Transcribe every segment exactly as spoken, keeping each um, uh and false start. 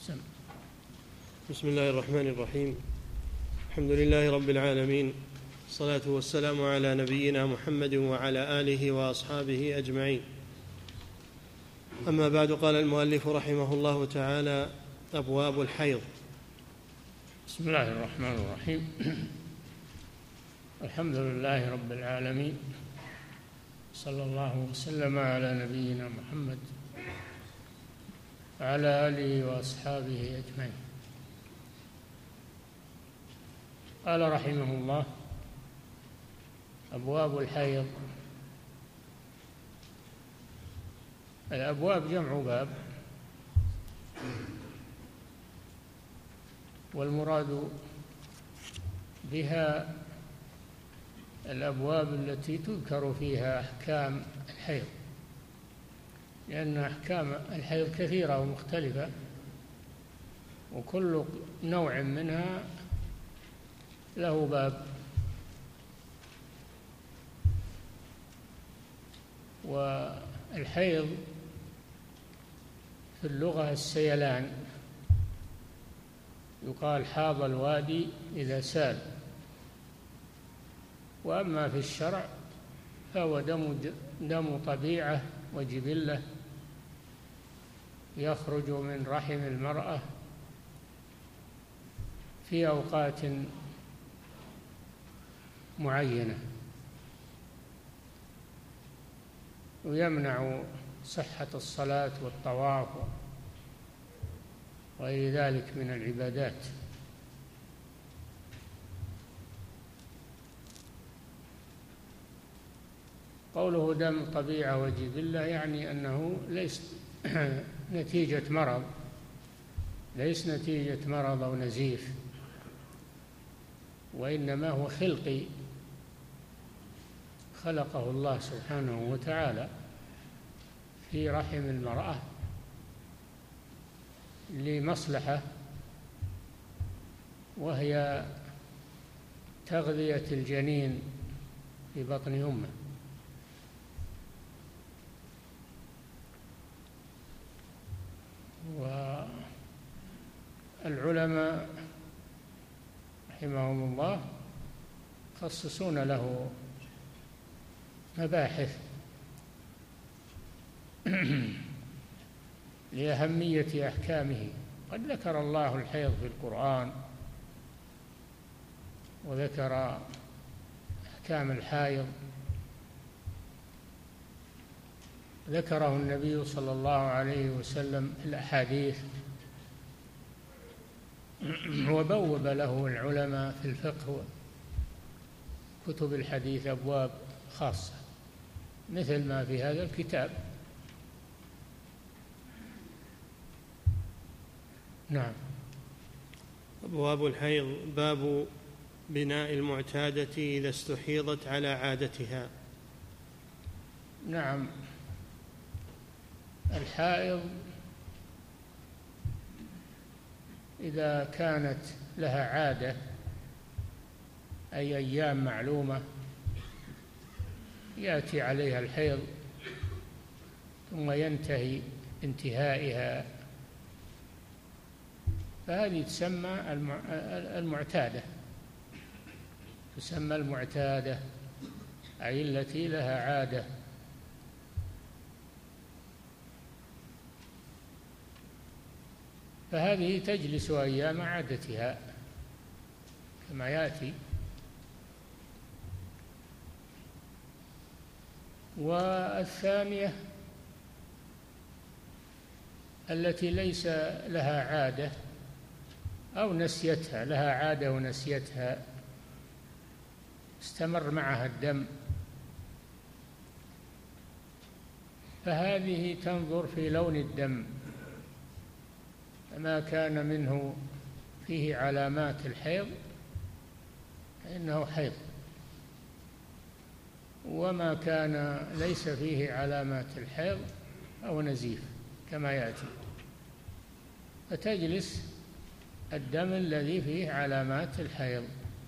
سم. بسم الله الرحمن الرحيم. الحمد لله رب العالمين، الصلاة والسلام على نبينا محمد وعلى آله وأصحابه أجمعين. أما بعد، قال المؤلف رحمه الله تعالى: أبواب الحيض. بسم الله الرحمن الرحيم. الحمد لله رب العالمين، صلى الله وسلم على نبينا محمد وعلى آله وأصحابه أجمعين. قال رحمه الله: أبواب الحيض. الأبواب جمع باب، والمراد بها الأبواب التي تذكر فيها أحكام الحيض، لأن أحكام الحيض كثيرة ومختلفة، وكل نوع منها له باب. والحيض في اللغة السيلان، يقال حاض الوادي إذا سال. وأما في الشرع فهو دم دم طبيعة وجبلة يخرج من رحم المرأة في أوقات معينة، ويمنع صحة الصلاة والطواف وغير ذلك من العبادات. قوله دم طبيعة وجبلة يعني أنه ليس نتيجة مرض، ليس نتيجة مرض أو نزيف، وإنما هو خلقي، خلقه الله سبحانه وتعالى في رحم المرأة لمصلحة، وهي تغذية الجنين في بطن أمه. والعلماء رحمهم الله يخصصون له مباحث لأهمية أحكامه. قد ذكر الله الحيض في القرآن، وذكر أحكام الحائض، ذكره النبي صلى الله عليه وسلم في الأحاديث، وبوب له العلماء في الفقه وكتب الحديث أبواب خاصة مثل ما في هذا الكتاب. نعم. أبواب الحيض. باب بناء المعتادة إذا استحيضت على عادتها. نعم، الحائض إذا كانت لها عادة، أي أيام معلومة يأتي عليها الحيض ثم ينتهي انتهائها، فهذه تسمى المعتادة، تسمى المعتادة، أي التي لها عادة. فهذه تجلس أيام عادتها كما يأتي. والثانية التي ليس لها عادة أو نسيتها، لها عادة ونسيتها، استمر معها الدم، فهذه تنظر في لون الدم، فما كان منه فيه علامات الحيض فإنه حيض، وما كان ليس فيه علامات الحيض أو نزيف كما يأتي. فتجلس الدم الذي فيه علامات الحيض،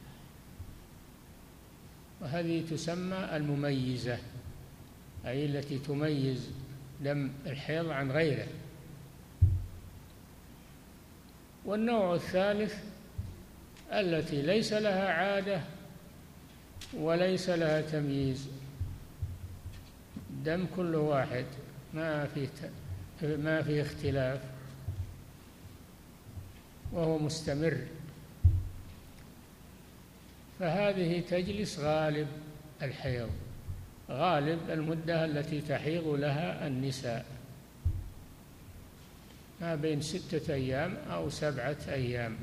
وهذه تسمى المميزة، أي التي تميز دم الحيض عن غيره. والنوع الثالث التي ليس لها عادة وليس لها تمييز، دم كل واحد ما فيه ما فيه اختلاف وهو مستمر، فهذه تجلس غالب الحيض، غالب المدة التي تحيض لها النساء، ما بين ستة أيام أو سبعة أيام.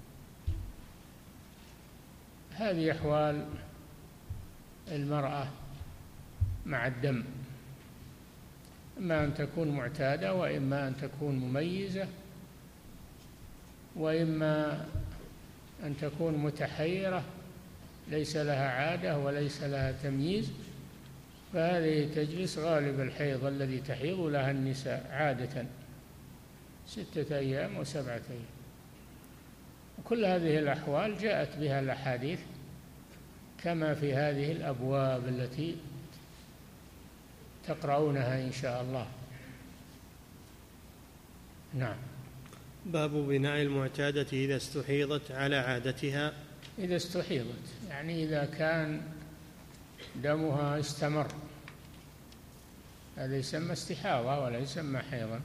هذه أحوال المرأة مع الدم، إما أن تكون معتادة وإما أن تكون مميزة وإما أن تكون متحيرة ليس لها عادة وليس لها تمييز، فهذه تجلس غالب الحيض الذي تحيض لها النساء عادة ستة أيام وسبعة أيام. وكل هذه الأحوال جاءت بها الأحاديث كما في هذه الأبواب التي تقرؤونها إن شاء الله. نعم. باب بناء المعتادة إذا استحيضت على عادتها. إذا استحيضت يعني إذا كان دمها استمر، هذا يسمى استحاضة ولا يسمى حيضا.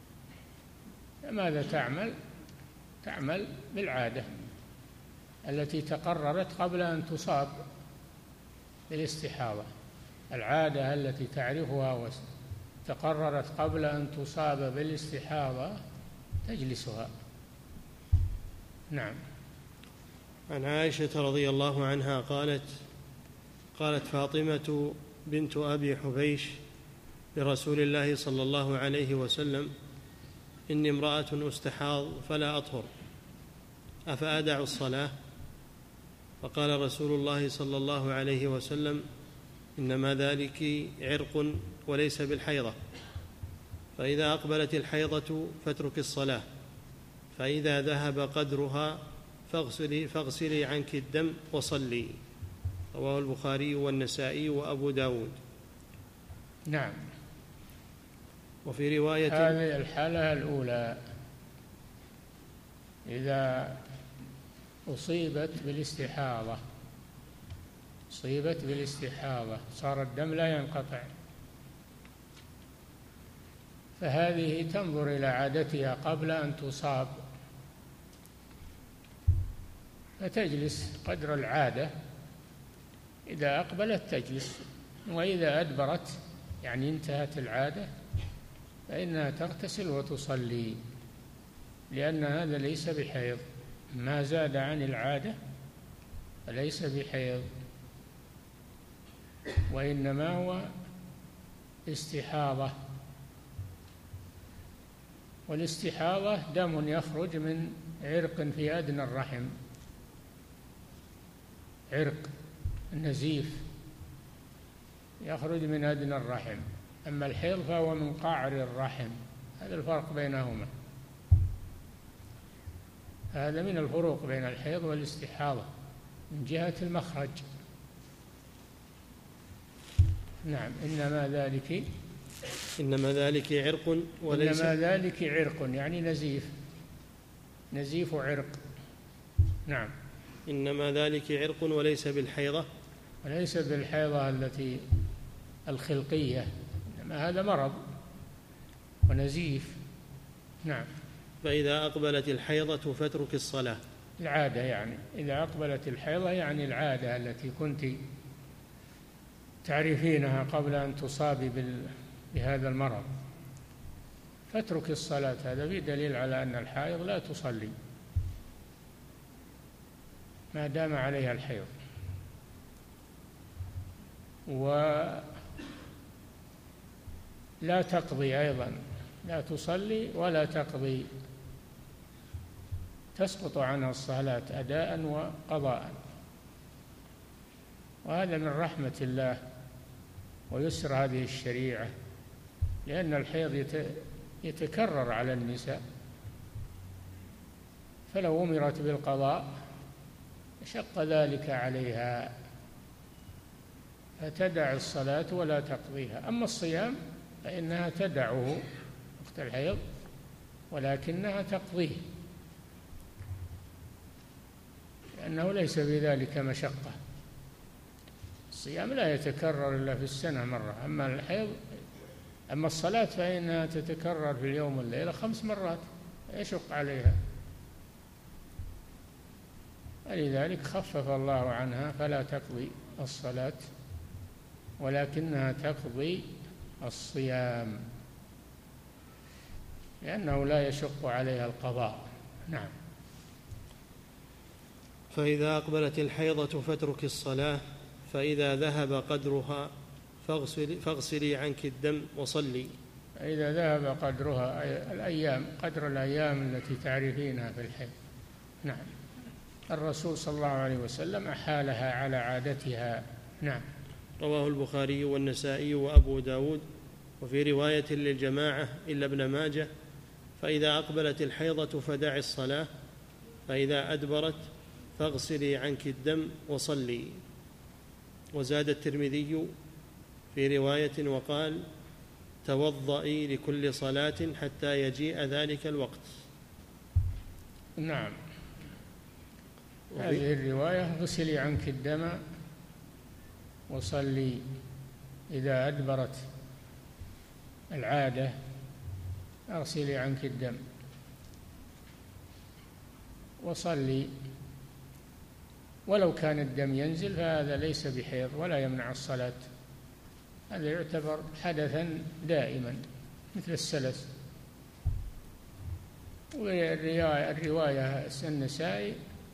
ماذا تعمل؟ تعمل بالعادة التي تقررت قبل أن تصاب بالاستحاضة، العادة التي تعرفها وتقررت قبل أن تصاب بالاستحاضة تجلسها. نعم. عن عائشة رضي الله عنها قالت قالت فاطمة بنت أبي حبيش لرسول الله صلى الله عليه وسلم: إني امرأة أستحاض فلا أطهر، أفأدع الصلاة؟ فقال رسول الله صلى الله عليه وسلم: إنما ذلك عرق وليس بالحيضة، فإذا أقبلت الحيضة فاترك الصلاة، فإذا ذهب قدرها فاغسلي, فاغسلي عنك الدم وصلي. رواه البخاري والنسائي وأبو داود. نعم. وفي رواية هذه الحالة الأولى إذا أصيبت بالاستحاضة، أصيبت بالاستحاضة صار الدم لا ينقطع، فهذه تنظر إلى عادتها قبل أن تصاب فتجلس قدر العادة، إذا أقبلت تجلس، وإذا أدبرت يعني انتهت العادة فإنها تغتسل وتصلي، لأن هذا ليس بحيض، ما زاد عن العادة فليس بحيض، وإنما هو استحاضة. والاستحاضة دم يخرج من عرق في أدنى الرحم، عرق النزيف يخرج من أدنى الرحم، أما الحيض فهو من قعر الرحم، هذا الفرق بينهما، هذا من الفروق بين الحيض والاستحاضة من جهة المخرج. نعم. إنما ذلك إنما ذلك عرق وليس إنما ذلك عرق يعني نزيف، نزيف عرق. نعم. إنما ذلك عرق وليس بالحيضة، وليس بالحيضة التي الخلقية، إنما هذا مرض ونزيف. نعم. فإذا أقبلت الحيضة فاترك الصلاة، العادة يعني إذا أقبلت الحيضة يعني العادة التي كنت تعرفينها قبل أن تصابي بهذا المرض فاترك الصلاة، هذا فيه دليل على أن الحائض لا تصلي ما دام عليها الحيض، ولا تقضي أيضا، لا تصلي ولا تقضي، تسقط عنها الصلاة أداء وقضاء، وهذا من رحمة الله ويسر هذه الشريعة، لأن الحيض يتكرر على النساء، فلو أمرت بالقضاء شق ذلك عليها فتدع الصلاة ولا تقضيها. أما الصيام فإنها تدعه وقت الحيض ولكنها تقضيه لأنه ليس بذلك مشقة. الصيام لا يتكرر إلا في السنة مرة، أما الحيض أما الصلاة فإنها تتكرر في اليوم والليلة خمس مرات، يشق عليها، ولذلك خفف الله عنها فلا تقضي الصلاة ولكنها تقضي الصيام لأنه لا يشق عليها القضاء. نعم. فإذا أقبلت الحيضة فاترك الصلاة، فإذا ذهب قدرها فاغسلي, فاغسلي عنك الدم وصلي. فإذا ذهب قدرها أي الأيام، قدر الأيام التي تعرفينها في الحيض. نعم. الرسول صلى الله عليه وسلم أحالها على عادتها. نعم. رواه البخاري والنسائي وأبو داود، وفي رواية للجماعة إلا ابن ماجه: فإذا أقبلت الحيضة فدعي الصلاة، فإذا أدبرت فاغسلي عنك الدم وصلي. وزاد الترمذي في رواية وقال: توضئي لكل صلاة حتى يجيء ذلك الوقت. نعم. هذه الرواية: اغسلي عنك الدم وصلي. إذا أدبرت العادة اغسلي عنك الدم وصلي، ولو كان الدم ينزل فهذا ليس بحيض ولا يمنع الصلاة، هذا يعتبر حدثا دائما مثل السلس. والرواية الرواية النسائي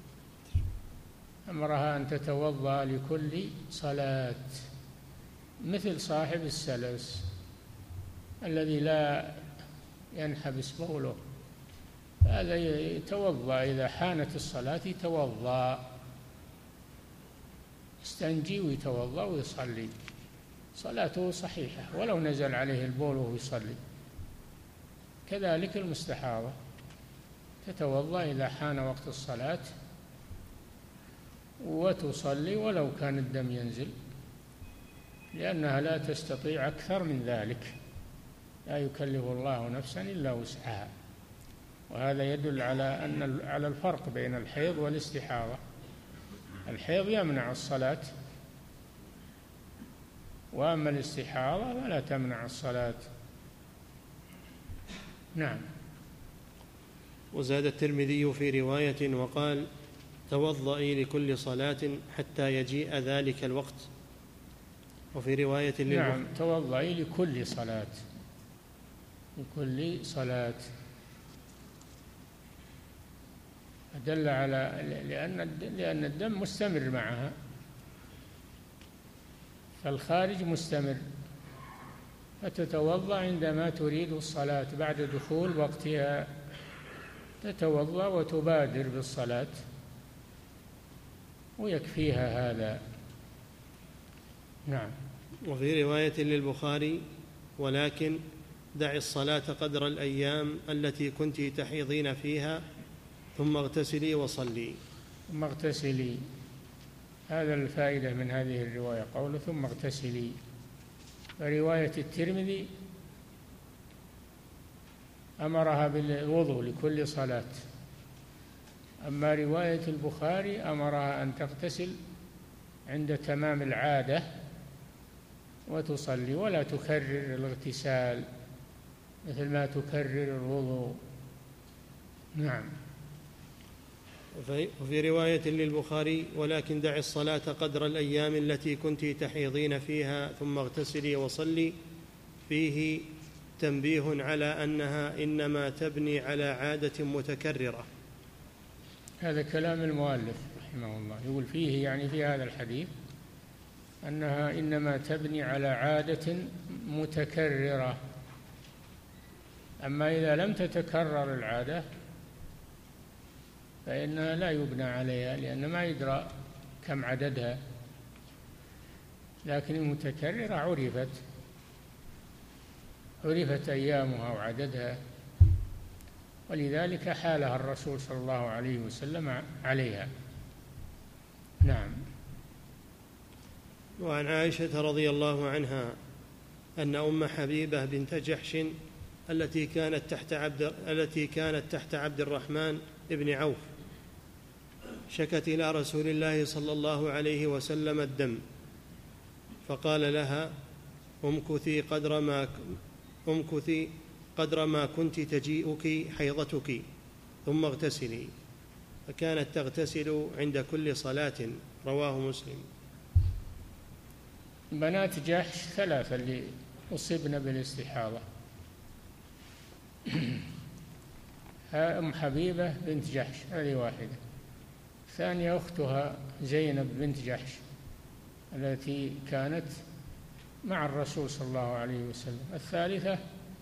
أمرها أن تتوضأ لكل صلاة مثل صاحب السلس الذي لا ينحبس بوله، هذا يتوضأ إذا حانت الصلاة، يتوضأ، يستنجي ويتوضأ ويصلي، صلاته صحيحة ولو نزل عليه البول وهو يصلي. كذلك المستحاضة تتوضأ إذا حان وقت الصلاة وتصلي ولو كان الدم ينزل، لأنها لا تستطيع أكثر من ذلك، لا يكلف الله نفسا إلا وسعها. وهذا يدل على أن على الفرق بين الحيض والاستحاضة. الحيض يمنع الصلاة، وأما الاستحاضة فلا تمنع الصلاة. نعم. وزاد الترمذي في رواية وقال: توضئي لكل صلاة حتى يجيء ذلك الوقت. وفي رواية للبخاري: نعم، توضئي لكل صلاة، لكل صلاة، دل على لأن لأن الدم مستمر معها، فالخارج مستمر، فتتوضأ عندما تريد الصلاة بعد دخول وقتها، تتوضأ وتبادر بالصلاة ويكفيها هذا. نعم. وفي رواية للبخاري: ولكن دعي الصلاة قدر الأيام التي كنت تحيضين فيها ثم اغتسلي وصلي. ثم اغتسلي، هذا الفائدة من هذه الرواية، قوله ثم اغتسلي. فرواية الترمذي أمرها بالوضوء لكل صلاة، أما رواية البخاري أمرها أن تغتسل عند تمام العادة وتصلي، ولا تكرر الاغتسال مثل ما تكرر الوضوء. نعم. وفي رواية للبخاري: ولكن دعي الصلاة قدر الأيام التي كنت تحيضين فيها ثم اغتسلي وصلي، فيه تنبيه على أنها إنما تبني على عادة متكررة. هذا كلام المؤلف رحمه الله، يقول فيه يعني في هذا الحديث أنها إنما تبني على عادة متكررة، أما إذا لم تتكرر العادة فإنها لا يبنى عليها، لأن ما يدرى كم عددها، لكن المتكررة عرفت عرفت أيامها وعددها، ولذلك حالها الرسول صلى الله عليه وسلم عليها. نعم. وعن عائشة رضي الله عنها أن أم حبيبة بنت جحش التي كانت تحت عبد التي كانت تحت عبد الرحمن بن عوف شكت إلى رسول الله صلى الله عليه وسلم الدم، فقال لها: امكثي قدر ما امكثي قدر ما كنت تجيئك حيضتك ثم اغتسلي. فكانت تغتسل عند كل صلاة. رواه مسلم. بنات جحش ثلاثة اللي أصبن بالاستحاضة: أم حبيبة بنت جحش، هذه واحدة. الثانية أختها زينب بنت جحش التي كانت مع الرسول صلى الله عليه وسلم. الثالثة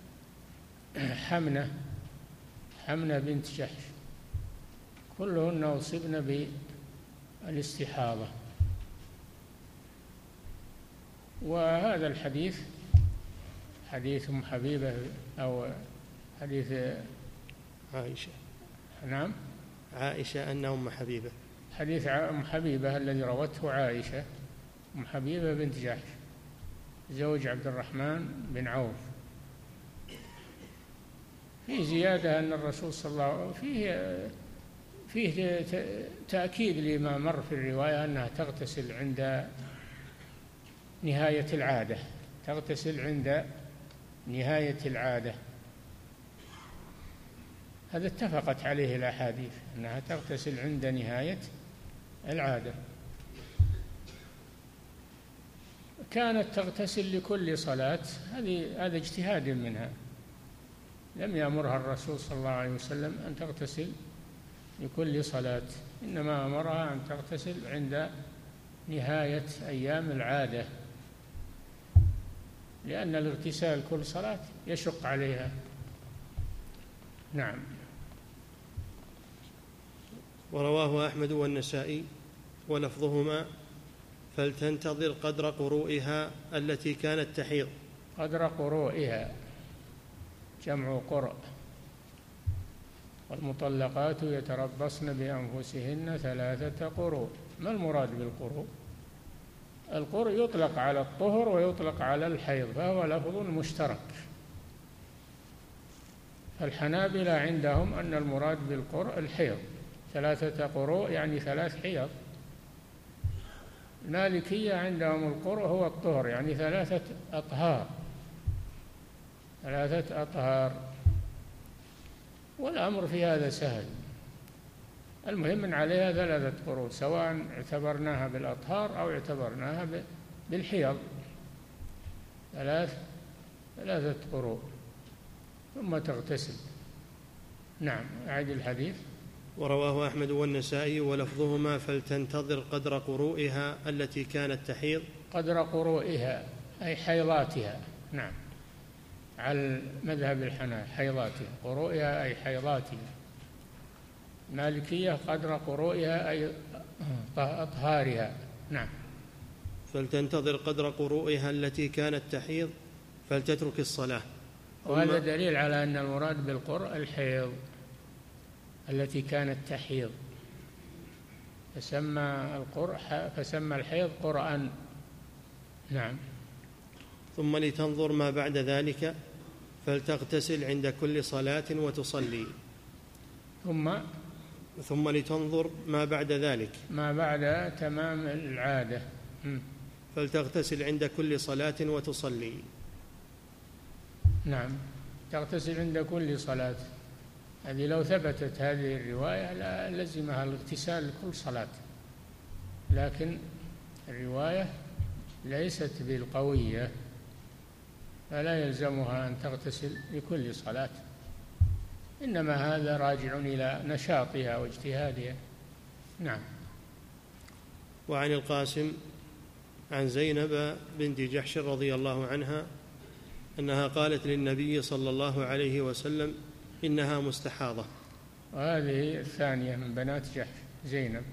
حمنة حمنة بنت جحش، كلهن أصبن بالاستحاضة. وهذا الحديث حديث أم حبيبة أو حديث عائشة، نعم عائشة أن أم حبيبة، حديث أم حبيبة الذي روته عائشة، أم حبيبة بنت جحش زوج عبد الرحمن بن عوف. في زيادة أن الرسول صلى الله عليه وسلم فيه فيه تأكيد لما مر في الرواية أنها تغتسل عند نهاية العادة، تغتسل عند نهاية العادة. هذا اتفقت عليه الأحاديث أنها تغتسل عند نهاية العادة. كانت تغتسل لكل صلاة، هذه هذا اجتهاد منها، لم يأمرها الرسول صلى الله عليه وسلم أن تغتسل لكل صلاة، إنما أمرها أن تغتسل عند نهاية أيام العادة، لأن الاغتسال كل صلاة يشق عليها. نعم. ورواه أحمد والنسائي ولفظهما: فلتنتظر قدر قروئها التي كانت تحيض. قدر قروئها جمع قرء. والمطلقات يتربصن بأنفسهن ثلاثة قروء. ما المراد بالقروء؟ القرء يطلق على الطهر ويطلق على الحيض، فهو لفظ مشترك. فالحنابلة عندهم أن المراد بالقرء الحيض، ثلاثة قروء يعني ثلاث حيض. المالكية عندهم القرء هو الطهر يعني ثلاثة أطهار، ثلاثة أطهار. والأمر في هذا سهل، المهم من عليها ثلاثة قروء، سواء اعتبرناها بالأطهار أو اعتبرناها بالحيض، ثلاث ثلاثة قروء ثم تغتسل. نعم. أعد الحديث. ورواه أحمد والنسائي ولفظهما: فلتنتظر قدر قروئها التي كانت تحيض. قدر قروئها أي حيضاتها. نعم، على مذهب الحنابلة حيضاتها، قروئها أي حيضاتها. مالكية قدر قروئها أي أطهارها. نعم. فلتنتظر قدر قروئها التي كانت تحيض فلتترك الصلاة. وهذا دليل على أن المراد بالقرء الحيض التي كانت تحيض، فسمى القرء فسمى الحيض قرءا. نعم. ثم لتنظر ما بعد ذلك فلتغتسل عند كل صلاة وتصلي. ثم ثم لتنظر ما بعد ذلك ما بعد تمام العادة فلتغتسل عند كل صلاة وتصلي. نعم، تغتسل عند كل صلاة. هذه لو ثبتت هذه الرواية لا لزمها الاغتسال لكل صلاة، لكن الرواية ليست بالقوية، فلا يلزمها أن تغتسل لكل صلاة، إنما هذا راجع إلى نشاطها واجتهادها. نعم. وعن القاسم عن زينب بنت جحش رضي الله عنها أنها قالت للنبي صلى الله عليه وسلم: إنها مستحاضة. وهذه الثانية من بنات جحش زينب.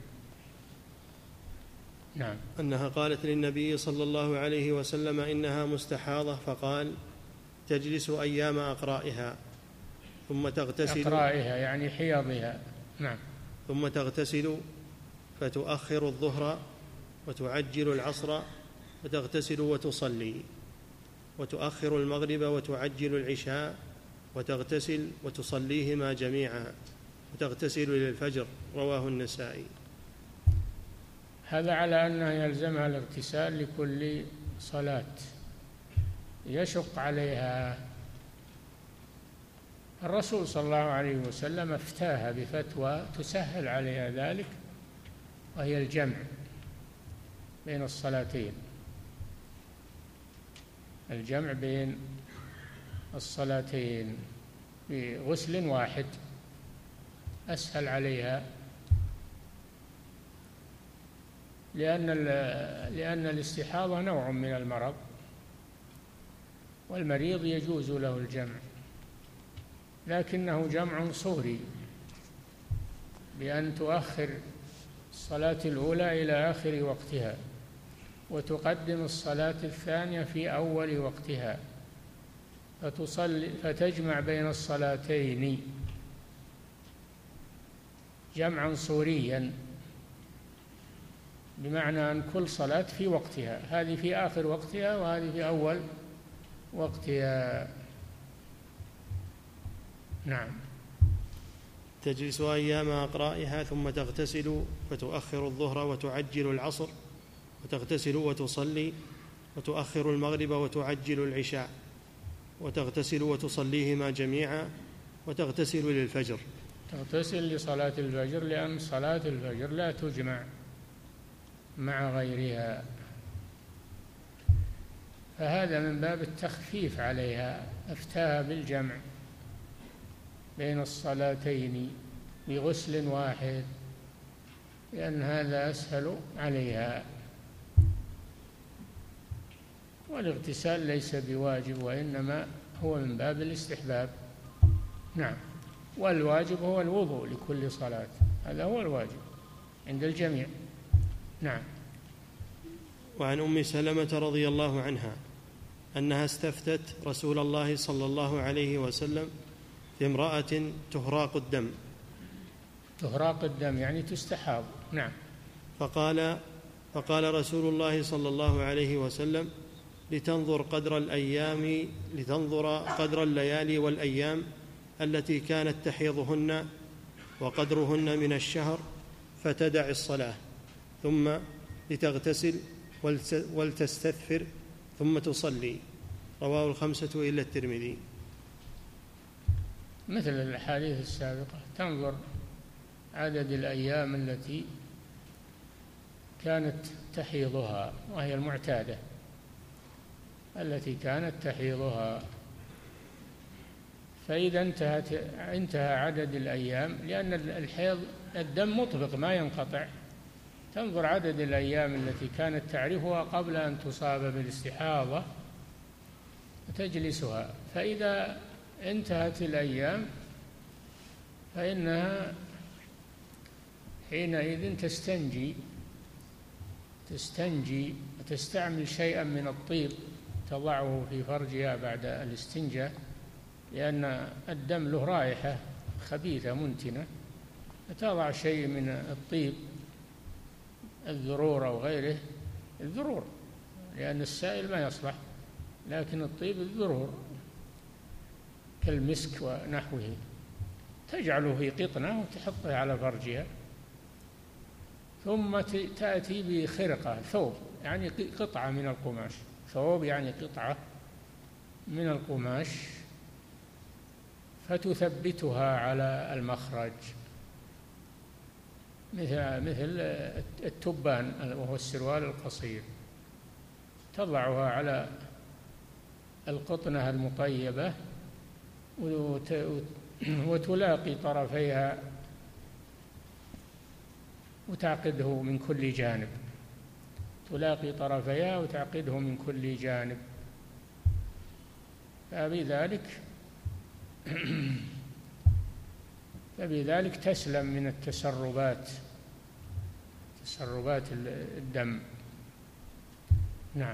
نعم. أنها قالت للنبي صلى الله عليه وسلم: إنها مستحاضة، فقال: تجلس أيام أقرائها ثم تغتسل. أقرائها يعني حيضها. نعم. ثم تغتسل فتؤخر الظهر وتعجل العصر وتغتسل وتصلي، وتؤخر المغرب وتعجل العشاء وتغتسل وتصليهما جميعا، وتغتسل للفجر. رواه النسائي. هذا على أنها يلزمها الاغتسال لكل صلاة، يشق عليها. الرسول صلى الله عليه وسلم افتاها بفتوى تسهل عليها ذلك، وهي الجمع بين الصلاتين، الجمع بين الصلاتين بغسل واحد أسهل عليها، لأن لأن الاستحاضة نوع من المرض، والمريض يجوز له الجمع، لكنه جمع صوري، بأن تؤخر الصلاة الأولى إلى آخر وقتها، وتقدم الصلاة الثانية في أول وقتها، فتصلي فتجمع بين الصلاتين جمعا صوريا، بمعنى أن كل صلاة في وقتها، هذه في آخر وقتها وهذه في أول وقتها. نعم. تجلس أيام أقرائها ثم تغتسل فتؤخر الظهر وتعجل العصر، وتغتسل وتصلي، وتؤخر المغرب وتعجل العشاء، وتغتسل وتصليهما جميعا، وتغتسل للفجر. تغتسل لصلاة الفجر، لأن صلاة الفجر لا تجمع مع غيرها، فهذا من باب التخفيف عليها، أفتاها بالجمع بين الصلاتين بغسل واحد، لأن هذا أسهل عليها. والاغتسال ليس بواجب، وإنما هو من باب الاستحباب. نعم. والواجب هو الوضوء لكل صلاة، هذا هو الواجب عند الجميع. نعم. وعن أم سلمة رضي الله عنها أنها استفتت رسول الله صلى الله عليه وسلم في امرأة تهراق الدم. تهراق الدم يعني تستحاض. نعم. فقال فقال رسول الله صلى الله عليه وسلم: لتنظر قدر الأيام لتنظر قدر الليالي والأيام التي كانت تحيضهن وقدرهن من الشهر، فتدع الصلاة، ثم لتغتسل ولتستثفر ثم تصلي. رواه الخمسة إلا الترمذي. مثل الأحاديث السابقة، تنظر عدد الأيام التي كانت تحيضها، وهي المعتادة التي كانت تحيضها، فإذا انتهت انتهى عدد الأيام، لأن الحيض الدم مطبق ما ينقطع، تنظر عدد الأيام التي كانت تعرفها قبل أن تصاب بالاستحاضة وتجلسها، فإذا انتهت الأيام فإنها حينئذ تستنجي تستنجي وتستعمل شيئا من الطيب تضعه في فرجها بعد الاستنجاء، لأن الدم له رائحة خبيثة منتنة، فتضع شيء من الطيب، الذرور أو غيره، الذرور لأن السائل ما يصلح، لكن الطيب الذرور كالمسك ونحوه، تجعله في قطنة وتحطه على فرجها، ثم تأتي بخرقة، ثوب يعني قطعة من القماش، ثوب يعني قطعة من القماش، فتثبتها على المخرج مثل مثل التبان وهو السروال القصير، تضعها على القطنة المطيبة وتلاقي طرفيها وتعقده من كل جانب، تلاقي طرفيها وتعقده من كل جانب، فبذلك فبذلك تسلم من التسربات تسربات الدم. نعم.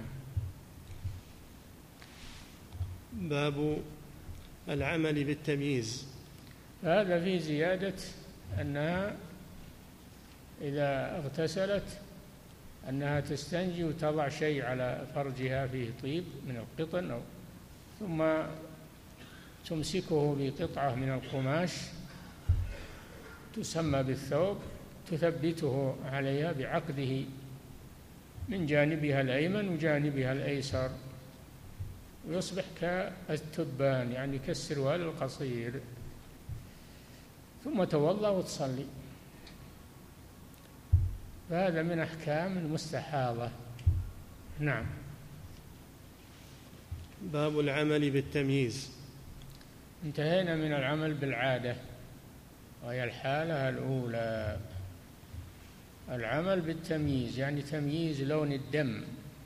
باب العمل بالتمييز. هذا في زيادة أنها إذا اغتسلت أنها تستنجي وتضع شيء على فرجها فيه طيب من القطن، أو ثم تمسكه بقطعة من القماش تسمى بالثوب، تثبته عليها بعقده من جانبها الأيمن وجانبها الأيسر، ويصبح كالتبان يعني كالسروال القصير، ثم توضأ وتصلي. فهذا من أحكام المستحاضة. نعم. باب العمل بالتمييز. انتهينا من العمل بالعادة، وهي الحالة الأولى. العمل بالتمييز يعني تمييز لون الدم،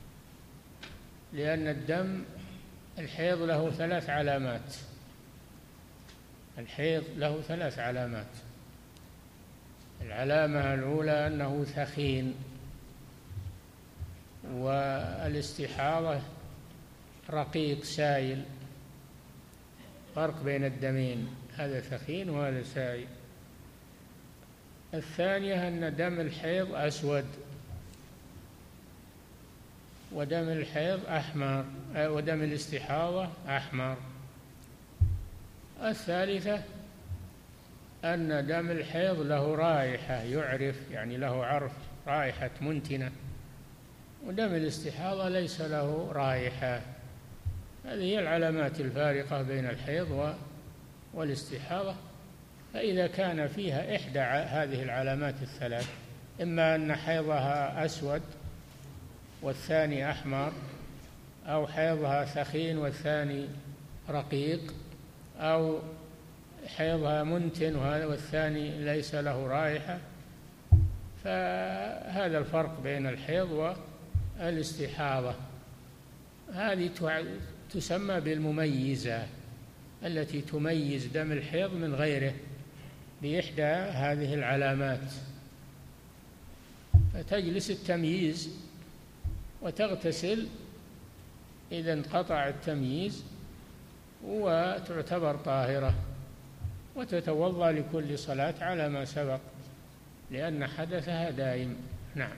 لأن الدم الحيض له ثلاث علامات. الحيض له ثلاث علامات. العلامة الأولى أنه ثخين، والاستحاضة رقيق سائل، فرق بين الدمين، هذا ثخين وهذا سائل. الثانية أن دم الحيض أسود، ودم الحيض أحمر، ودم الاستحاضة أحمر. الثالثة أن دم الحيض له رائحة يعرف، يعني له عرف، رائحة منتنة، ودم الاستحاضة ليس له رائحة. هذه هي العلامات الفارقة بين الحيض والاستحاضة. فإذا كان فيها إحدى هذه العلامات الثلاث، إما أن حيضها أسود والثاني أحمر، أو حيضها ثخين والثاني رقيق، أو حيضها منتن والثاني ليس له رائحة، فهذا الفرق بين الحيض والاستحاضة. هذه تسمى بالمميزة، التي تميز دم الحيض من غيره بإحدى هذه العلامات. فتجلس التمييز وتغتسل إذا انقطع التمييز، وتعتبر طاهرة، وتتوضأ لكل صلاة على ما سبق، لأن حدثها دائم. نعم.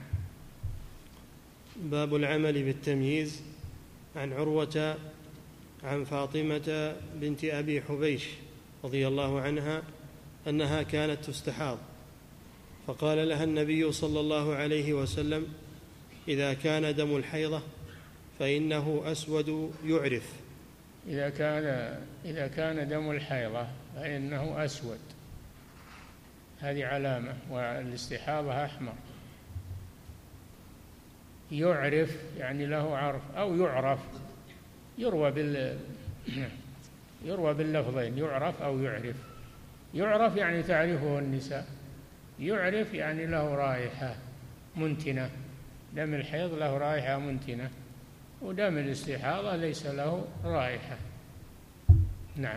باب العمل بالتمييز. عن عروة عن فاطمة بنت أبي حبيش رضي الله عنها أنها كانت تستحاض، فقال لها النبي صلى الله عليه وسلم: إذا كان دم الحيضة فإنه أسود يعرف. إذا كان إذا كان دم الحيضة فإنه أسود، هذه علامة، والاستحاضة أحمر. يعرف يعني له عرف، أو يعرف، يروى بال يروى باللفظين، يعرف أو يعرف. يعرف يعني تعرفه النساء، يعرف يعني له رائحة منتنة. دم الحيض له رائحة منتنة، ودم الاستحاضة ليس له رائحة. نعم.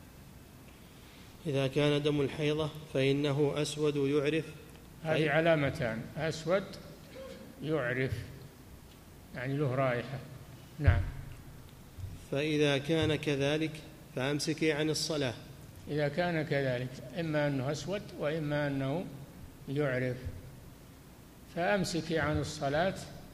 إذا كان دم الحيضة فإنه أسود يعرف. هذه علامتان: أسود يعرف يعني له رائحة. نعم. فإذا كان كذلك فأمسكي عن الصلاة. إذا كان كذلك، إما أنه أسود وإما أنه يعرف، فأمسكي عن الصلاة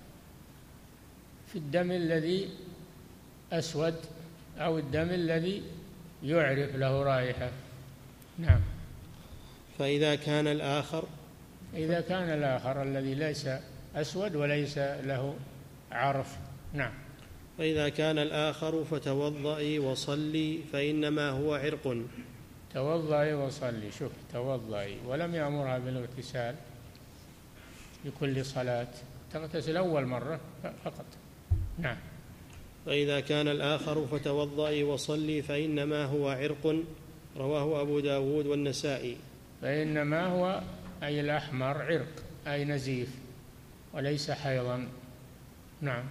في الدم الذي أسود أو الدم الذي يعرف له رائحة. نعم. فإذا كان الآخر إذا كان الآخر الذي ليس أسود وليس له عرف. نعم. فإذا كان الآخر فتوضئي وصلي فإنما هو عرق. توضئي وصلي، شوف، توضئي، ولم يأمرها بالاغتسال لكل صلاة، تغتسل أول مرة فقط. نعم. فإذا كان الآخر فتوضئي وصلي فإنما هو عرق. رواه أبو داود والنسائي. فإنما هو أي الأحمر عرق، أي نزيف، وليس حيضا. نعم.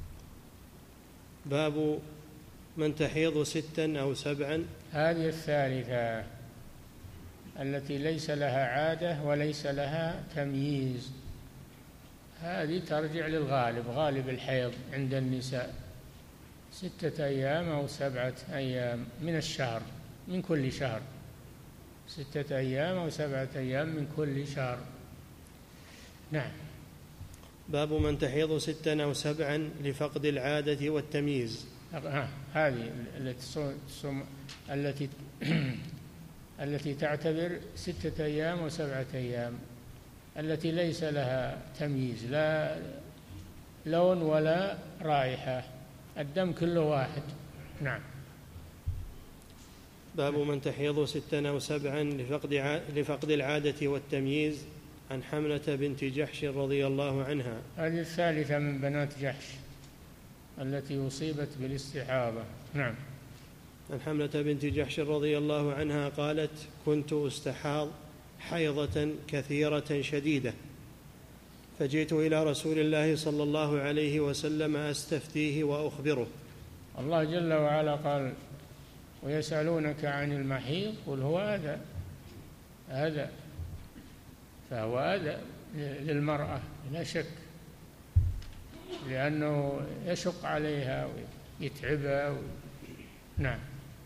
باب من تحيض ستا أو سبعا. هذه الثالثة التي ليس لها عادة وليس لها تمييز، هذه ترجع للغالب، غالب الحيض عند النساء ستة أيام أو سبعة أيام من الشهر، من كل شهر، ستة أيام أو سبعة أيام من كل شهر. نعم. باب من تحيض ستا أو سبعا لفقد العادة والتمييز. هذه التي التي التي تعتبر ستة أيام وسبعة أيام، التي ليس لها تمييز، لا لون ولا رائحة، الدم كله واحد. نعم. باب من تحيض ستا أو سبعا لفقد لفقد العادة والتمييز. عن حملة بنت جحش رضي الله عنها. هذه الثالثة من بنات جحش التي أصيبت بالاستحاضة. نعم. عن حملة بنت جحش رضي الله عنها قالت: كنت أستحاض حيضة كثيرة شديدة، فجئت إلى رسول الله صلى الله عليه وسلم أستفتيه وأخبره. الله جل وعلا قال: ويسألونك عن المحيض قل هو أذى. أذى، فهو أذى للمرأة لا شك، لأنه يشق عليها ويتعبها و... نعم.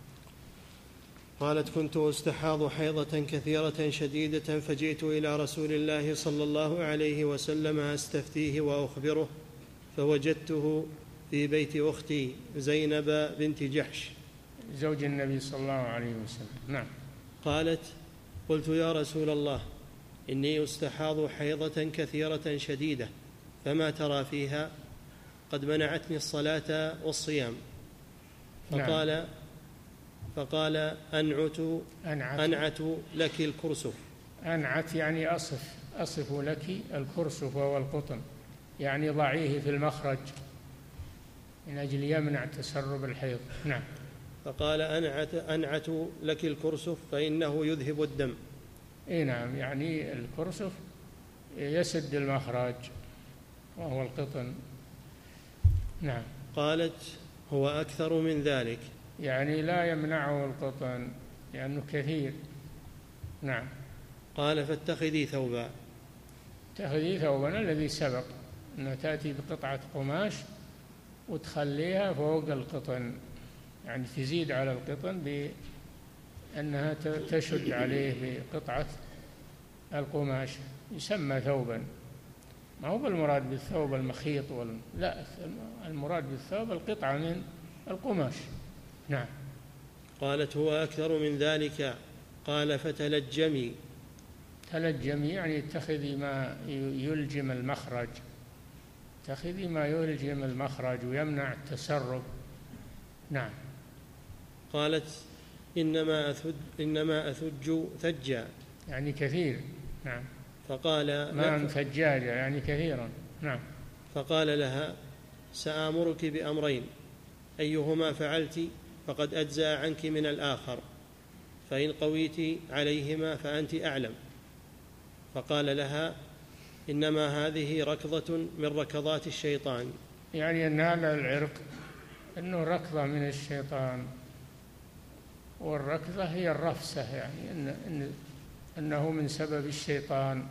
قالت: كنت أستحاض حيضة كثيرة شديدة، فجئت إلى رسول الله صلى الله عليه وسلم أستفتيه وأخبره، فوجدته في بيت أختي زينب بنت جحش زوج النبي صلى الله عليه وسلم. نعم. قالت: قلت: يا رسول الله، إني أستحاض حيضة كثيرة شديدة، فما ترى فيها؟ قد منعتني الصلاة والصيام. فقال نعم. فقال أنعت, أنعت أنعت لك الكرسف. أنعت يعني أصف أصف لك الكرسف وهو القطن، يعني ضعيه في المخرج من أجل يمنع تسرب الحيض. نعم. فقال أنعت, أنعت لك الكرسف فإنه يذهب الدم. إيه نعم، يعني الكرسف يسد المخرج وهو القطن. نعم. قالت: هو أكثر من ذلك، يعني لا يمنعه القطن لأنه كثير. نعم. قال: فاتخذي ثوبا. اتخذي ثوبا الذي سبق، أنها تأتي بقطعة قماش وتخليها فوق القطن، يعني تزيد على القطن بأنها تشد عليه بقطعة القماش، يسمى ثوبا. ما هو بالمراد بالثوب المخيط وال... لا، المراد بالثوب القطعة من القماش. نعم. قالت: هو أكثر من ذلك. قال: فتلجمي. تلجمي يعني اتخذي ما يلجم المخرج، اتخذي ما يلجم المخرج ويمنع التسرب. نعم. قالت: إنما أثج, إنما أثج ثجا، يعني كثير. نعم. فقال: ما ثجاجة يعني كثيرا. نعم. فقال لها: سآمرك بأمرين، أيهما فعلت فقد أجزأ عنك من الآخر، فإن قويت عليهما فأنت أعلم. فقال لها: إنما هذه ركضة من ركضات الشيطان. يعني أن هذا العرق أنه ركضة من الشيطان، والركضة هي الرفسة، يعني إن إن أنه من سبب الشيطان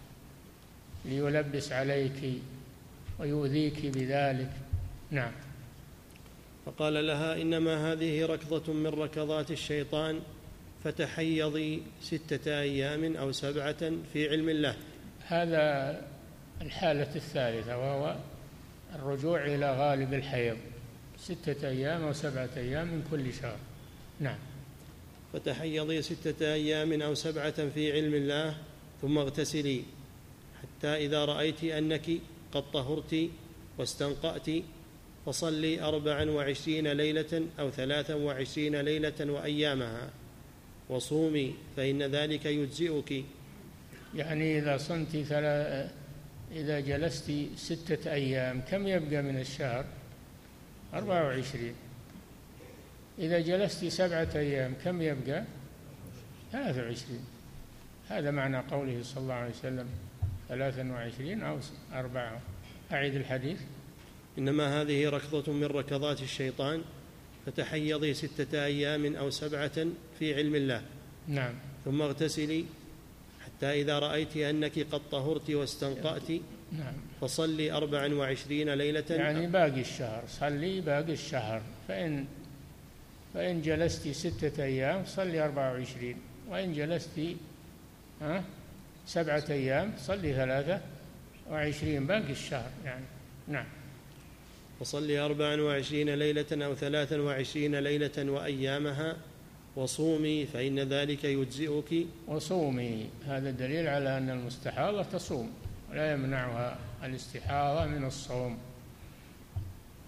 ليلبس عليك ويؤذيك بذلك. نعم. فقال لها: إنما هذه ركضة من ركضات الشيطان، فتحيضي ستة أيام أو سبعة في علم الله. هذا الحالة الثالثة، وهو الرجوع إلى غالب الحيض، ستة أيام أو سبعة أيام من كل شهر. نعم. فتحيضي ستة أيام أو سبعة في علم الله، ثم اغتسلي حتى إذا رأيت أنك قد طهرت واستنقأت، فصلي أربعا وعشرين ليلة أو ثلاثا وعشرين ليلة وأيامها، وصومي فإن ذلك يجزئك. يعني إذا صمت ثلاث إذا جلست ستة أيام كم يبقى من الشهر؟ أربعة وعشرين. إذا جلست سبعة أيام كم يبقى؟ ثلاثة وعشرين. هذا معنى قوله صلى الله عليه وسلم ثلاثا وعشرين أو أربعة. أعيد الحديث. إنما هذه ركضة من ركضات الشيطان، فتحيضي ستة أيام أو سبعة في علم الله. نعم. ثم اغتسلي حتى إذا رأيت أنك قد طهرت واستنقأت. نعم. فصلي أربعا وعشرين ليلة، يعني باقي الشهر، صلي باقي الشهر. فإن فإن جلست ستة أيام صلي أربعة وعشرين، وإن جلست ها سبعة أيام صلي ثلاثة وعشرين، باقي الشهر يعني. نعم. فصلي أربعا وعشرين ليلة أو ثلاثا وعشرين ليلة وأيامها، وصومي فإن ذلك يجزئك. وصومي، هذا دليل على أن المستحاضة تصوم، لا يمنعها الاستحاضة من الصوم.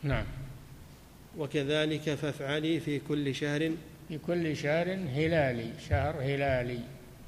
نعم. وكذلك فافعلي في كل شهر في كل شهر هلالي، شهر هلالي.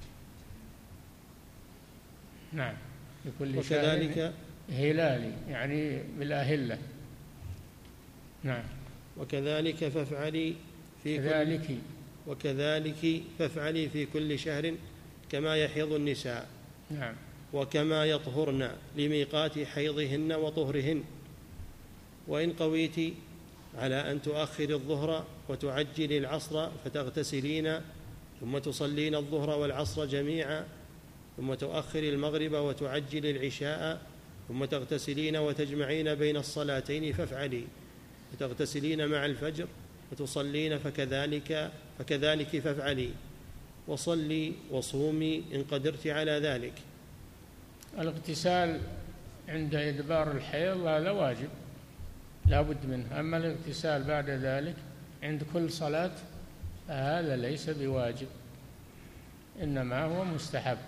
نعم، في كل وكذلك شهر هلالي يعني بالأهلة. نعم. وكذلك فافعلي في كذلك كل وكذلك فافعلي في كل شهر كما يحيض النساء. نعم. وكما يطهرن لميقات حيضهن وطهرهن. وإن قويت على أن تؤخر الظهر وتعجل العصر فتغتسلين ثم تصلين الظهر والعصر جميعا، ثم تؤخر المغرب وتعجل العشاء ثم تغتسلين وتجمعين بين الصلاتين فافعلي، وتغتسلين مع الفجر وتصلين فكذلك فكذلك فافعلي، وصلي وصومي إن قدرت على ذلك. الاغتسال عند إدبار الحيض هذا واجب لا بد منه، أما الاغتسال بعد ذلك عند كل صلاة هذا ليس بواجب، إنما هو مستحب.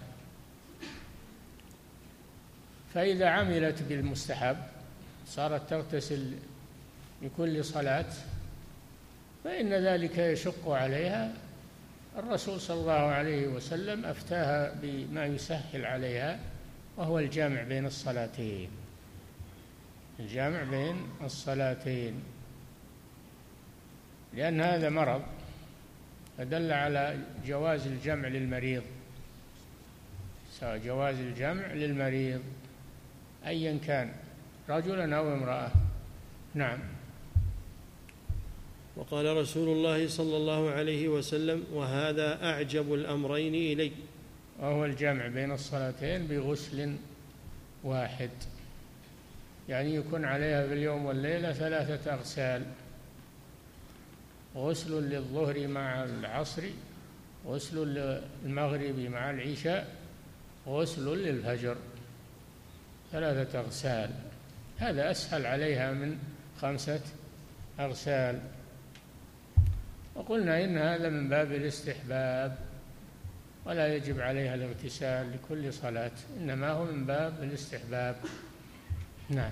فإذا عملت بالمستحب صارت تغتسل لكل صلاة فإن ذلك يشق عليها. الرسول صلى الله عليه وسلم أفتاها بما يسهل عليها، وهو الجامع بين الصلاتين، الجامع بين الصلاتين، لأن هذا مرض، فدل على جواز الجمع للمريض، سواء جواز الجمع للمريض أيا كان رجلا أو امرأة. نعم. وقال رسول الله صلى الله عليه وسلم: وهذا أعجب الأمرين إلي، وهو الجمع بين الصلاتين بغسل واحد، يعني يكون عليها في اليوم والليلة ثلاثة أغسال: غسل للظهر مع العصر، غسل للمغرب مع العشاء، غسل للفجر، ثلاثة أغسال. هذا أسهل عليها من خمسة أغسال. وقلنا إن هذا من باب الاستحباب، ولا يجب عليها الاغتسال لكل صلاة، إنما هو من باب الاستحباب. نعم.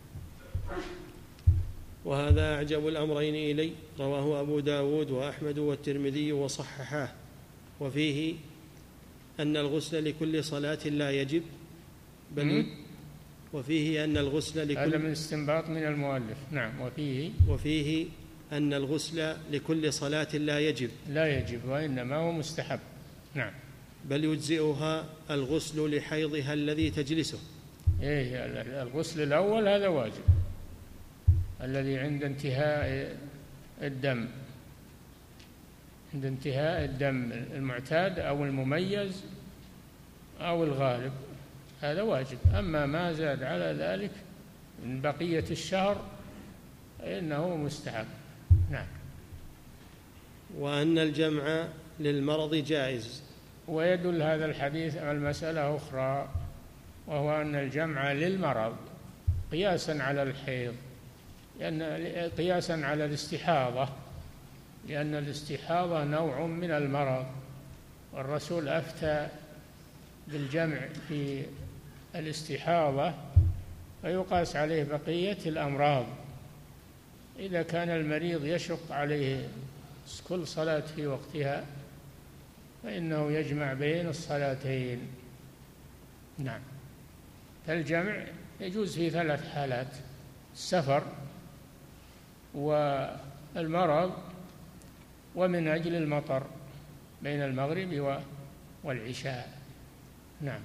وهذا أعجب الأمرين إلي، رواه أبو داود وأحمد والترمذي وصححاه. وفيه أن الغسل لكل صلاة لا يجب، بل وفيه أن الغسل لكل هذا من استنباط من المؤلف. نعم. وفيه وفيه أن الغسل لكل صلاة لا يجب لا يجب وإنما هو مستحب. نعم. بل يجزئها الغسل لحيضها الذي تجلسه. إيه، الغسل الأول هذا واجب، الذي عند انتهاء الدم، عند انتهاء الدم المعتاد أو المميز أو الغالب، هذا واجب. أما ما زاد على ذلك من بقية الشهر إنه مستحب. نعم. وأن الجمع للمرض جائز. ويدل هذا الحديث على المسألة أخرى، وهو أن الجمع للمرض قياسا على الحيض، لأن قياسا على الاستحاضة، لأن الاستحاضة نوع من المرض، والرسول أفتى بالجمع في الاستحاضة فيقاس عليه بقية الأمراض. إذا كان المريض يشق عليه كل صلاة في وقتها فإنه يجمع بين الصلاتين. نعم. فالجمع يجوز في ثلاث حالات: السفر والمرض ومن أجل المطر بين المغرب والعشاء. نعم.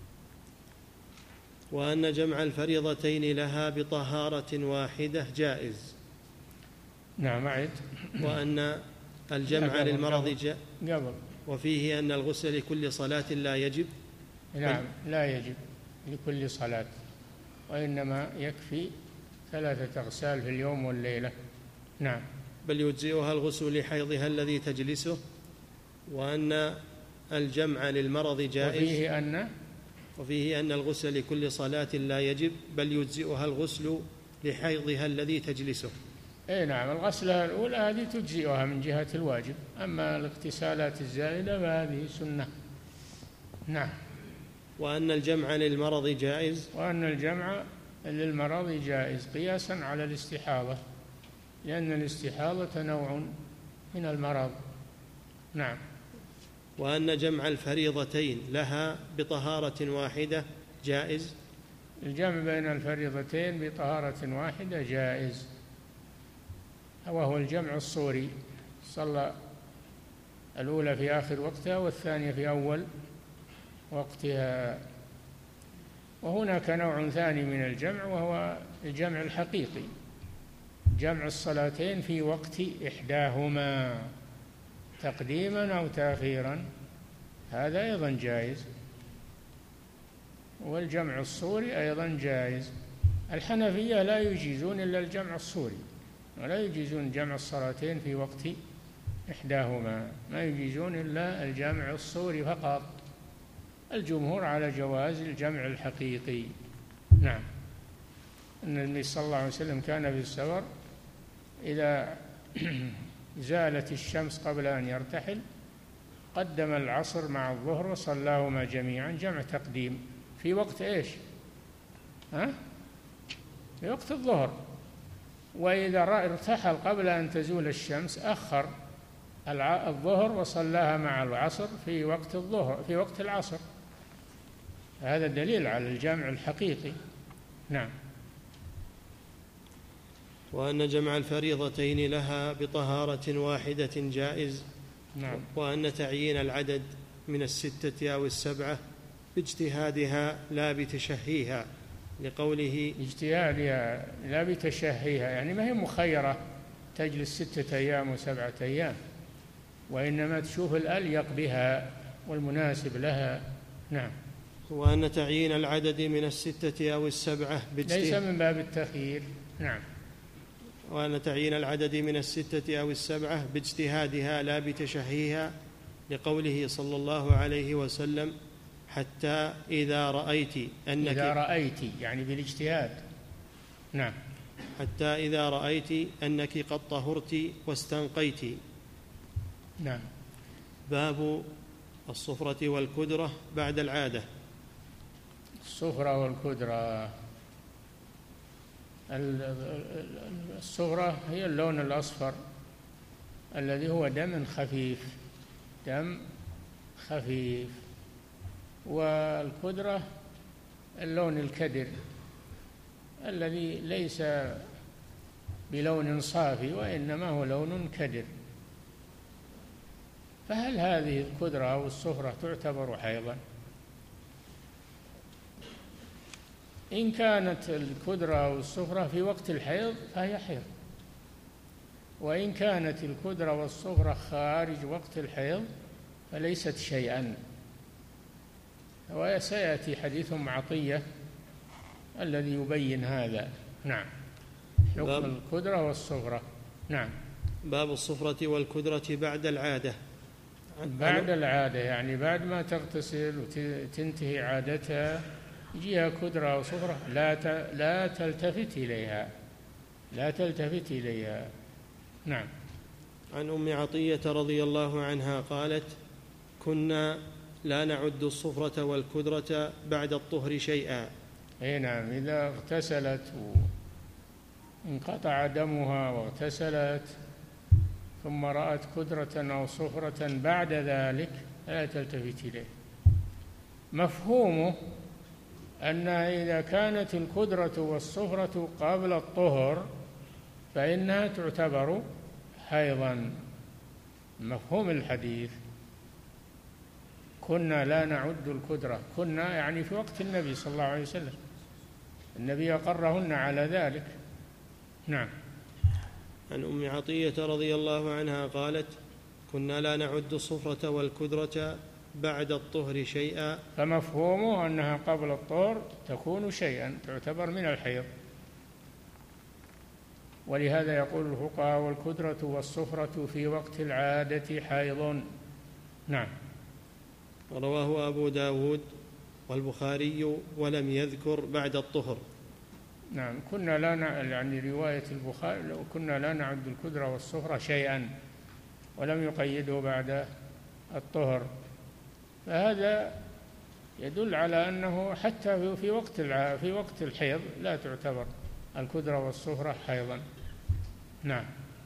وأن جمع الفريضتين لها بطهارة واحدة جائز. نعم. أعد. وأن الجمع للمرض جائز. وفيه أن الغسل لكل صلاة لا يجب. نعم، لا يجب لكل صلاة، وإنما يكفي ثلاثة أغسال في اليوم والليلة. نعم. بل يجزئها الغسل لحيضها الذي تجلسه. وأن الجمع للمرض جائز. وفيه أن وفيه أن الغسل لكل صلاة لا يجب، بل يجزئها الغسل لحيضها الذي تجلسه. اي نعم. الغسلة الأولى هذه تجزئها من جهة الواجب، أما الاغتسالات الزائدة فهذه سنة. نعم. وأن الجمع للمرض جائز. وأن الجمع للمرض جائز قياسا على الاستحاضة، لأن الاستحاضة نوع من المرض. نعم. وأن جمع الفريضتين لها بطهارة واحدة جائز. الجمع بين الفريضتين بطهارة واحدة جائز، وهو الجمع الصوري، صلى الأولى في آخر وقتها والثانية في أول وقتها. وهناك نوع ثاني من الجمع وهو الجمع الحقيقي، جمع الصلاتين في وقت إحداهما تقديما أو تأخيرا، هذا أيضا جائز. والجمع الصوري أيضا جائز. الحنفية لا يجيزون إلا الجمع الصوري، ولا يجيزون جمع الصلاتين في وقت إحداهما، ما يجيزون إلا الجمع الصوري فقط. الجمهور على جواز الجمع الحقيقي. نعم. أن النبي صلى الله عليه وسلم كان في السفر إذا زالت الشمس قبل أن يرتحل قدم العصر مع الظهر وصلاهما جميعا جمع تقديم في وقت إيش؟ ها؟ في وقت الظهر. وإذا ارتحل قبل أن تزول الشمس أخر الظهر وصلاها مع العصر في وقت الظهر في وقت العصر. هذا دليل على الجمع الحقيقي. نعم. وأن جمع الفريضتين لها بطهارة واحدة جائز. نعم. وأن تعيين العدد من الستة أو السبعة باجتهادها لا بتشهيها، لقوله اجتهادها لا بتشهيها، يعني ما هي مخيرة تجلس ستة أيام وسبعة أيام، وإنما تشوف الأليق بها والمناسب لها. نعم. وأن تعيين العدد من الستة أو السبعة باجتهاد ليس من باب التخيير. نعم. وأن تعيين العدد من الستة أو السبعة باجتهادها لا بتشهيها، لقوله صلى الله عليه وسلم حتى إذا رأيت أنك إذا رأيت يعني بالاجتهاد. نعم. حتى إذا رأيت أنك قد طهرت واستنقيت. نعم. باب الصفرة والكدرة بعد العادة. الصفرة والكدرة، الصفرة هي اللون الأصفر الذي هو دم خفيف، دم خفيف. والكدرة اللون الكدر الذي ليس بلون صافي وإنما هو لون كدر. فهل هذه الكدرة أو الصفرة تعتبر حيضا؟ إن كانت الكدرة أو الصفرة في وقت الحيض فهي حيض، وإن كانت الكدرة والصفرة خارج وقت الحيض فليست شيئا. وسيأتي حديث عطية الذي يبين هذا. نعم. حكم الكدرة والصفرة. نعم. باب الصفرة والكدرة بعد العادة. بعد العادة يعني بعد ما تغتسل وتنتهي عادتها يجيها كدرة أو صفرة لا لا تلتفت إليها، لا تلتفت إليها. نعم. عن أم عطية رضي الله عنها قالت: كنا لا نعد الصفرة والكدرة بعد الطهر شيئا. أي نعم. إذا اغتسلت وانقطع دمها واغتسلت ثم رأت كدرة أو صفرة بعد ذلك لا تلتفت إليه. مفهومه أن إذا كانت الكدرة والصفرة قبل الطهر فإنها تعتبر حيضا. مفهوم الحديث كنا لا نعد الكدرة، كنا يعني في وقت النبي صلى الله عليه وسلم، النبي أقرهن على ذلك. نعم. عن أم عطية رضي الله عنها قالت: كنا لا نعد الصفرة والكدرة بعد الطهر شيئا. فمفهومه أنها قبل الطهر تكون شيئا، تعتبر من الحيض. ولهذا يقول الفقهاء: والكدرة والصفرة في وقت العادة حيض. نعم. رواه أبو داود والبخاري ولم يذكر بعد الطهر. نعم. كنا لا نع... يعني رواية البخاري لو كنا لا نعد الكدرة والصفرة شيئا، ولم يقيده بعد الطهر. فهذا يدل على أنه حتى في وقت في وقت الحيض لا تعتبر الكدرة والصفرة حيضا. نعم.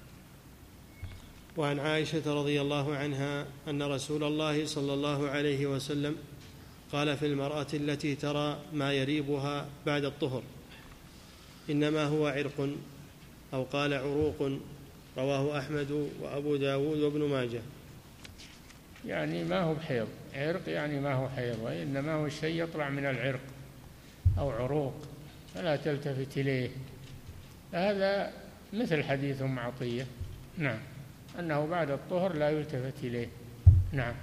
وعن عائشة رضي الله عنها أن رسول الله صلى الله عليه وسلم قال في المرأة التي ترى ما يريبها بعد الطهر إنما هو عرق، أو قال عروق، رواه أحمد وأبو داود وابن ماجه. يعني ما هو بحيض، عرق يعني ما هو حيض، وإنما هو شيء يطلع من العرق أو عروق فلا تلتفت إليه. هذا مثل حديث أم عطية، نعم، أنه بعد الطهر لا يلتفت إليه. نعم.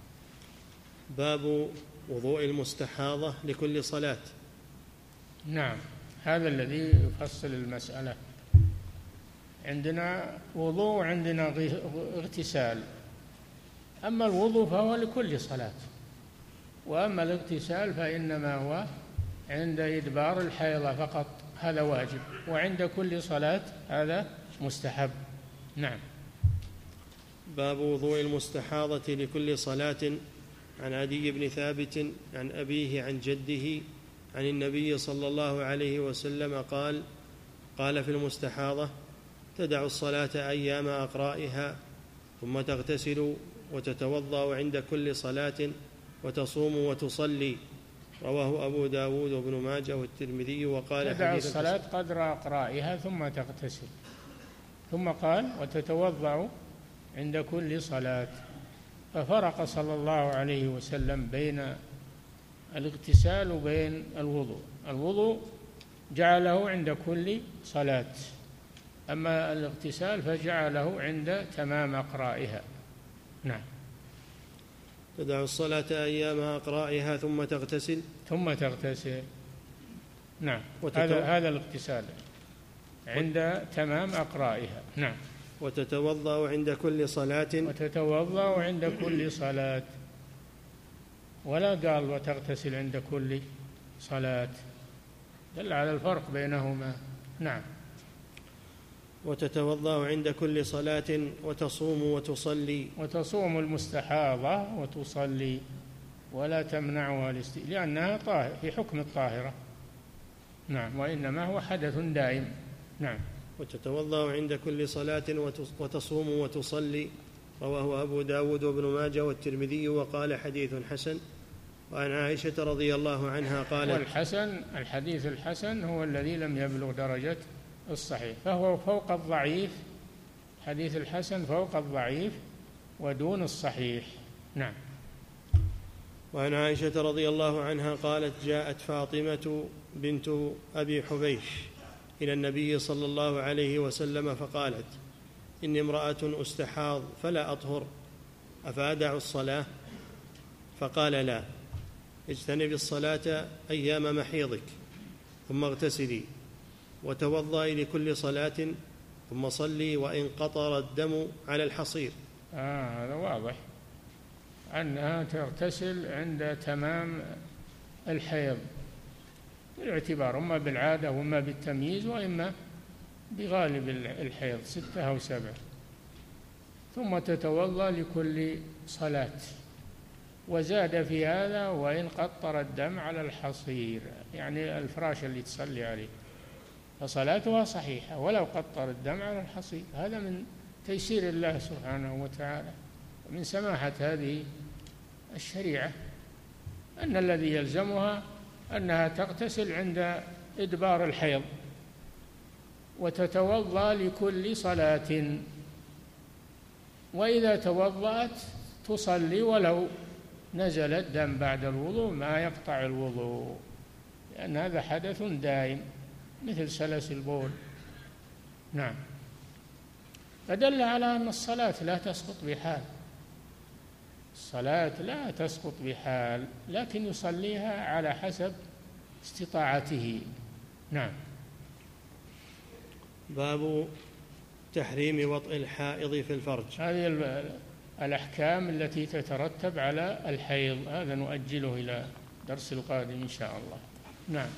باب وضوء المستحاضة لكل صلاة. نعم، هذا الذي يفصل المسألة. عندنا وضوء وعندنا اغتسال. أما الوضوء فهو لكل صلاة، وأما الاغتسال فإنما هو عند إدبار الحيضة فقط، هذا واجب، وعند كل صلاة هذا مستحب. نعم. باب وضوء المستحاضة لكل صلاة. عن عدي بن ثابت عن أبيه عن جده عن النبي صلى الله عليه وسلم قال: قال في المستحاضة: تدع الصلاة أيام أقرائها ثم تغتسل وتتوضأ عند كل صلاة وتصوم وتصلي. رواه أبو داود وابن ماجه والترمذي. وقال: تدع الصلاة قدر أقرائها ثم تغتسل، ثم قال: وتتوضأ عند كل صلاة. ففرق صلى الله عليه وسلم بين الاغتسال وبين الوضوء. الوضوء جعله عند كل صلاة، أما الاغتسال فجعله عند تمام أقرائها. نعم. تدع الصلاة أيام أقرائها ثم تغتسل ثم تغتسل نعم. هذا هذا الاغتسال عند تمام أقرائها. نعم. وتتوضأ عند كل صلاة وتتوضأ عند كل صلاة، ولا قال وتغتسل عند كل صلاة، دل على الفرق بينهما. نعم. وتتوضأ عند كل صلاة وتصوم وتصلي. وتصوم المستحاضة وتصلي ولا تمنعها الاست... لأنها طاهر في حكم الطاهرة. نعم. وإنما هو حدث دائم. نعم. وتتوضأ عند كل صلاة وتصوم وتصلي. رواه أبو داود وابن ماجه والترمذي. وقال: حديث حسن. وعن عائشة رضي الله عنها قالت: والحسن الحديث الحسن هو الذي لم يبلغ درجة الصحيح، فهو فوق الضعيف. حديث الحسن فوق الضعيف ودون الصحيح. نعم. وعن عائشة رضي الله عنها قالت: جاءت فاطمة بنت أبي حبيش إلى النبي صلى الله عليه وسلم فقالت: إني امرأة أستحاض فلا أطهر، أفأدع الصلاة؟ فقال: لا، اجتنبي الصلاة أيام محيضك ثم اغتسلي وتوضئي لكل صلاة ثم صلي وإن قطر الدم على الحصير. آه هذا واضح أنها تغتسل عند تمام الحيض بالاعتبار، إما بالعادة وإما بالتمييز وإما بغالب الحيض ستة أو سبعة، ثم تتوضأ لكل صلاة. وزاد في هذا: وإن قطر الدم على الحصير، يعني الفراش اللي تصلي عليه، فصلاتها صحيحة ولو قطر الدم على الحصير. هذا من تيسير الله سبحانه وتعالى ومن سماحة هذه الشريعة، أن الذي يلزمها أنها تغتسل عند إدبار الحيض وتتوضأ لكل صلاة، وإذا توضأت تصلي ولو نزل الدم بعد الوضوء ما يقطع الوضوء، لأن هذا حدث دائم مثل سلس البول. نعم. فدل على أن الصلاة لا تسقط بحال، الصلاة لا تسقط بحال، لكن يصليها على حسب استطاعته. نعم. باب تحريم وطئ الحائض في الفرج. هذه الأحكام التي تترتب على الحيض، هذا نؤجله إلى درس القادم إن شاء الله. نعم.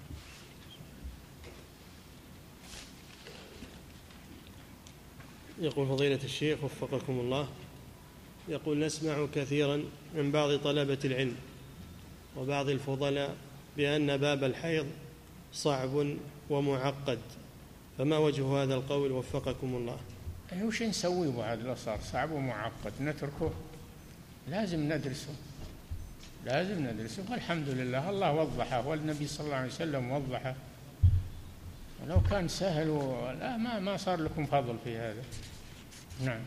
يقول فضيلة الشيخ وفقكم الله، يقول: نسمع كثيرا من بعض طلبة العلم وبعض الفضلاء بأن باب الحيض صعب ومعقد، فما وجه هذا القول وفقكم الله؟ أي وش نسوي بعد لو صار صعب ومعقد؟ نتركه؟ لازم ندرسه، لازم ندرسه، والحمد لله الله وضحه والنبي صلى الله عليه وسلم وضحه. ولو كان سهل و... لا ما ما صار لكم فضل في هذا. نعم.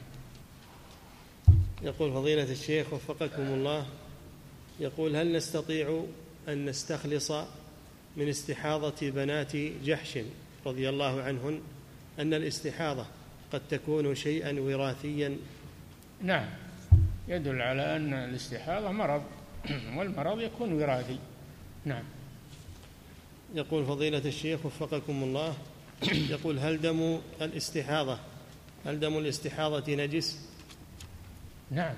يقول فضيلة الشيخ وفقكم الله، يقول هل نستطيع أن نستخلص من استحاضة بنات جحش رضي الله عنهن أن الاستحاضة قد تكون شيئا وراثيا؟ نعم، يدل على أن الاستحاضة مرض والمرض يكون وراثي. نعم. يقول فضيلة الشيخ وفقكم الله، يقول هل دم الاستحاضة هل دم الاستحاضة نجس؟ نعم،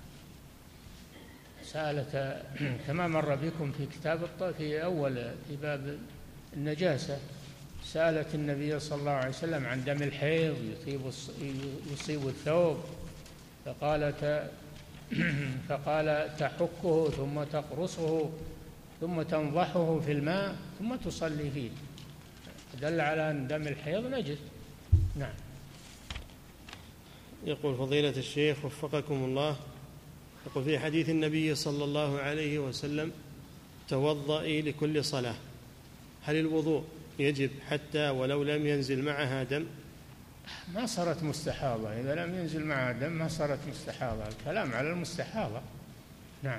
سألت كما مر بكم في كتاب في أول في باب النجاسة، سألت النبي صلى الله عليه وسلم عن دم الحيض يصيب يصيب الثوب، فقالت فقال تحكه ثم تقرصه ثم تنضحه في الماء ثم تصلي فيه، دل على أن دم الحيض نجس. نعم. يقول فضيلة الشيخ وفقكم الله، يقول في حديث النبي صلى الله عليه وسلم توضئي لكل صلاة، هل الوضوء يجب حتى ولو لم ينزل معها دم؟ ما صارت مستحاضة، إذا لم ينزل معها دم ما صارت مستحاضة، الكلام على المستحاضة. نعم.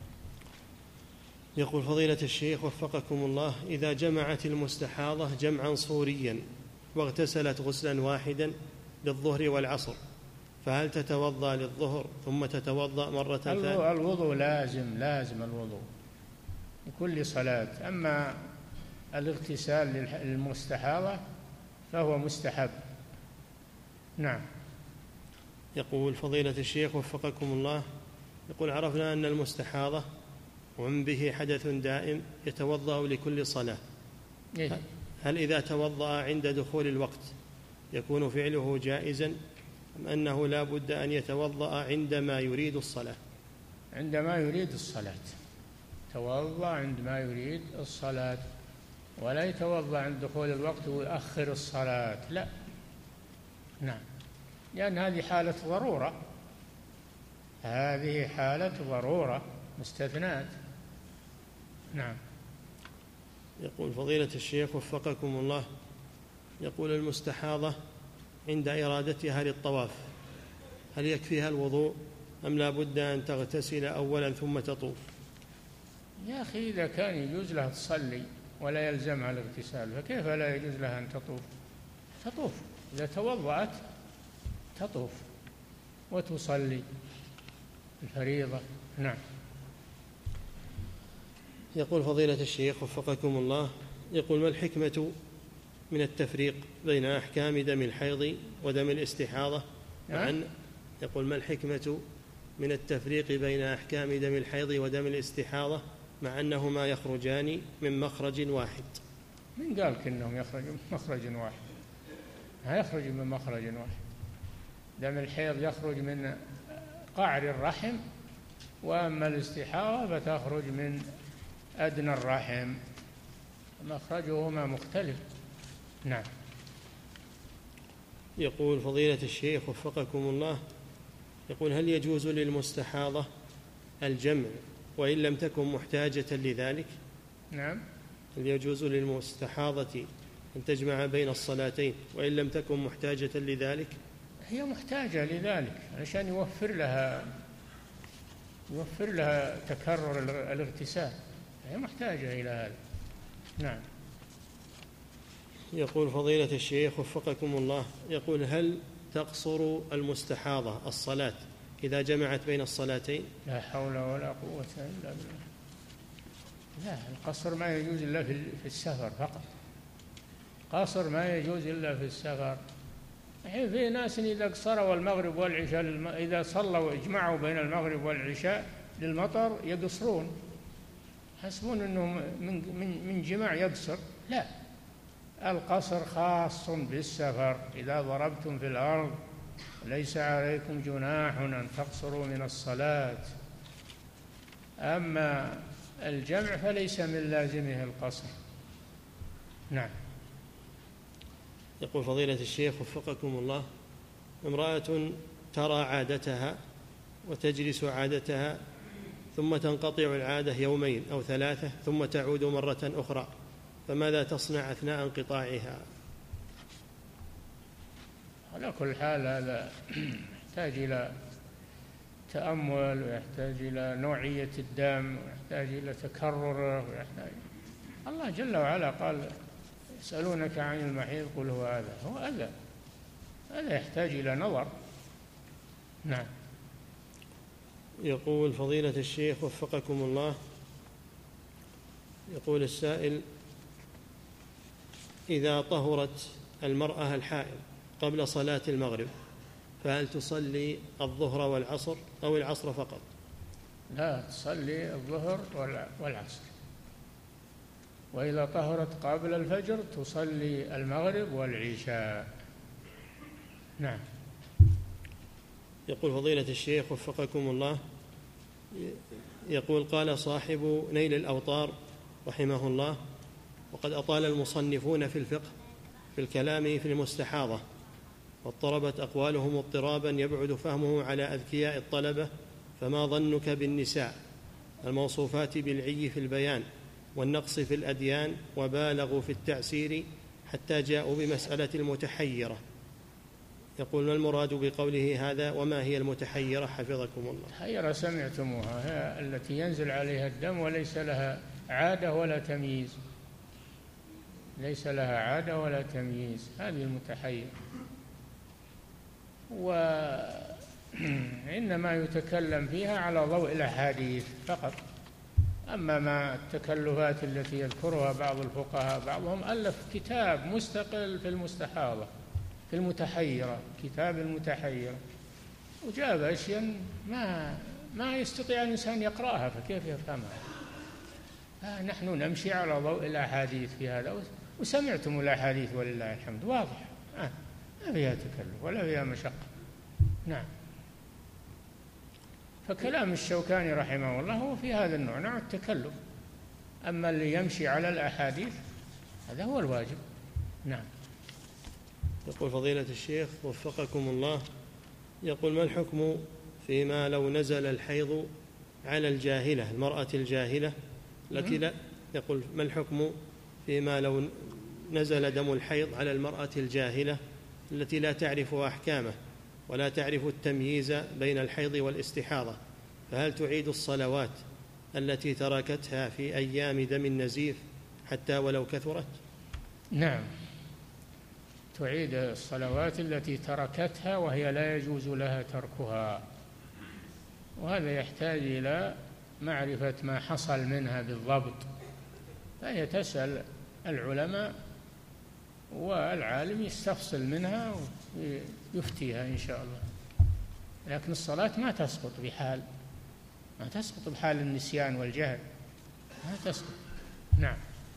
يقول فضيلة الشيخ وفقكم الله، إذا جمعت المستحاضة جمعا صوريا واغتسلت غسلا واحدا للظهر والعصر، فهل تتوضأ للظهر ثم تتوضأ مرة ثانية؟ الوضوء لازم لازم الوضوء لكل صلاة، أما الاغتسال للمستحاضة فهو مستحب. نعم. يقول فضيلة الشيخ وفقكم الله، يقول عرفنا أن المستحاضة ومن به حدث دائم يتوضأ لكل صلاة، إيه؟ هل إذا توضأ عند دخول الوقت يكون فعله جائزا أم أنه لا بد أن يتوضأ عندما يريد الصلاة؟ عندما يريد الصلاة، توضأ عندما يريد الصلاة، ولا يتوضأ عند دخول الوقت ويؤخر الصلاة، لا. نعم، لأن هذه حالة ضرورة، هذه حالة ضرورة مستثنات. نعم. يقول فضيلة الشيخ وفقكم الله، يقول المستحاضة عند إرادتها للطواف هل يكفيها الوضوء أم لا بد أن تغتسل أولا ثم تطوف؟ يا أخي إذا كان يجوز لها تصلي ولا يلزمها الاغتسال فكيف لا يجوز لها أن تطوف؟ تطوف إذا توضأت، تطوف وتصلي الفريضة. نعم. يقول فضيلة الشيخ وفقكم الله، يقول ما الحكمة من التفريق بين أحكام دم الحيض ودم الاستحاضة؟ نعم. يقول ما الحكمة من التفريق بين أحكام دم الحيض ودم الاستحاضة مع أنهما يخرجان من مخرج واحد؟ من قالك أنهم يخرجون من مخرج واحد؟ ها يخرج من مخرج واحد. دم الحيض يخرج من قعر الرحم، وأما الاستحاضة فتخرج من أدنى الرحم، مخرجهما مختلف. نعم. يقول فضيلة الشيخ وفقكم الله، يقول هل يجوز للمستحاضة الجمع وإن لم تكن محتاجة لذلك؟ نعم. هل يجوز للمستحاضة أن تجمع بين الصلاتين وإن لم تكن محتاجة لذلك؟ هي محتاجة لذلك علشان يوفر لها يوفر لها تكرر الاغتسال، هي محتاجة إلى هذا. نعم. يقول فضيلة الشيخ وفقكم الله، يقول هل تقصر المستحاضة الصلاة إذا جمعت بين الصلاتين؟ لا حول ولا قوة إلا بالله. لا، القصر ما يجوز إلا في السفر فقط، قصر ما يجوز إلا في السفر. الحين في ناس إذا قصروا المغرب والعشاء للم... إذا صلوا اجمعوا بين المغرب والعشاء للمطر يقصرون، يحسبون أنه من من من جماع يقصر. لا، القصر خاص بالسفر. إذا ضربتم في الأرض ليس عليكم جناح أن تقصروا من الصلاة. أما الجمع فليس من لازمه القصر. نعم. يقول فضيلة الشيخ وفقكم الله: امرأة ترى عادتها وتجلس عادتها ثم تنقطع العادة يومين أو ثلاثة ثم تعود مرة أخرى، فماذا تصنع أثناء انقطاعها؟ على كل حال هذا يحتاج إلى تأمل، ويحتاج إلى نوعية الدم، ويحتاج إلى تكرره، ويحتاج. الله جل وعلا قال: يسألونك عن المحيض قل هو أذى. هو أذى، هذا يحتاج إلى نظر. نعم. يقول فضيلة الشيخ وفقكم الله، يقول السائل: إذا طهرت المرأة الحائض قبل صلاة المغرب فهل تصلي الظهر والعصر أو العصر فقط؟ لا، تصلي الظهر والعصر، وإذا طهرت قبل الفجر تصلي المغرب والعشاء. نعم. يقول فضيلة الشيخ وفقكم الله، يقول: قال صاحب نيل الأوطار رحمه الله: وقد أطال المصنفون في الفقه في الكلام في المستحاضة، واضطربت أقوالهم اضطرابا يبعد فهمه على أذكياء الطلبة، فما ظنك بالنساء الموصوفات بالعي في البيان والنقص في الأديان، وبالغوا في التعسير حتى جاءوا بمسألة المتحيرة. يقول: ما المراد بقوله هذا، وما هي المتحيرة حفظكم الله؟ المتحيرة سمعتموها، هي التي ينزل عليها الدم وليس لها عادة ولا تمييز، ليس لها عادة ولا تمييز، هذه المتحيرة. وإنما يتكلم فيها على ضوء الأحاديث فقط. أما ما التكلفات التي يذكرها بعض الفقهاء، بعضهم ألف كتاب مستقل في المستحاضة، في المتحيرة، كتاب المتحيرة، وجاب أشياء ما ما يستطيع الإنسان يقرأها، فكيف يفهمها؟ نحن نمشي على ضوء الأحاديث في هذا، وسمعتم الأحاديث ولله الحمد واضح، آه. ما فيها تكلف ولا فيها مشقة. نعم. فكلام الشوكاني رحمه الله هو في هذا النوع، نوع التكلف. أما اللي يمشي على الأحاديث هذا هو الواجب. نعم. يقول فضيلة الشيخ وفقكم الله، يقول: ما الحكم فيما لو نزل الحيض على الجاهلة، المرأة الجاهلة التي لا يقول ما الحكم فيما لو نزل دم الحيض على المرأة الجاهلة التي لا تعرف أحكامه ولا تعرف التمييز بين الحيض والاستحاضة، فهل تعيد الصلوات التي تركتها في أيام دم النزيف حتى ولو كثرت؟ نعم، تعيد الصلوات التي تركتها وهي لا يجوز لها تركها، وهذا يحتاج إلى معرفة ما حصل منها بالضبط، فهي تسأل العلماء والعالم يستفصل منها ويفتيها إن شاء الله. لكن الصلاة ما تسقط بحال، ما تسقط بحال النسيان والجهل، ما تسقط. نعم.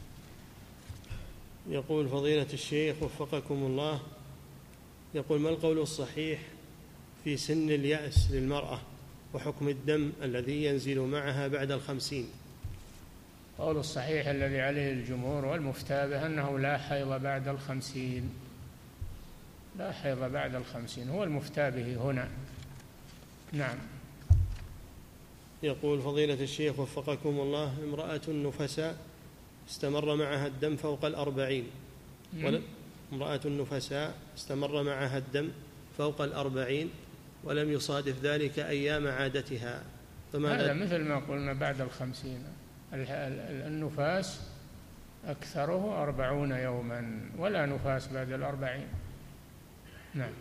يقول فضيلة الشيخ وفقكم الله، يقول: ما القول الصحيح في سن اليأس للمرأة وحكم الدم الذي ينزل معها بعد الخمسين؟ قول الصحيح الذي عليه الجمهور والمفتى به أنه لا حيض بعد الخمسين، لا حيض بعد الخمسين، هو المفتى به هنا. نعم. يقول فضيلة الشيخ وفقكم الله: امرأة نفساء استمر معها الدم فوق الأربعين، امرأة نفساء استمر معها الدم فوق الأربعين ولم يصادف ذلك أيام عادتها، هذا مثل ما قلنا بعد الخمسين. النفاس أكثره أربعون يوما، ولا نفاس بعد الأربعين. نعم.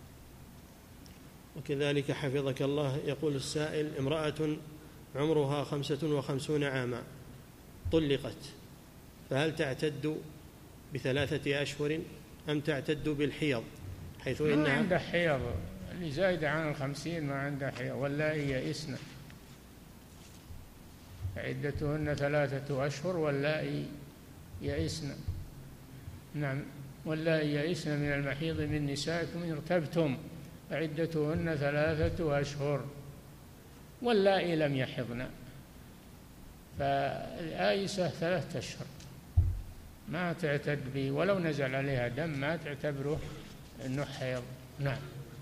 وكذلك حفظك الله، يقول السائل: امرأة عمرها خمسة وخمسون عاما طلقت، فهل تعتد بثلاثة أشهر أم تعتد بالحيض؟ حيث ما إنها عنده حيض، اللي زايد عن الخمسين ما عنده حيض، واللائي يئسن عدتهن ثلاثة أشهر واللائي يئسن. نعم. واللائي يئسن من المحيض من نسائكم إن ارتبتم عدتهن ثلاثة أشهر واللائي لم يحضن. فالآيسة ثلاثة أشهر ما تعتد به، ولو نزل عليها دم ما تعتبره أنه حيض. نعم.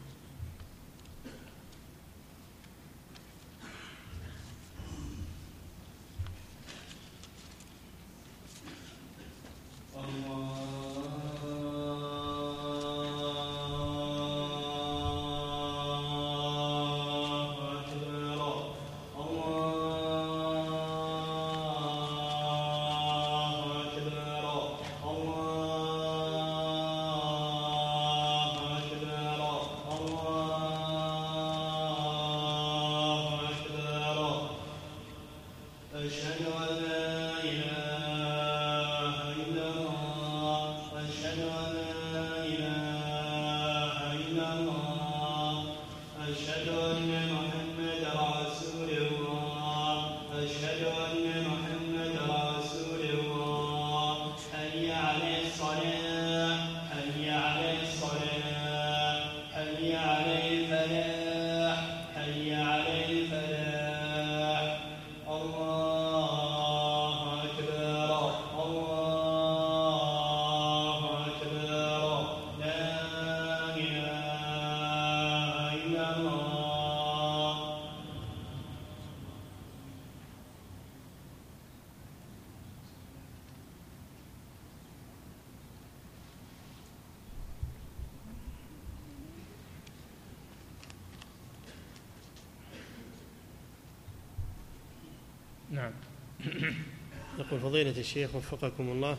نعم. يقول فضيلة الشيخ وفقكم الله،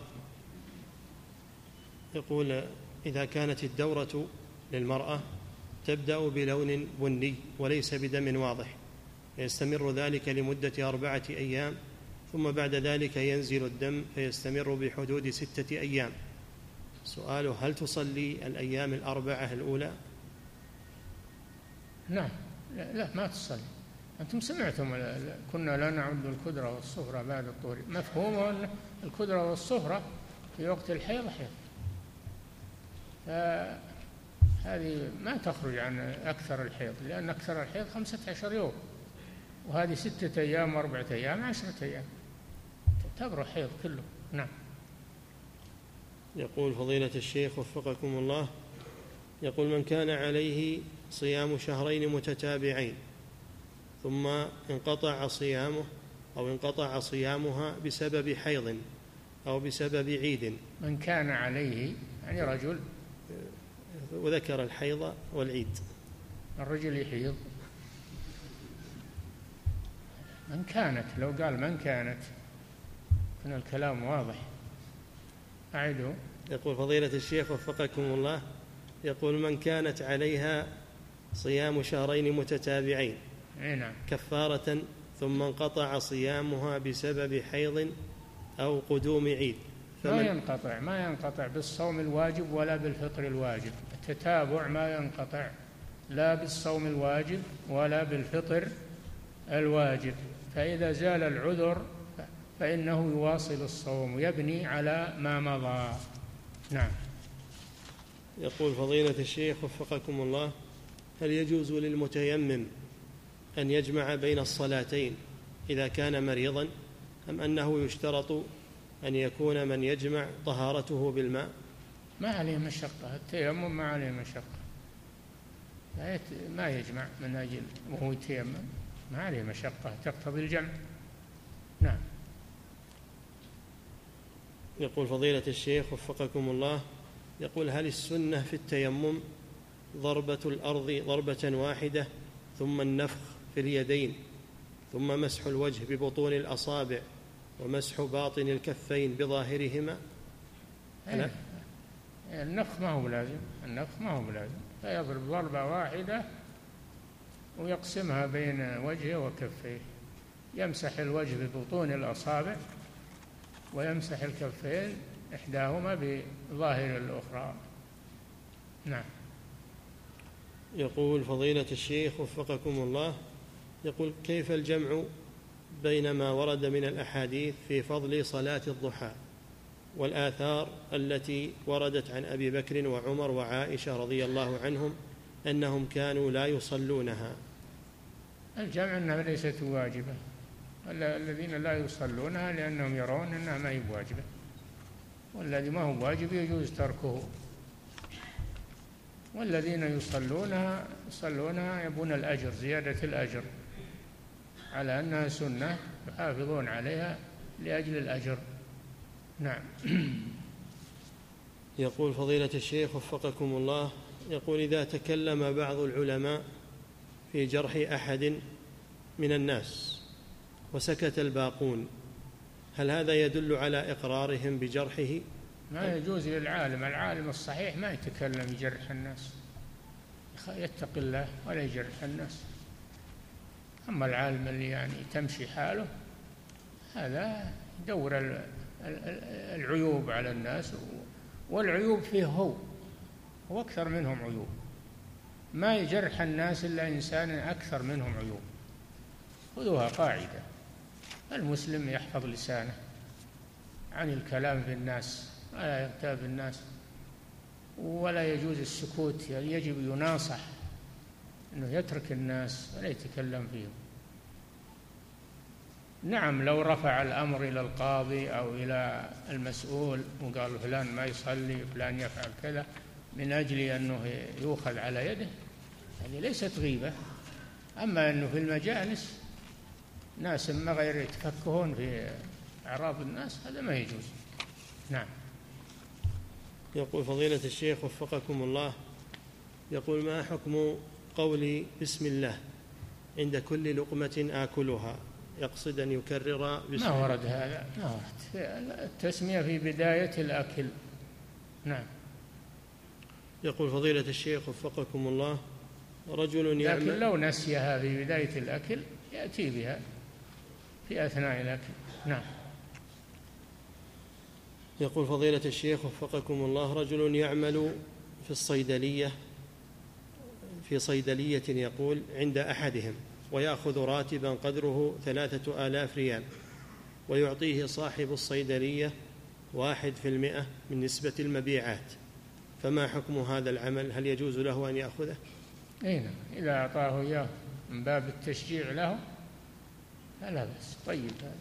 يقول إذا كانت الدورة للمرأة تبدأ بلون بني وليس بدم واضح، يستمر ذلك لمدة أربعة أيام، ثم بعد ذلك ينزل الدم فيستمر بحدود ستة أيام. سؤاله: هل تصلي الأيام الأربعة الأولى؟ نعم. لا, لا ما تصلي. أنتم سمعتم كنا لا نعد الكدرة والصفرة بعد الطهر، مفهومه أن الكدرة والصفرة في وقت الحيض حيض، فهذه ما تخرج عن أكثر الحيض، لأن أكثر الحيض خمسة عشر يوم، وهذه ستة أيام وأربعة أيام عشرة أيام، تعتبر حيض كله. نعم. يقول فضيلة الشيخ وفقكم الله، يقول من كان عليه صيام شهرين متتابعين ثم انقطع صيامه أو انقطع صيامها بسبب حيض أو بسبب عيد. من كان عليه يعني رجل، وذكر الحيض والعيد. الرجل يحيض. من كانت، لو قال من كانت كان الكلام واضح. أعيده. يقول فضيلة الشيخ وفقكم الله، يقول من كانت عليها صيام شهرين متتابعين نعم. كفارة ثم انقطع صيامها بسبب حيض أو قدوم عيد، ما ينقطع ما ينقطع بالصوم الواجب ولا بالفطر الواجب. التتابع ما ينقطع لا بالصوم الواجب ولا بالفطر الواجب، فإذا زال العذر فإنه يواصل الصوم ويبني على ما مضى. نعم. يقول فضيلة الشيخ وفقكم الله، هل يجوز للمتيمم أن يجمع بين الصلاتين إذا كان مريضا، أم أنه يشترط أن يكون من يجمع طهارته بالماء؟ ما عليه مشقة، التيمم ما عليه مشقة، ما يجمع من أجل وهو يتيمم، ما عليه مشقة تقتضي الجمع. نعم. يقول فضيلة الشيخ وفقكم الله، يقول هل السنة في التيمم ضربة الأرض ضربة واحدة ثم النفخ في اليدين ثم مسح الوجه ببطون الأصابع ومسح باطن الكفين بظاهرهما؟ أيه. النفخ ما هو لازم، النفخ ما هو لازم، فيضرب ضربة واحدة ويقسمها بين وجهه وكفيه، يمسح الوجه ببطون الأصابع ويمسح الكفين إحداهما بظاهر الأخرى. نعم. يقول فضيلة الشيخ وفقكم الله، يقول كيف الجمع بين ما ورد من الأحاديث في فضل صلاة الضحى والآثار التي وردت عن أبي بكر وعمر وعائشة رضي الله عنهم أنهم كانوا لا يصلونها؟ الجمع أنها ليست واجبة، الذين لا يصلونها لأنهم يرون أنها ما هي بواجبة، والذي ما هو واجب يجوز تركه، والذين يصلونها يصلونها يبون الأجر، زيادة الأجر على أنها سنة، يحافظون عليها لأجل الأجر. نعم. يقول فضيلة الشيخ وفقكم الله، يقول إذا تكلم بعض العلماء في جرح أحد من الناس وسكت الباقون، هل هذا يدل على إقرارهم بجرحه؟ ما يجوز للعالم، العالم الصحيح ما يتكلم يجرح الناس، يتقي الله ولا يجرح الناس. أما العالم اللي يعني تمشي حاله هذا يدور العيوب على الناس، والعيوب فيه هو وأكثر منهم عيوب، ما يجرح الناس إلا إنسان أكثر منهم عيوب. خذوها قاعدة، المسلم يحفظ لسانه عن الكلام في الناس ولا يغتاب الناس، ولا يجوز السكوت، يعني يجب يناصح أنه يترك الناس ولا يتكلم فيهم. نعم لو رفع الأمر إلى القاضي أو إلى المسؤول وقال فلان ما يصلي فلان يفعل كذا من أجل أنه يؤخذ على يده، هذه ليست غيبة. أما أنه في المجالس ناس ما غير يتفكهون في أعراض الناس هذا ما يجوز. نعم. يقول فضيلة الشيخ وفقكم الله، يقول ما حكم قولي بسم الله عند كل لقمة آكلها، يقصد أن يكرر بسم الله؟ ما ورد هذا، ما ورد التسمية في بداية الأكل. نعم. يقول فضيلة الشيخ وفقكم الله، رجل يعمل، لكن لو نسيها في بداية الأكل يأتي بها في أثناء الأكل. نعم. يقول فضيلة الشيخ وفقكم الله، رجل يعمل في الصيدلية في صيدلية يقول عند أحدهم، ويأخذ راتبا قدره ثلاثة آلاف ريال، ويعطيه صاحب الصيدلية واحد في المئة من نسبة المبيعات، فما حكم هذا العمل؟ هل يجوز له أن يأخذه؟ إيه، إذا أعطاه إياه من باب التشجيع له فلا بأس، طيب هذا.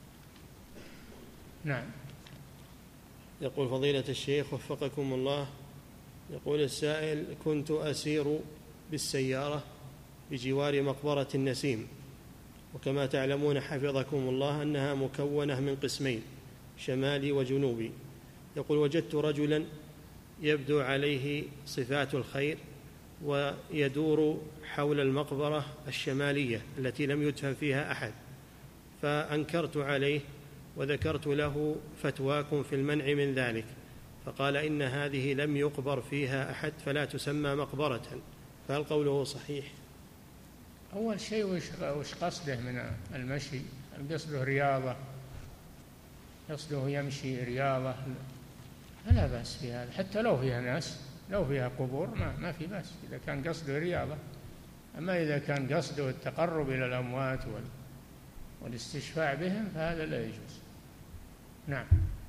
نعم. يقول فضيلة الشيخ وفقكم الله، يقول السائل: كنت أسير بالسيارة بجوار مقبرة النسيم، وكما تعلمون حفظكم الله أنها مكونة من قسمين، شمالي وجنوبي. يقول وجدت رجلا يبدو عليه صفات الخير ويدور حول المقبرة الشمالية التي لم يدفن فيها أحد، فأنكرت عليه وذكرت له فتواكم في المنع من ذلك، فقال إن هذه لم يقبر فيها أحد فلا تسمى مقبرة، فهل قوله صحيح؟ أول شيء وش قصده من المشي؟ قصده رياضة، قصده يمشي رياضة، فلا بأس في هذا، حتى لو فيها ناس، لو فيها قبور ما, ما في بأس إذا كان قصده رياضة. أما إذا كان قصده التقرب إلى الأموات والاستشفاع بهم فهذا لا يجوز. نعم.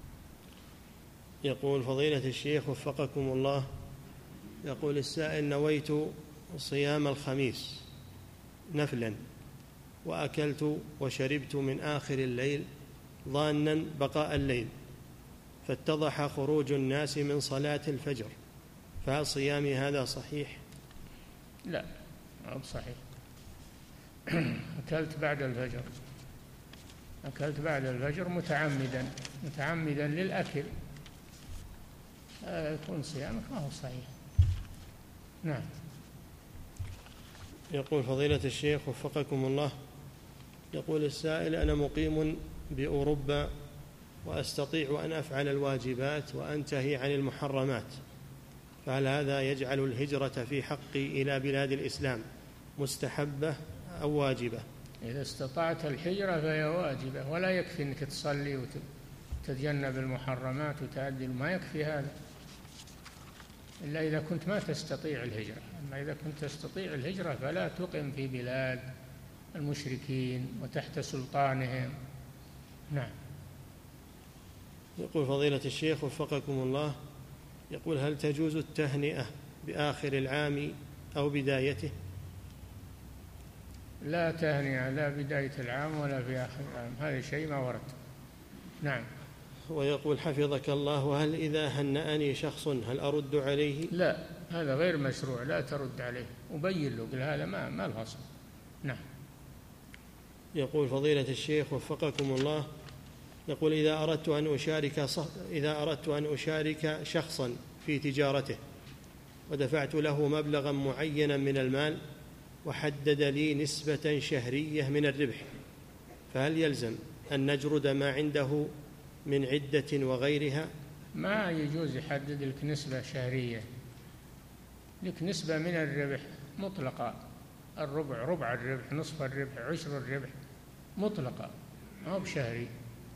يقول فضيلة الشيخ وفقكم الله، يقول السائل: نويت صيام الخميس نفلا، وأكلت وشربت من آخر الليل ظانا بقاء الليل، فاتضح خروج الناس من صلاة الفجر، فهل صيامي هذا صحيح؟ لا، ما هو صحيح. أكلت بعد الفجر، أكلت بعد الفجر متعمدا متعمدا للأكل، يكون صيامك ما هو صحيح. نعم. يقول فضيلة الشيخ وفقكم الله، يقول السائل: أنا مقيم بأوروبا وأستطيع أن أفعل الواجبات وأنتهي عن المحرمات، فهل هذا يجعل الهجرة في حقي إلى بلاد الإسلام مستحبة أو واجبة؟ إذا استطعت الهجرة فهي واجبة، ولا يكفي أنك تصلي وتتجنب المحرمات وتأدي، ما يكفي هذا إلا إذا كنت ما تستطيع الهجرة. أما إذا كنت تستطيع الهجرة فلا تقم في بلاد المشركين وتحت سلطانهم. نعم. يقول فضيلة الشيخ وفقكم الله، يقول: هل تجوز التهنئة بآخر العام أو بدايته؟ لا تهنئة لا بداية العام ولا في آخر العام، هذا شيء ما ورد. نعم. ويقول حفظك الله: هل إذا هنأني شخص هل أرد عليه؟ لا، هذا غير مشروع، لا ترد عليه، وبين له قل هذا ما ما له أصل. نعم. يقول فضيلة الشيخ وفقكم الله، يقول إذا أردت أن أشارك إذا أردت أن أشارك شخصا في تجارته ودفعت له مبلغا معينا من المال وحدد لي نسبة شهرية من الربح، فهل يلزم أن نجرد ما عنده من عدة وغيرها؟ ما يجوز يحدد لك نسبة شهرية، لك نسبة من الربح مطلقة، الربع ربع الربح، نصف الربح، عشر الربح، مطلقة، ما هو بشهري.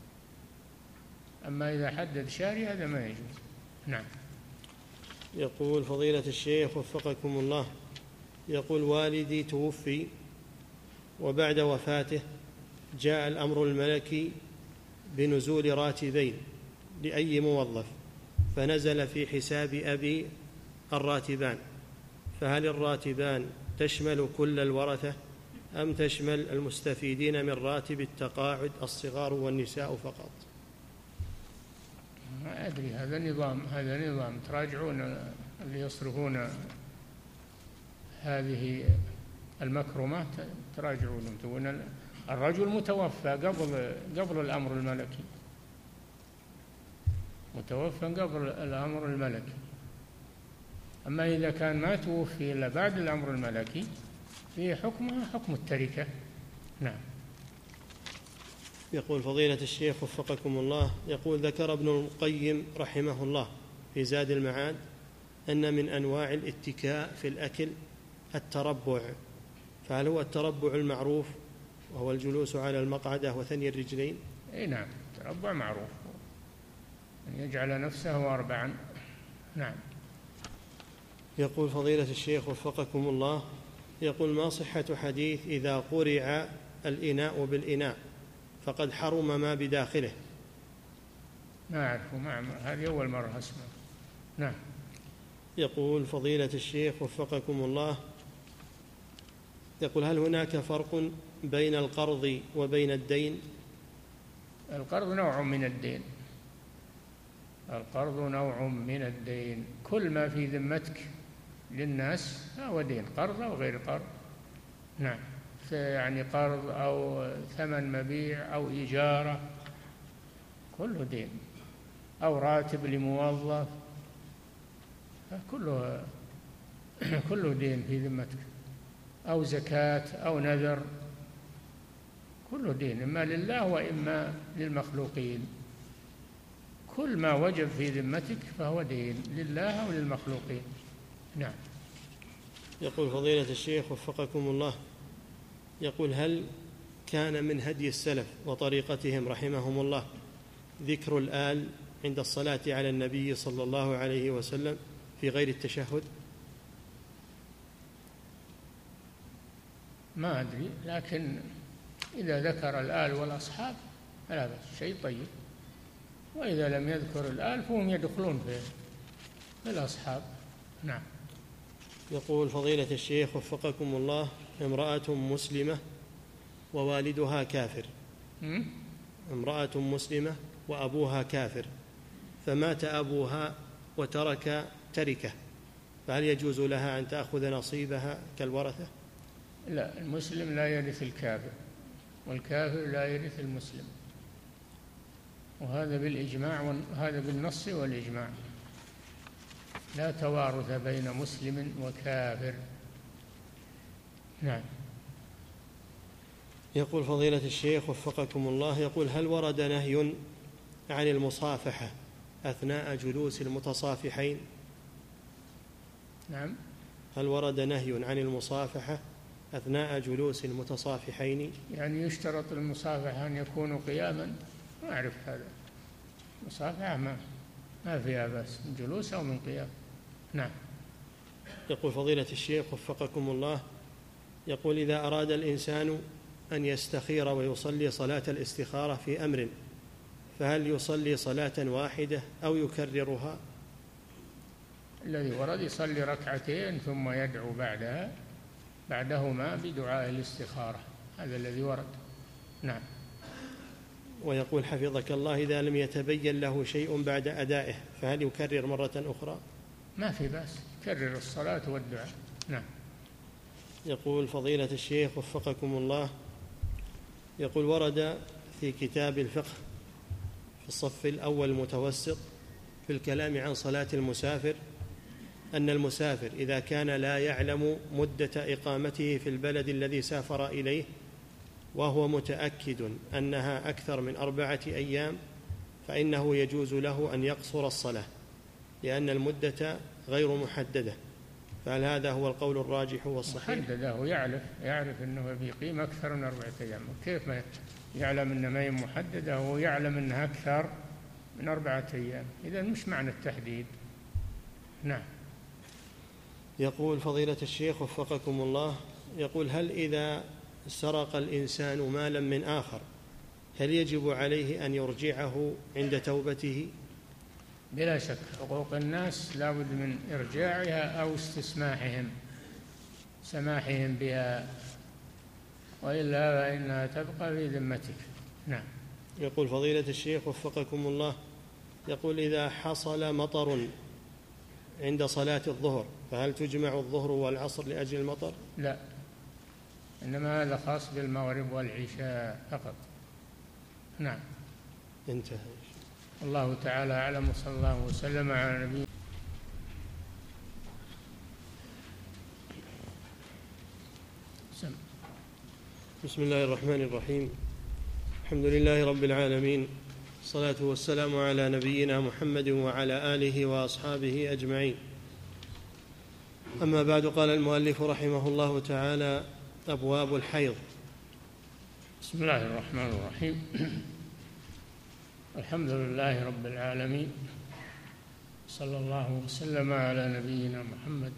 أما إذا حدد شهري هذا ما يجوز. نعم. يقول فضيلة الشيخ وفقكم الله، يقول والدي توفي وبعد وفاته جاء الأمر الملكي بنزول راتبين لأي موظف، فنزل في حساب أبي الراتبان، فهل الراتبان تشمل كل الورثة أم تشمل المستفيدين من راتب التقاعد الصغار والنساء فقط؟ ما أدري، هذا نظام هذا نظام تراجعون اللي يصرفون هذه المكرمات، تراجعون. تقولون الرجل متوفى قبل قبل الأمر الملكي، متوفى قبل الأمر الملكي. أما إذا كان ما توفي إلا بعد الأمر الملكي في حكمها حكم التركة. نعم. يقول فضيلة الشيخ وفقكم الله، يقول ذكر ابن القيم رحمه الله في زاد المعاد أن من أنواع الاتكاء في الأكل التربع، فهل هو التربع المعروف وهو الجلوس على المقعدة وثني الرجلين؟ اي نعم، التربع معروف، أن يجعل نفسه أربعا. نعم. يقول فضيلة الشيخ وفقكم الله، يقول ما صحة حديث إذا قرع الإناء بالإناء فقد حرم ما بداخله؟ ما أعرفه، ما هذه أول مرة أسمع. نعم. يقول فضيلة الشيخ وفقكم الله، يقول هل هناك فرق بين القرض وبين الدين؟ القرض نوع من الدين، القرض نوع من الدين، كل ما في ذمتك للناس هو دين، قرض أو غير قرض. نعم. يعني قرض أو ثمن مبيع أو إجارة كله دين، أو راتب لموظف كله كله دين في ذمتك، أو زكاة أو نذر كله دين، إما لله وإما للمخلوقين. كل ما وجب في ذمتك فهو دين لله أو للمخلوقين. نعم. يقول فضيلة الشيخ وفقكم الله، يقول هل كان من هدي السلف وطريقتهم رحمهم الله ذكر الآل عند الصلاة على النبي صلى الله عليه وسلم في غير التشهد؟ ما أدري، لكن إذا ذكر الآل والأصحاب فلا بأس، شيء طيب، وإذا لم يذكر الآل فهم يدخلون في الأصحاب. نعم. يقول فضيلة الشيخ وفقكم الله، امرأة مسلمة ووالدها كافر، م? امرأة مسلمة وأبوها كافر، فمات أبوها وترك تركة، فهل يجوز لها أن تأخذ نصيبها كالورثة؟ لا، المسلم لا يرث الكافر، والكافر لا يرث المسلم، وهذا بالإجماع، وهذا بالنص والإجماع، لا توارث بين مسلم وكافر. نعم. يقول فضيلة الشيخ وفقكم الله، يقول هل ورد نهي عن المصافحة أثناء جلوس المتصافحين؟ نعم. هل ورد نهي عن المصافحة أثناء جلوس المتصافحين؟ يعني يشترط المصافحة أن يكونوا قياما؟ ما أعرف هذا، المصافحة ما ما فيها بس من جلوس أو من قيام. نعم. يقول فضيلة الشيخ وفقكم الله، يقول إذا أراد الإنسان أن يستخير ويصلي صلاة الاستخارة في أمر، فهل يصلي صلاة واحدة أو يكررها؟ الذي ورد يصلي ركعتين ثم يدعو بعدها بعدهما بدعاء الاستخارة، هذا الذي ورد. نعم. ويقول حفظك الله: إذا لم يتبين له شيء بعد أدائه فهل يكرر مرة أخرى؟ ما في بأس، يكرر الصلاة والدعاء. نعم. يقول فضيلة الشيخ وفقكم الله، يقول ورد في كتاب الفقه في الصف الأول المتوسط في الكلام عن صلاة المسافر أن المسافر إذا كان لا يعلم مدة إقامته في البلد الذي سافر إليه وهو متأكد أنها أكثر من أربعة أيام فإنه يجوز له أن يقصر الصلاة لأن المدة غير محددة، فهل هذا هو القول الراجح والصحيح؟ محددة، ويعرف يعرف أنه بيقيم أكثر من أربعة أيام، كيف ما يعلم أن ما هي محددة ويعلم أنها أكثر من أربعة أيام؟ إذا مش معنى التحديد. نعم. يقول فضيلة الشيخ وفقكم الله، يقول هل إذا سرق الإنسان مالا من آخر هل يجب عليه أن يرجعه عند توبته؟ بلا شك، حقوق الناس لا بد من إرجاعها أو استسماحهم سماحهم بها، وإلا فإنها تبقى في ذمتك. نعم. يقول فضيلة الشيخ وفقكم الله، يقول إذا حصل مطر عند صلاة الظهر فهل تجمع الظهر والعصر لأجل المطر؟ لا، إنما هذا خاص بالمغرب والعشاء فقط. نعم. انتهى. الله تعالى أعلم، وصلى الله وسلم على نبينا. بسم الله الرحمن الرحيم، الحمد لله رب العالمين، الصلاة والسلام على نبينا محمد وعلى آله وأصحابه أجمعين. أما بعد، قال المؤلف رحمه الله تعالى: أبواب الحيض. بسم الله الرحمن الرحيم، الحمد لله رب العالمين، صلى الله وسلم على نبينا محمد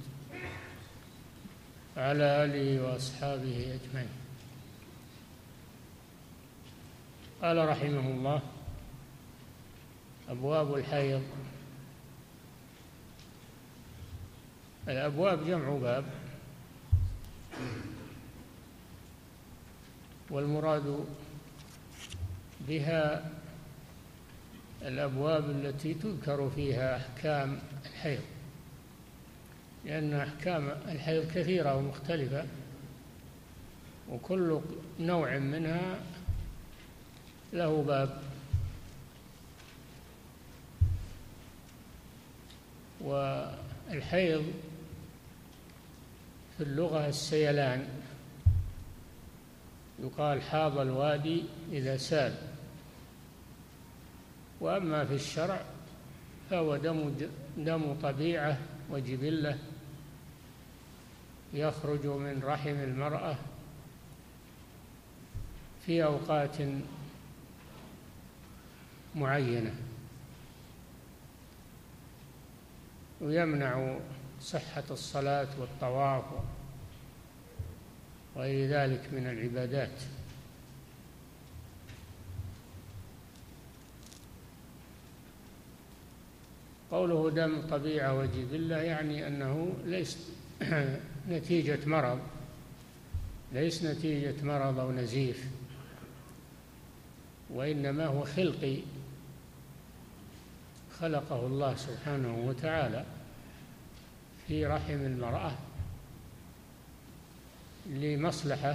وعلى آله وأصحابه أجمعين. قال رحمه الله: أبواب الحيض. الأبواب جمع باب، والمراد بها الأبواب التي تذكر فيها أحكام الحيض، لأن أحكام الحيض كثيرة ومختلفة، وكل نوع منها له باب. والحيض في اللغة السيلان، يقال حاض الوادي إذا سال. وأما في الشرع فهو دم دم طبيعة وجبلة يخرج من رحم المرأة في أوقات معينة، ويمنع صحة الصلاة والطواف وغير ذلك من العبادات. قوله دم طبيعة وجبلة يعني أنه ليس نتيجة مرض، ليس نتيجة مرض أو نزيف، وإنما هو خلقي خلقه الله سبحانه وتعالى في رحم المرأة لمصلحة،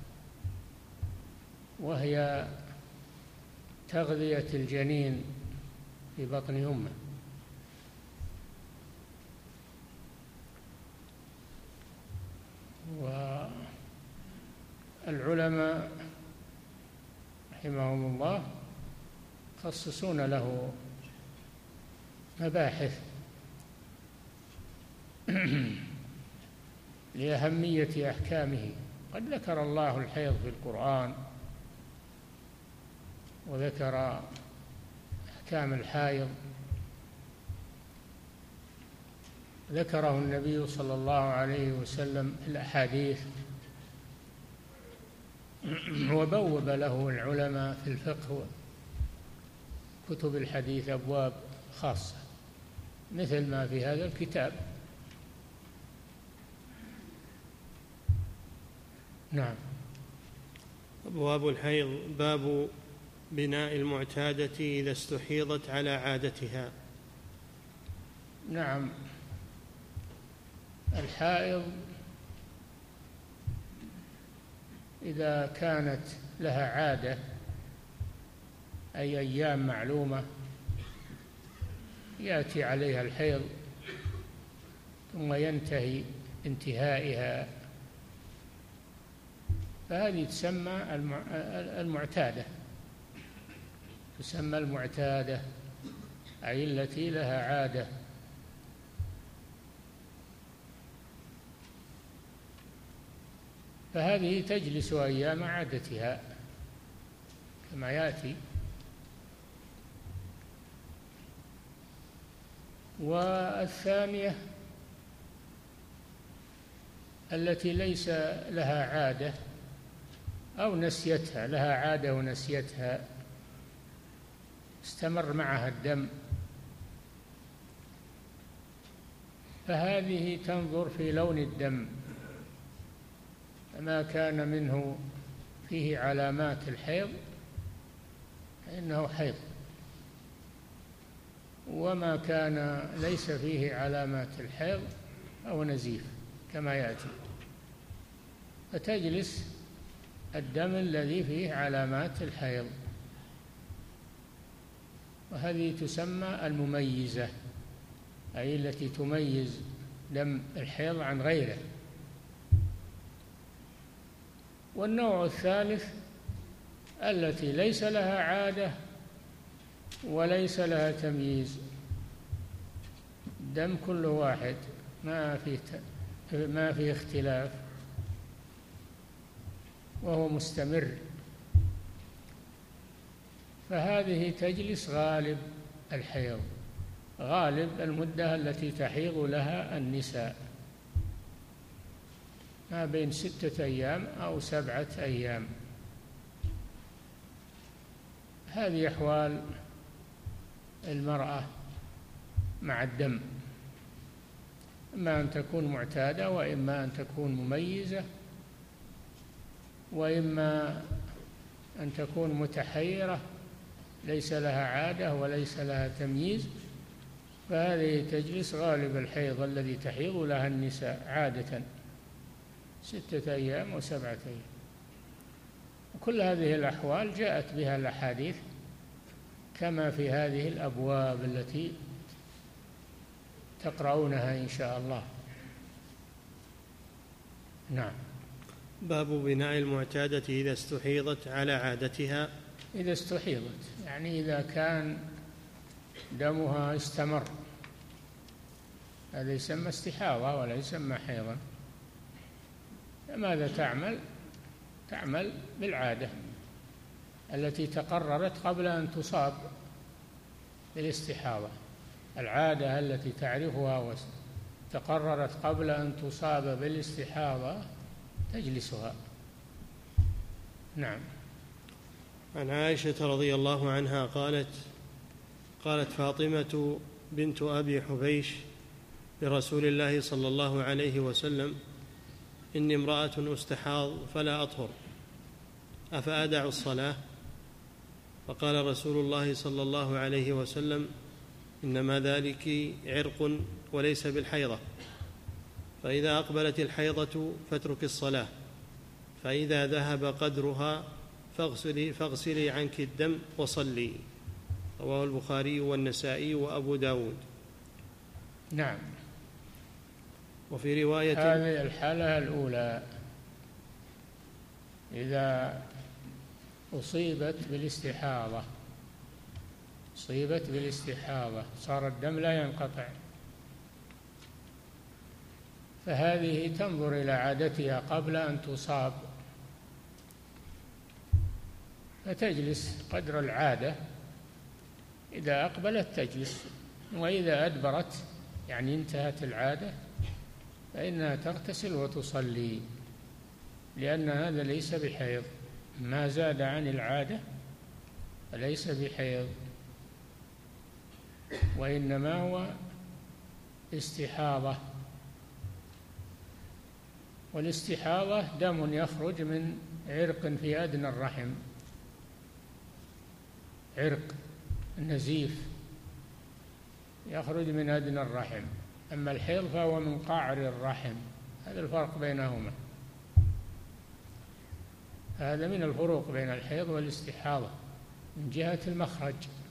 وهي تغذية الجنين في بطن أمه. والعلماء رحمهم الله يخصصون له مباحث لأهمية أحكامه. قد ذكر الله الحيض في القرآن، وذكر أحكام الحائض، ذكره النبي صلى الله عليه وسلم في الأحاديث، وبوب له العلماء في الفقه وكتب الحديث أبواب خاصة مثل ما في هذا الكتاب. نعم. أبواب الحيض. باب بناء المعتادة إذا استحيضت على عادتها. نعم، الحائض إذا كانت لها عادة أي أيام معلومة يأتي عليها الحيض ثم ينتهي انتهائها، فهذه تسمى المعتادة، تسمى المعتادة أي التي لها عادة. فهذه تجلس أيام عادتها كما يأتي. والثانية التي ليس لها عادة أو نسيتها، لها عادة ونسيتها، استمر معها الدم، فهذه تنظر في لون الدم، فما كان منه فيه علامات الحيض فإنه حيض، وما كان ليس فيه علامات الحيض أو نزيف كما يأتي. فتجلس الدم الذي فيه علامات الحيض، وهذه تسمى المميزة، أي التي تميز دم الحيض عن غيره. والنوع الثالث التي ليس لها عادة وليس لها تمييز، الدم كله واحد، ما فيه ما فيه اختلاف، وهو مستمر، فهذه تجلس غالب الحيض، غالب المدة التي تحيض لها النساء، ما بين ستة أيام أو سبعة أيام. هذه أحوال المرأة مع الدم، إما أن تكون معتادة، وإما أن تكون مميزة، وإما أن تكون متحيرة ليس لها عادة وليس لها تمييز، فهذه تجلس غالب الحيض الذي تحيض لها النساء عادة ستة أيام وسبعة أيام. وكل هذه الأحوال جاءت بها الأحاديث كما في هذه الأبواب التي تقرؤونها إن شاء الله. نعم. باب بناء المعتادة إذا استحيضت على عادتها. إذا استحيضت يعني إذا كان دمها استمر، هذا يسمى استحاضة ولا يسمى حيضا. ماذا تعمل؟ تعمل بالعادة التي تقررت قبل أن تصاب بالاستحاضة، العادة التي تعرفها وتقررت قبل أن تصاب بالاستحاضة تجلسها. نعم. عن عائشة رضي الله عنها قالت قالت فاطمة بنت أبي حبيش لرسول الله صلى الله عليه وسلم: إني امرأة أستحاض فلا أطهر، أفأدع الصلاة؟ فقال رسول الله صلى الله عليه وسلم: إنما ذلك عرق وليس بالحيضة، فإذا أقبلت الحيضة فاترك الصلاة، فإذا ذهب قدرها فاغسلي, فاغسلي عنك الدم وصلي. رواه البخاري والنسائي وأبو داود. نعم. وفي رواية: هذه الحالة الأولى إذا أصيبت بالاستحاضة، أصيبت بالاستحاضة صار الدم لا ينقطع، فهذه تنظر إلى عادتها قبل أن تصاب، فتجلس قدر العادة، إذا أقبلت تجلس، وإذا أدبرت يعني انتهت العادة فإنها تغتسل وتصلي، لأن هذا ليس بحيض، ما زاد عن العادة فليس بحيض، وإنما هو استحاضة. والاستحاضة دم يخرج من عرق في أدنى الرحم، عرق النزيف يخرج من أدنى الرحم، أما الحيض فهو من قعر الرحم. هذا الفرق بينهما، هذا من الفروق بين الحيض والاستحاضة من جهة المخرج.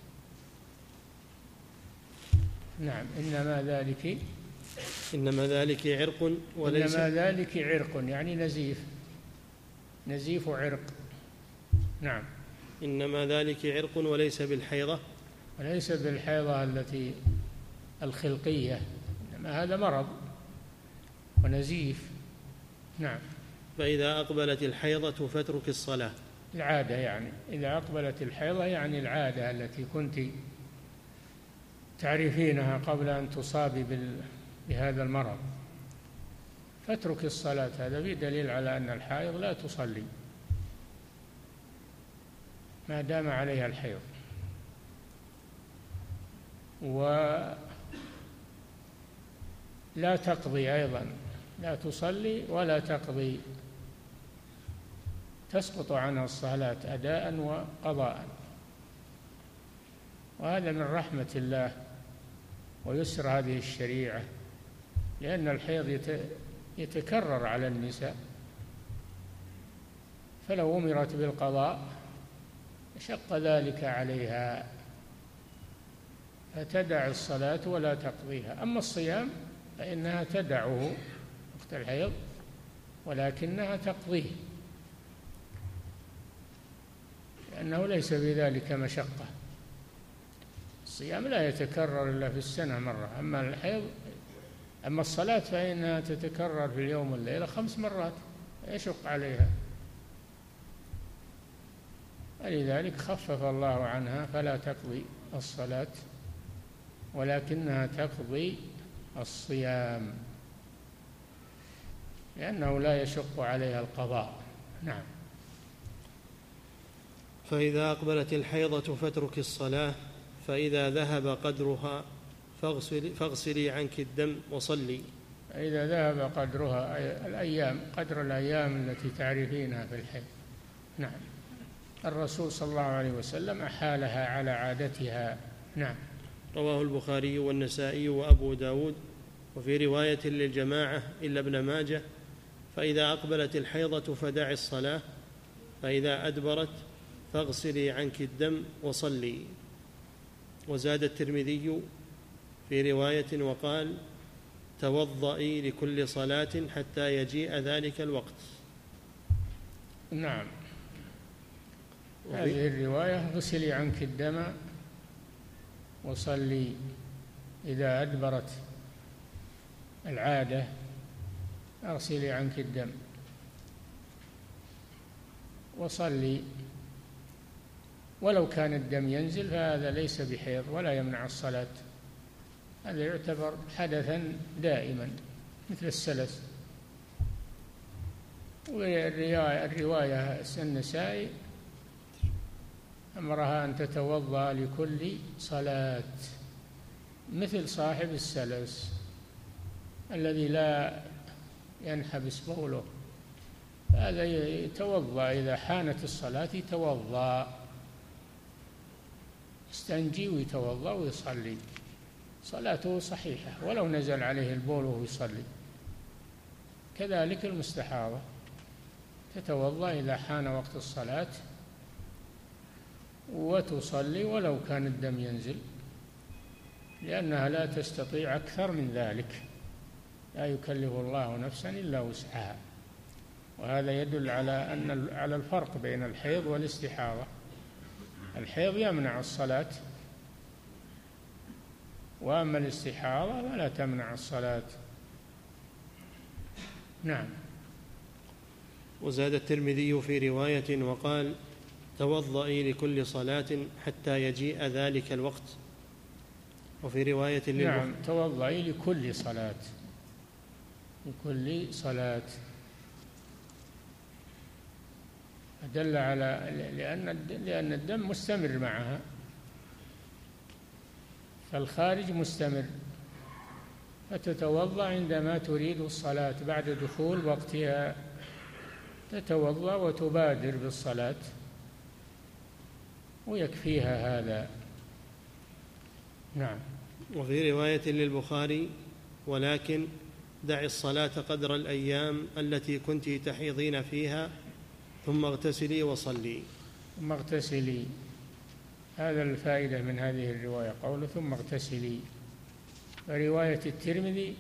نعم. إنما ذلك إنما ذلك عرق وليس إنما ذلك عرق يعني نزيف، نزيف عرق. نعم. إنما ذلك عرق وليس بالحيضة، وليس بالحيضة التي الخلقية، إنما هذا مرض ونزيف. نعم. فإذا أقبلت الحيضة فاترك الصلاة، العادة يعني، إذا أقبلت الحيضة يعني العادة التي كنت تعرفينها قبل أن تصابي بهذا المرض، فاترك الصلاة. هذا فيه دليل على أن الحائض لا تصلي ما دام عليها الحيض، ولا تقضي أيضا، لا تصلي ولا تقضي، تسقط عنها الصلاة أداء وقضاء. وهذا من رحمة الله ويسر هذه الشريعة، لأن الحيض يتكرر على النساء، فلو أمرت بالقضاء شق ذلك عليها فتدع الصلاة ولا تقضيها. أما الصيام فإنها تدعه وقت الحيض ولكنها تقضيه، لأنه ليس بذلك مشقة. الصيام لا يتكرر إلا في السنة مرة، أما الحيض أما الصلاة فإنها تتكرر في اليوم والليلة خمس مرات، يشق عليها، ولذلك خفف الله عنها فلا تقضي الصلاة ولكنها تقضي الصيام، لأنه لا يشق عليها القضاء. نعم. فإذا أقبلت الحيضة فاترك الصلاة، فإذا ذهب قدرها فاغسلي, فاغسلي عنك الدم وصلي. إذا ذهب قدرها الأيام، قدر الأيام التي تعرفينها في الحيض. نعم. الرسول صلى الله عليه وسلم أحالها على عادتها. نعم. رواه البخاري والنسائي وأبو داود، وفي رواية للجماعة إلا ابن ماجه: فإذا أقبلت الحيضة فدعي الصلاة، فإذا أدبرت فاغسلي عنك الدم وصلي. وزاد الترمذي في رواية وقال: توضئي لكل صلاة حتى يجيء ذلك الوقت. نعم. هذه الرواية: اغسلي عنك الدم وصلي. إذا أدبرت العادة اغسلي عنك الدم وصلي، ولو كان الدم ينزل فهذا ليس بحيض ولا يمنع الصلاة، هذا يعتبر حدثا دائما مثل السلس. والرواية الرواية النسائي أمرها أن تتوضأ لكل صلاة مثل صاحب السلس الذي لا ينحبس بوله، هذا يتوضأ إذا حانت الصلاة، يتوضأ، يستنجي ويتوضأ ويصلي، صلاته صحيحة ولو نزل عليه البول وهو يصلي. كذلك المستحاضة تتوضأ إذا حان وقت الصلاة وتصلي ولو كان الدم ينزل، لأنها لا تستطيع أكثر من ذلك، لا يكلف الله نفسا إلا وسعها. وهذا يدل على أن على الفرق بين الحيض والاستحاضة. الحيض يمنع الصلاة، وأما الاستحاضة فلا تمنع الصلاة. نعم. وزاد الترمذي في رواية وقال: توضئي لكل صلاة حتى يجيء ذلك الوقت. وفي رواية للبخاري: نعم، توضئي لكل صلاة، لكل صلاة. دل على لأن لأن الدم مستمر معها، فالخارج مستمر فتتوضأ عندما تريد الصلاة بعد دخول وقتها، تتوضأ وتبادر بالصلاة ويكفيها هذا. نعم. وفي رواية للبخاري: ولكن دع الصلاة قدر الأيام التي كنت تحيضين فيها ثم اغتسلي وصلي. ثم اغتسلي، هذا الفائدة من هذه الرواية، قوله ثم اغتسلي. فرواية الترمذي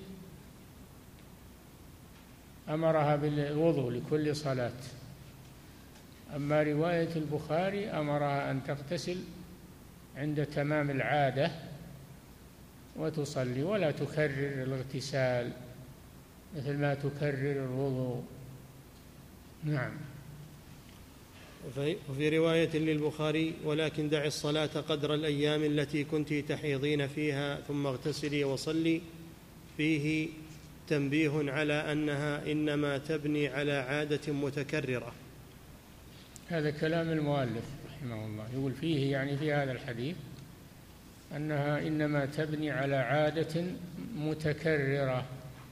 أمرها بالوضوء لكل صلاة، أما رواية البخاري أمرها أن تغتسل عند تمام العادة وتصلي، ولا تكرر الاغتسال مثل ما تكرر الوضوء. نعم. وفي رواية للبخاري: ولكن دع الصلاة قدر الأيام التي كنت تحيضين فيها ثم اغتسلي وصلي، فيه تنبيه على أنها إنما تبني على عادة متكررة. هذا كلام المؤلف رحمه الله، يقول فيه يعني في هذا الحديث أنها إنما تبني على عادة متكررة،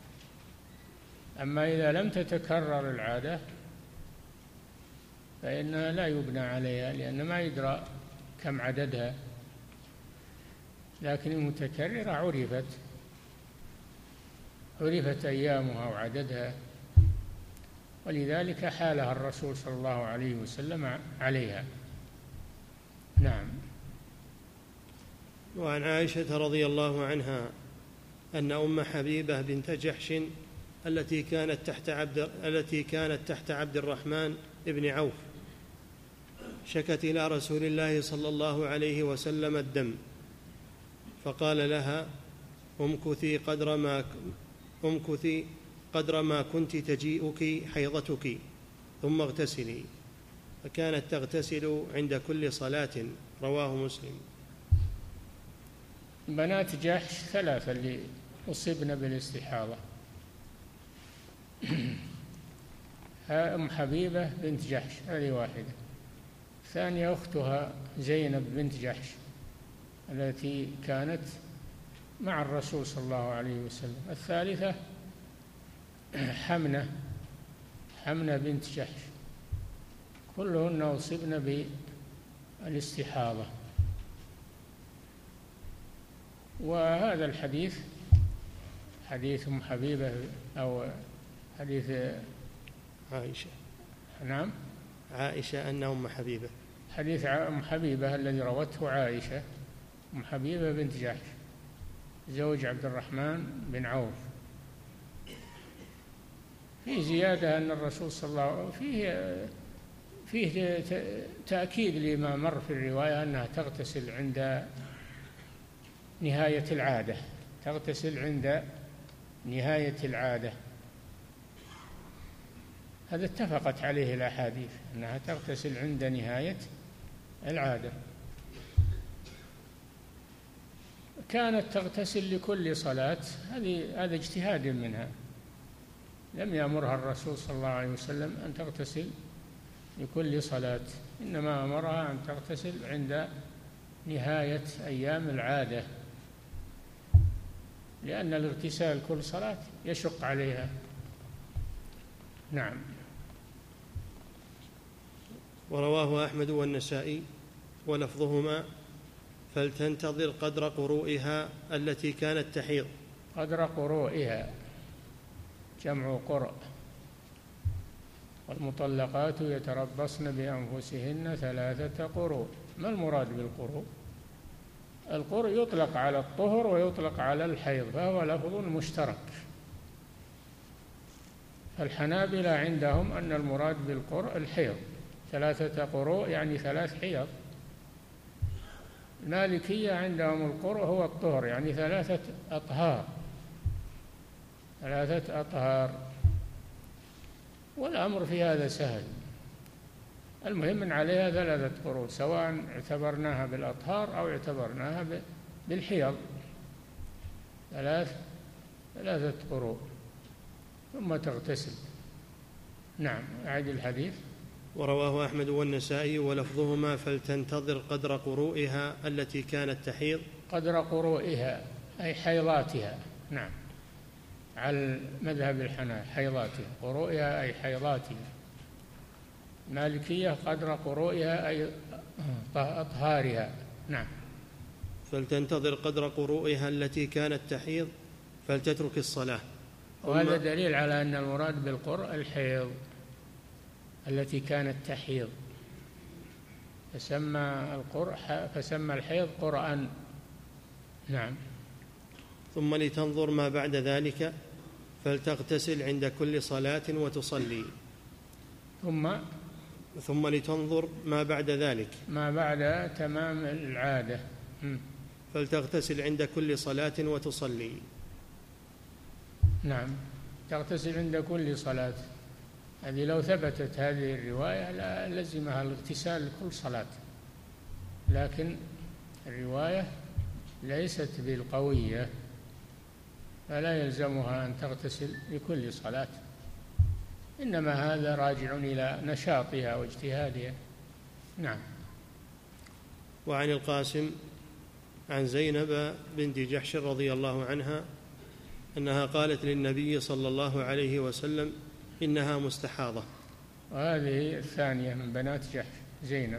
أما إذا لم تتكرر العادة فإنها لا يبنى عليها، لأن ما يدرى كم عددها، لكن المتكررة عرفت عرفت أيامها وعددها، ولذلك حالها الرسول صلى الله عليه وسلم عليها. نعم. وعن عائشة رضي الله عنها أن أم حبيبة بنت جحش التي كانت تحت عبد التي كانت تحت عبد الرحمن بن عوف شكت إلى رسول الله صلى الله عليه وسلم الدم، فقال لها: امكثي قدر ما امكثي قدر ما كنت تجيئك حيضتك ثم اغتسلي، فكانت تغتسل عند كل صلاة. رواه مسلم. بنات جحش ثلاثة اللي أصبن بالاستحاضة: أم حبيبة بنت جحش هذه واحدة، ثانية أختها زينب بنت جحش التي كانت مع الرسول صلى الله عليه وسلم، الثالثة حمنة حمنة بنت جحش، كلهن أصبن بالاستحاضة. وهذا الحديث حديث أم حبيبة أو حديث عائشة، نعم عائشة أن أم حبيبة، حديث أم حبيبة الذي روته عائشة، أم حبيبة بنت جحش زوج عبد الرحمن بن عوف. فيه زيادة أن الرسول صلى الله عليه وسلم فيه فيه تأكيد لما مر في الرواية أنها تغتسل عند نهاية العادة، تغتسل عند نهاية العادة، هذا اتفقت عليه الأحاديث أنها تغتسل عند نهاية العادة. كانت تغتسل لكل صلاة، هذه هذا اجتهاد منها، لم يأمرها الرسول صلى الله عليه وسلم أن تغتسل لكل صلاة، إنما أمرها أن تغتسل عند نهاية أيام العادة، لأن الاغتسال كل صلاة يشق عليها. نعم. ورواه أحمد والنسائي ولفظهما: فلتنتظر قدر قروئها التي كانت تحيض. قدر قروئها جمع قرء. والمطلقات يتربصن بأنفسهن ثلاثة قروء. ما المراد بالقروء؟ القرء يطلق على الطهر ويطلق على الحيض، فهو لفظ مشترك. فالحنابلة عندهم أن المراد بالقرء الحيض، ثلاثة قروء يعني ثلاث حيض. المالكية عندهم القرء هو الطهر يعني ثلاثة أطهار، ثلاثة أطهار، والأمر في هذا سهل. المهم من عليها ثلاثة قروء، سواء اعتبرناها بالأطهار أو اعتبرناها بالحيض، ثلاث ثلاثة قروء ثم تغتسل. نعم. أعد الحديث. ورواه أحمد والنسائي ولفظهما: فلتنتظر قدر قروئها التي كانت تحيض. قدر قروئها أي حيضاتها. نعم. على مذهب الحنابلة حيضاتها، قروئها أي حيضاتها. المالكية قدر قروئها أي أطهارها. نعم. فلتنتظر قدر قروئها التي كانت تحيض فلتترك الصلاة. وهذا دليل على أن المراد بالقرء الحيض التي كانت تحيض، فسمى القرء فسمى الحيض قرءا. نعم. ثم لتنظر ما بعد ذلك فلتغتسل عند كل صلاة وتصلي. ثم ثم لتنظر ما بعد ذلك ما بعد تمام العادة فلتغتسل عند كل صلاة وتصلي. نعم، تغتسل عند كل صلاة. هذه لو ثبتت هذه الرواية لا لزمها الاغتسال لكل صلاة، لكن الرواية ليست بالقوية، فلا يلزمها أن تغتسل لكل صلاة، إنما هذا راجع إلى نشاطها واجتهادها. نعم. وعن القاسم عن زينب بنت جحش رضي الله عنها أنها قالت للنبي صلى الله عليه وسلم إنها مستحاضة. وهذه الثانية من بنات جحش زينب.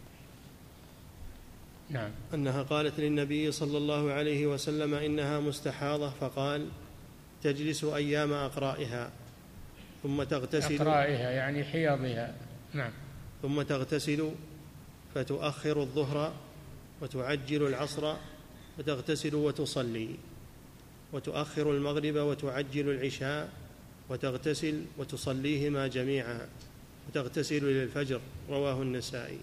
نعم. أنها قالت للنبي صلى الله عليه وسلم إنها مستحاضة، فقال تجلس أيام أقرائها ثم تغتسل. أقرائها يعني حيضها. نعم. ثم تغتسل فتؤخر الظهر وتعجل العصر وتغتسل وتصلي، وتؤخر المغرب وتعجل العشاء وتغتسل وتصليهما جميعا، وتغتسل للفجر. رواه النسائي.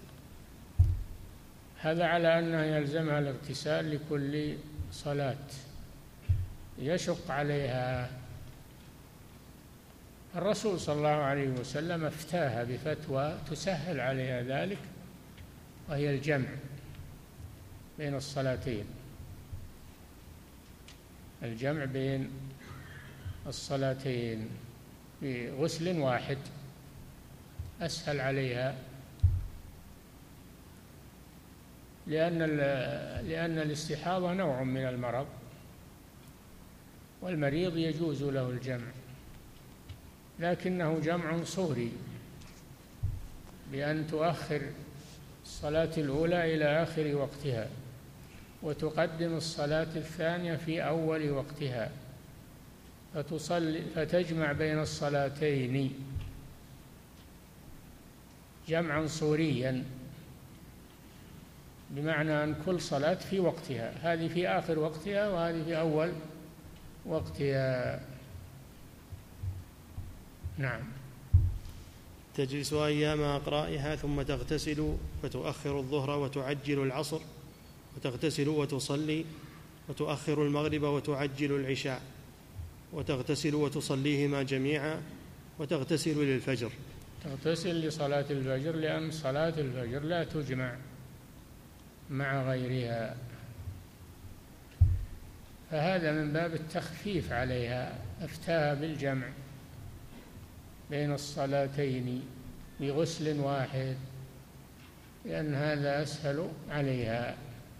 هذا على أنه يلزمها الاغتسال لكل صلاة، يشق عليها. الرسول صلى الله عليه وسلم افتاها بفتوى تسهل عليها ذلك، وهي الجمع بين الصلاتين، الجمع بين الصلاتين بغسل واحد أسهل عليها، لأن لأن الاستحاضة نوع من المرض، والمريض يجوز له الجمع، لكنه جمع صوري، بأن تؤخر الصلاة الأولى إلى آخر وقتها وتقدم الصلاة الثانية في أول وقتها، فتصلي فتجمع بين الصلاتين جمعا صوريا، بمعنى أن كل صلاة في وقتها، هذه في آخر وقتها وهذه في أول وقتها. نعم. تجلس أيام أقرائها ثم تغتسل فتؤخر الظهر وتعجل العصر وتغتسل وتصلي، وتؤخر المغرب وتعجل العشاء وتغتسل وتصليهما جميعا، وتغتسل للفجر. تغتسل لصلاة الفجر، لأن صلاة الفجر لا تجمع مع غيرها، فهذا من باب التخفيف عليها، أفتاها بالجمع بين الصلاتين بغسل واحد، لأن هذا أسهل عليها.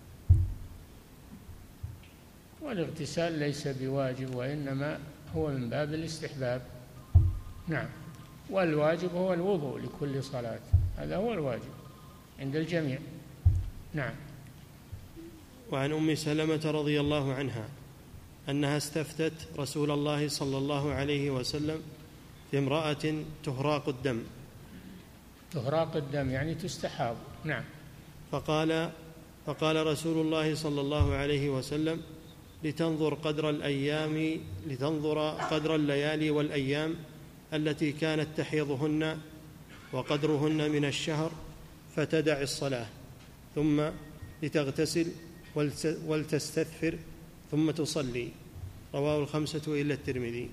والاغتسال ليس بواجب، وإنما هو من باب الاستحباب. نعم. والواجب هو الوضوء لكل صلاة، هذا هو الواجب عند الجميع. نعم. وعن أم سلمة رضي الله عنها أنها استفتت رسول الله صلى الله عليه وسلم في امرأة تهراق الدم. تهراق الدم يعني تستحاض. نعم. فقال فقال رسول الله صلى الله عليه وسلم لتنظر قدر الأيام لتنظر قدر الليالي والأيام التي كانت تحيضهن وقدرهن من الشهر فتدع الصلاة، ثم لتغتسل ولتستثفر ثم تصلي. رواه الخمسة إلا الترمذي.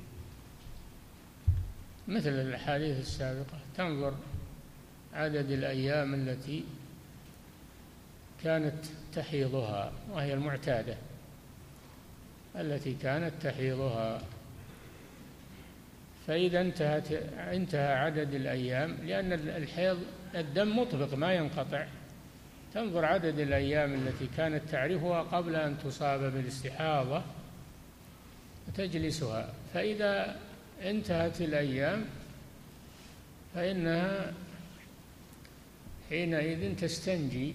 مثل الأحاديث السابقة، تنظر عدد الأيام التي كانت تحيضها، وهي المعتادة التي كانت تحيضها، فإذا انتهت انتهى عدد الأيام، لأن الحيض الدم مطلق ما ينقطع، تنظر عدد الأيام التي كانت تعرفها قبل أن تصاب بالاستحاضة، وتجلسها، فإذا انتهت الأيام فإنها حينئذ تستنجي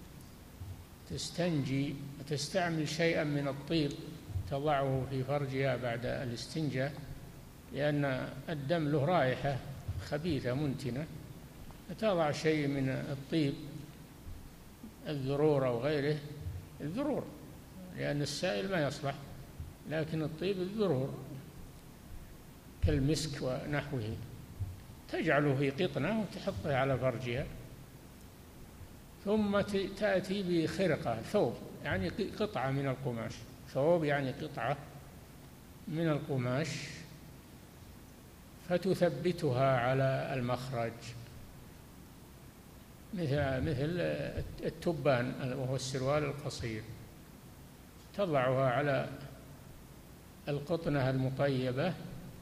تستنجي وتستعمل شيئا من الطيب تضعه في فرجها بعد الاستنجاء، لأن الدم له رائحة خبيثة منتنة، فتضع شيء من الطيب، الذرور أو غيره، الذرور لأن السائل ما يصلح، لكن الطيب الذرور كالمسك ونحوه، تجعله في قطنة وتحطه على فرجها، ثم تأتي بخرقة ثوب يعني قطعة من القماش، ثوب يعني قطعة من القماش، فتثبتها على المخرج مثل مثل التبان وهو السروال القصير، تضعها على القطنة المطيبة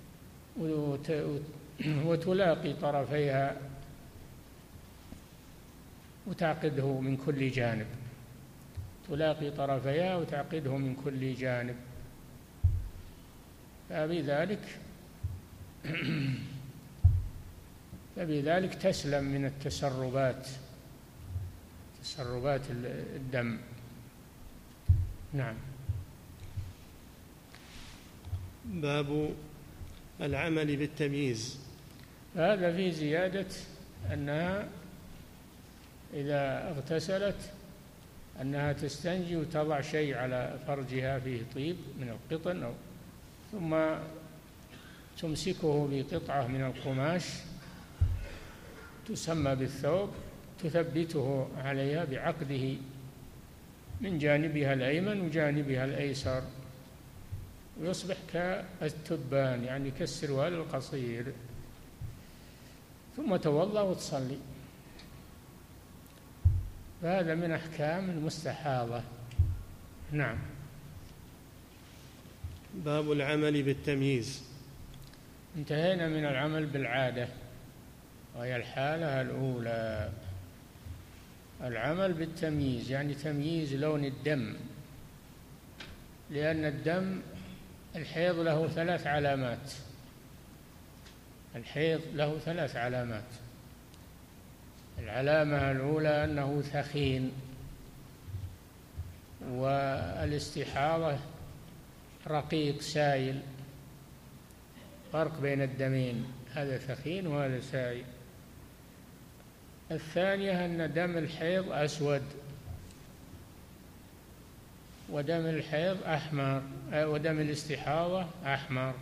وتلاقي طرفيها وتعقده من كل جانب، تلاقي طرفيها وتعقده من كل جانب، فبذلك فبذلك تسلم من التسربات تسربات الدم. نعم. باب العمل بالتمييز. هذا في زيادة أنها إذا اغتسلت أنها تستنجي وتضع شيء على فرجها فيه طيب من القطن، أو ثم تمسكه بقطعة من القماش تسمى بالثوب، تثبته عليها بعقده من جانبها الأيمن وجانبها الأيسر، ويصبح كالتبان يعني كالسروال القصير، ثم توضأ وتصلي. فهذا من أحكام المستحاضة. نعم. باب العمل بالتمييز. انتهينا من العمل بالعادة وهي الحالة الأولى. العمل بالتمييز يعني تمييز لون الدم، لأن الدم الحيض له ثلاث علامات الحيض له ثلاث علامات العلامة الأولى أنه ثخين، والاستحاضة رقيق سائل، فرق بين الدمين، هذا ثخين وهذا سائل. الثانية أن دم الحيض أسود ودم الحيض أحمر ودم الاستحاضة أحمر.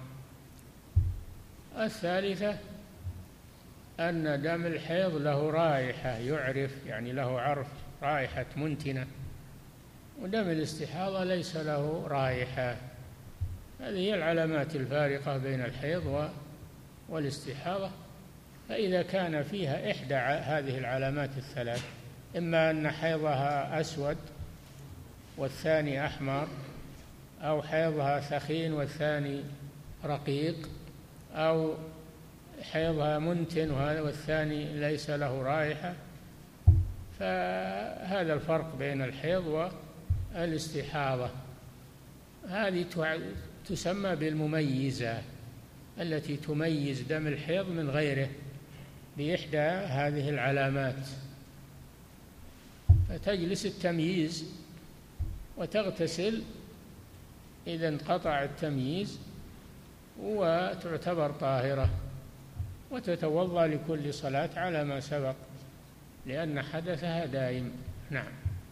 الثالثة أن دم الحيض له رائحة يعرف يعني له عرف، رائحة منتنة، ودم الاستحاضة ليس له رائحة. هذه هي العلامات الفارقة بين الحيض والاستحاضة. فإذا كان فيها إحدى هذه العلامات الثلاث، إما أن حيضها أسود والثاني أحمر، أو حيضها ثخين والثاني رقيق، أو حيضها منتن والثاني ليس له رائحة، فهذا الفرق بين الحيض والاستحاضة. هذه تسمى بالمميزة التي تميز دم الحيض من غيره بإحدى هذه العلامات. فتجلس التمييز وتغتسل إذا انقطع التمييز وتعتبر طاهرة، وتتوضأ لكل صلاة على ما سبق لأن حدثها دائم. نعم.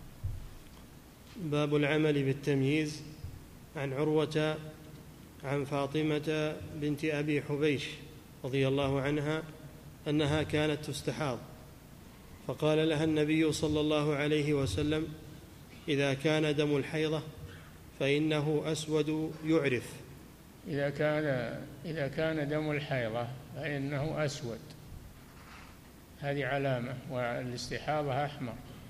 باب العمل بالتمييز. عن عروة عن فاطمة بنت أبي حبيش رضي الله عنها أنها كانت تستحاض، فقال لها النبي صلى الله عليه وسلم: إذا كان دم الحيضة فإنه أسود يعرف. إذا كان إذا كان دم الحيضة فإنه أسود، هذه علامة، والاستحاضة أحمر.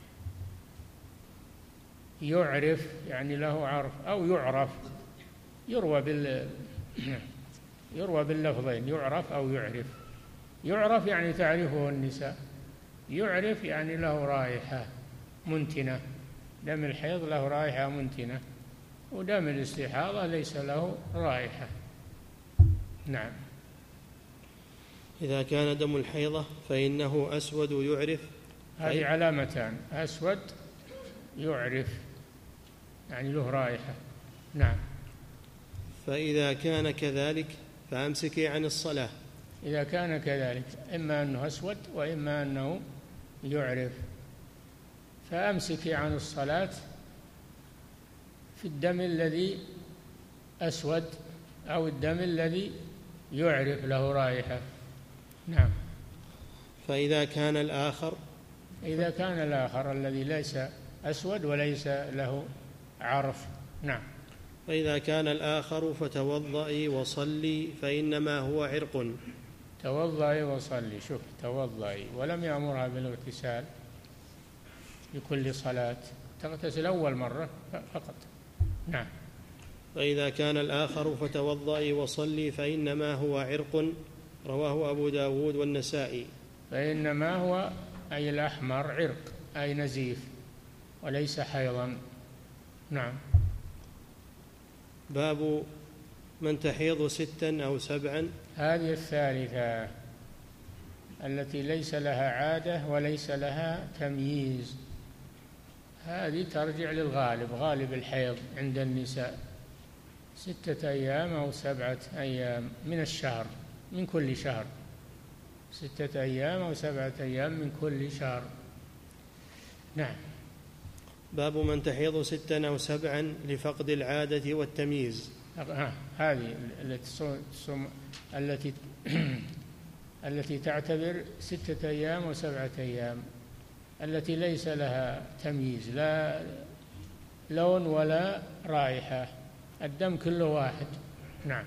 يعرف يعني له عرف، أو يعرف، يروى بال يروى باللفظين، يعرف أو يعرف. يعرف يعني تعرفه النساء، يعرف يعني له رائحة منتنة، دم الحيض له رائحة منتنة. ودم الاستحاضة ليس له رائحة. نعم. إذا كان دم الحيضة فإنه أسود يعرف. هذه علامتان: أسود يعرف يعني له رائحة. نعم. فإذا كان كذلك فأمسكي عن الصلاة. إذا كان كذلك، إما أنه أسود وإما أنه يعرف، فأمسكي عن الصلاة في الدم الذي أسود أو الدم الذي يعرف له رائحة. نعم. فإذا كان الآخر إذا كان الآخر الذي ليس أسود وليس له عرف. نعم. فإذا كان الآخر فتوضئي وصلي فإنما هو عرق. توضئي وصلي، شوف، توضئي، ولم يأمرها بالاغتسال لكل صلاة، تغتسل أول مرة فقط. نعم. فإذا كان الآخر فتوضئي وصلي فإنما هو عرق، رواه أبو داود والنسائي. فإنما هو أي الأحمر عرق أي نزيف وليس حيضا. نعم. باب من تحيض ستا أو سبعا. هذه الثالثة التي ليس لها عادة وليس لها تمييز، هذه ترجع للغالب، غالب الحيض عند النساء ستة أيام أو سبعة أيام من الشهر، من كل شهر، ستة أيام أو سبعة أيام من كل شهر. نعم. باب من تحيض ستا أو سبعا لفقد العادة والتمييز. هذه التي التي التي تعتبر ستة أيام وسبعة أيام، التي ليس لها تمييز، لا لون ولا رائحة، الدم كله واحد. نعم.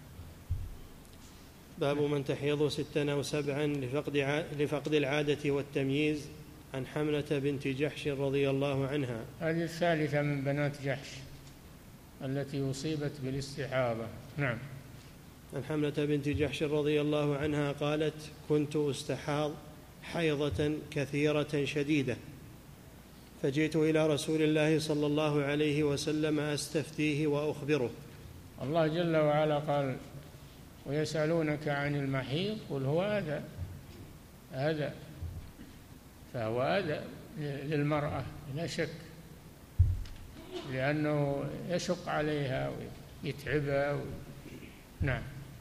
باب من تحيض ستا أو سبعا لفقد لفقد العادة والتمييز. عن حملة بنت جحش رضي الله عنها. هذه الثالثة من بنات جحش التي أصيبت بالاستحاضة. نعم. عن حملة بنت جحش رضي الله عنها قالت: كنت أستحاض حيضة كثيرة شديدة، فجئت إلى رسول الله صلى الله عليه وسلم أستفتيه وأخبره. الله جل وعلا قال: ويسألونك عن المحيض قل هو أذى. أذى، فهو أذى للمرأة لا شك، لأنه يشق عليها ويتعبها. نعم.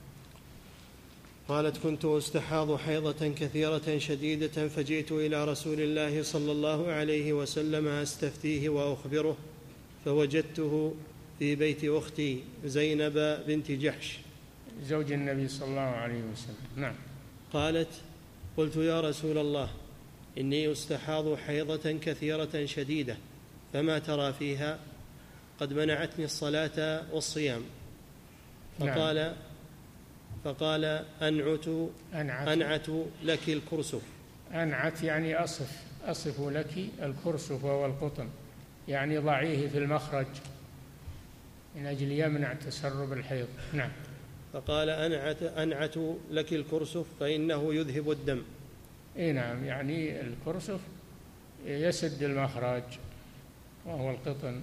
قالت: كنت أستحاض حيضة كثيرة شديدة، فجئت إلى رسول الله صلى الله عليه وسلم أستفتيه وأخبره، فوجدته في بيت أختي زينب بنت جحش زوج النبي صلى الله عليه وسلم. نعم. قالت: قلت يا رسول الله، إني أستحاض حيضة كثيرة شديدة، فما ترى فيها؟ قد منعتني الصلاة والصيام. فقال نعم. فقال أنعت, أنعت أنعت لك الكرسف. أنعت يعني أصف أصف لك الكرسف وهو القطن، يعني ضعيه في المخرج من أجل يمنع تسرب الحيض. نعم. فقال أنعت, أنعت لك الكرسف فإنه يذهب الدم. إيه نعم، يعني الكرسف يسد المخرج وهو القطن.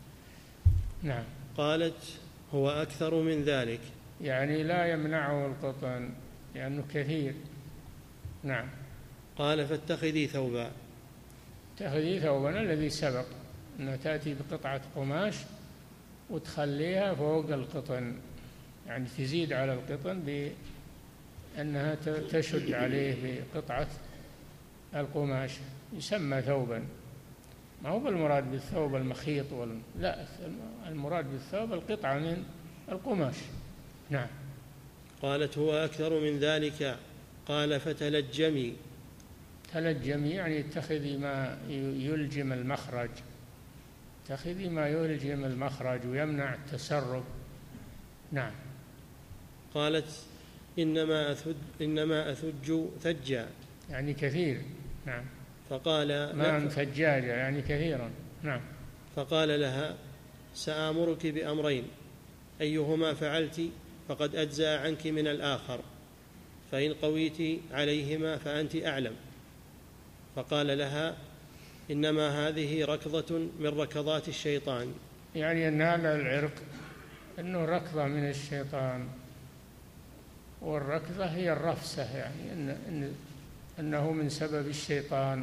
نعم. قالت: هو أكثر من ذلك، يعني لا يمنعه القطن لأنه كثير. نعم. قال: فاتخذي ثوبا. اتخذي ثوبا الذي سبق، أنها تأتي بقطعة قماش وتخليها فوق القطن، يعني تزيد على القطن بأنها تشد عليه بقطعة القماش، يسمى ثوبا، ما هو بالمراد بالثوب المخيط وال... لا، المراد بالثوب القطعة من القماش. نعم. قالت: هو أكثر من ذلك. قال: فتلجمي. تلجمي يعني اتخذي ما يلجم المخرج، اتخذي ما يلجم المخرج ويمنع التسرب. نعم. قالت: إنما أثج, إنما أثج ثجا، يعني كثير. نعم. فقال: ما ثجاجا يعني كثيرا. نعم. فقال لها: سآمرك بأمرين، أيهما فعلت فقد أجزأ عنك من الآخر، فإن قويت عليهما فأنت أعلم. فقال لها: إنما هذه ركضة من ركضات الشيطان. يعني أن هذا العرق أنه ركضة من الشيطان، والركضة هي الرفسة، يعني إن إن أنه من سبب الشيطان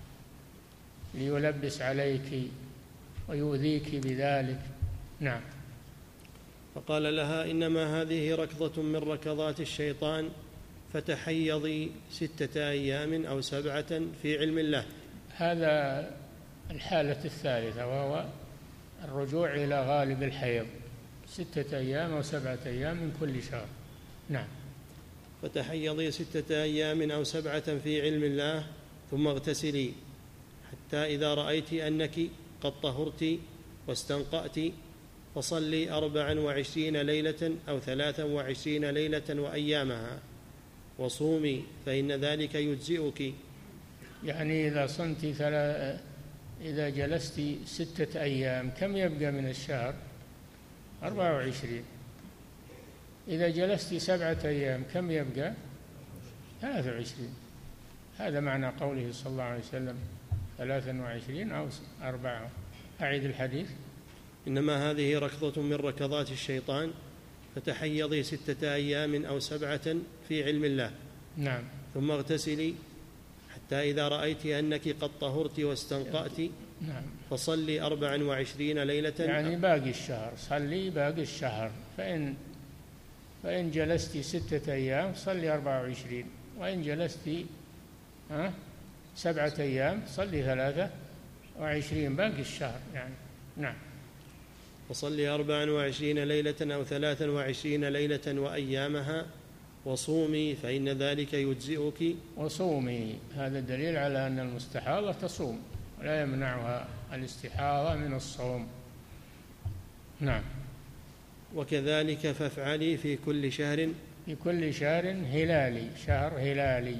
ليلبس عليك ويؤذيك بذلك. نعم. فقال لها: إنما هذه ركضة من ركضات الشيطان، فتحيضي ستة أيام أو سبعة في علم الله. هذا الحالة الثالثة، وهو الرجوع إلى غالب الحيض، ستة أيام أو سبعة أيام من كل شهر. نعم. فتحيضي ستة أيام أو سبعة في علم الله، ثم اغتسلي حتى إذا رأيت أنك قد طهرت واستنقأت، فصلي أربعا وعشرين ليلة أو ثلاثا وعشرين ليلة وأيامها، وصومي فإن ذلك يجزئك. يعني إذا صمت ثلاث إذا جلست ستة أيام كم يبقى من الشهر؟ أربعة وعشرين. إذا جلست سبعة أيام كم يبقى؟ ثلاثة وعشرين. هذا معنى قوله صلى الله عليه وسلم ثلاثا وعشرين أو أربعة. أعيد الحديث. إنما هذه ركضة من ركضات الشيطان، فتحيضي ستة أيام أو سبعة في علم الله. نعم. ثم اغتسلي حتى إذا رأيت أنك قد طهرت واستنقأت. نعم. فصلي أربعا وعشرين ليلة، يعني باقي الشهر، صلي باقي الشهر. فإن فإن جلست ستة أيام صلي أربعة وعشرين، وإن جلست ها سبعة أيام صلي ثلاثة وعشرين، باقي الشهر يعني. نعم. وصلي أربعا وعشرين ليلة أو ثلاثا وعشرين ليلة وأيامها، وصومي فإن ذلك يجزئك. وصومي، هذا دليل على أن المستحاضة تصوم، ولا يمنعها الاستحاضة من الصوم. نعم. وكذلك فافعلي في كل شهر. في كل شهر هلالي، شهر هلالي.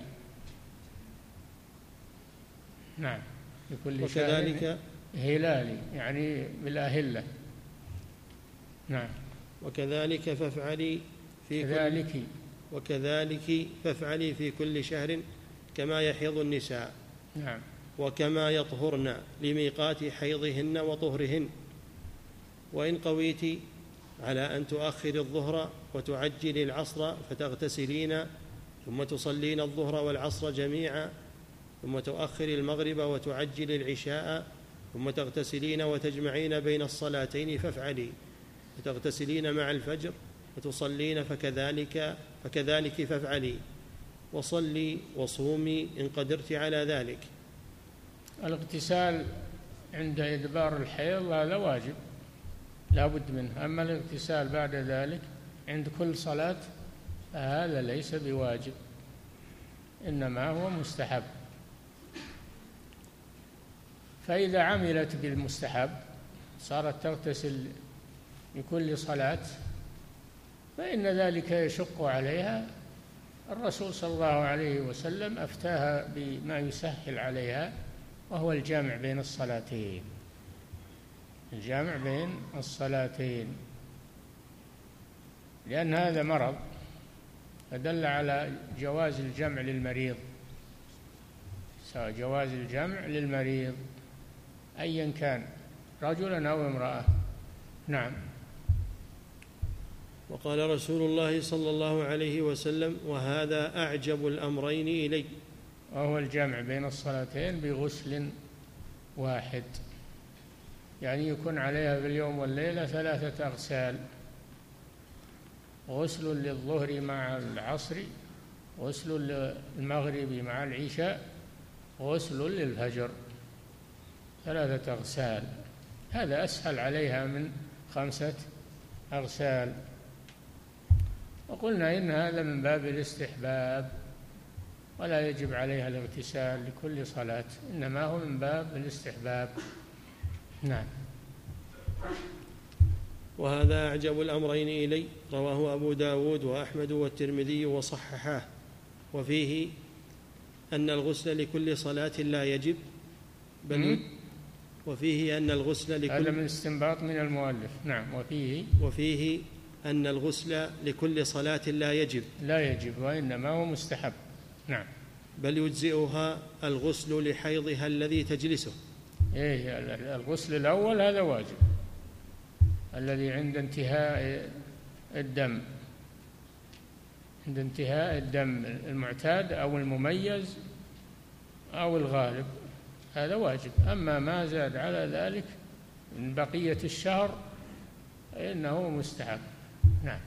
نعم. في كل وكذلك شهر هلالي، يعني بالأهلة. نعم. وكذلك فافعلي في كذلك كل وكذلك فافعلي في كل شهر كما يحيض النساء. نعم. وكما يطهرن لميقات حيضهن وطهرهن. وإن قويت على أن تؤخر الظهر وتعجل العصر فتغتسلين، ثم تصلين الظهر والعصر جميعا، ثم تؤخر المغرب وتعجل العشاء، ثم تغتسلين وتجمعين بين الصلاتين فافعلي، وتغتسلين مع الفجر وتصلين فكذلك فكذلك فافعلي، وصلي وصومي إن قدرت على ذلك. الاغتسال عند إدبار الحيض هذا واجب لا بد منه، أما الاغتسال بعد ذلك عند كل صلاة فهذا ليس بواجب، إنما هو مستحب. فإذا عملت بالمستحب صارت تغتسل لكل صلاة فإن ذلك يشق عليها. الرسول صلى الله عليه وسلم أفتاها بما يسهل عليها، وهو الجامع بين الصلاتين، الجامع بين الصلاتين، لأن هذا مرض، فدل على جواز الجمع للمريض، جواز الجمع للمريض أيا كان رجلا أو امرأة. نعم. وقال رسول الله صلى الله عليه وسلم: وهذا أعجب الأمرين إلي، وهو الجمع بين الصلاتين بغسل واحد، يعني يكون عليها في اليوم والليلة ثلاثة أغسال: غسل للظهر مع العصر، غسل للمغرب مع العشاء، غسل للفجر، ثلاثة أغسال. هذا أسهل عليها من خمسة أغسال. وقلنا إن هذا من باب الاستحباب، ولا يجب عليها الاغتسال لكل صلاة، إنما هو من باب الاستحباب. نعم. وهذا أعجب الأمرين إلي، رواه أبو داود وأحمد والترمذي وصححاه، وفيه أن الغسل لكل صلاة لا يجب، بل وفيه أن الغسل لكل هذا من استنباط من المؤلف. نعم. وفيه وفيه أن الغسل لكل صلاة لا يجب لا يجب وإنما هو مستحب. نعم. بل يجزئها الغسل لحيضها الذي تجلسه. إيه، الغسل الأول هذا واجب، الذي عند انتهاء الدم، عند انتهاء الدم المعتاد أو المميز أو الغالب، هذا واجب. أما ما زاد على ذلك من بقية الشهر إنه مستحب. نعم.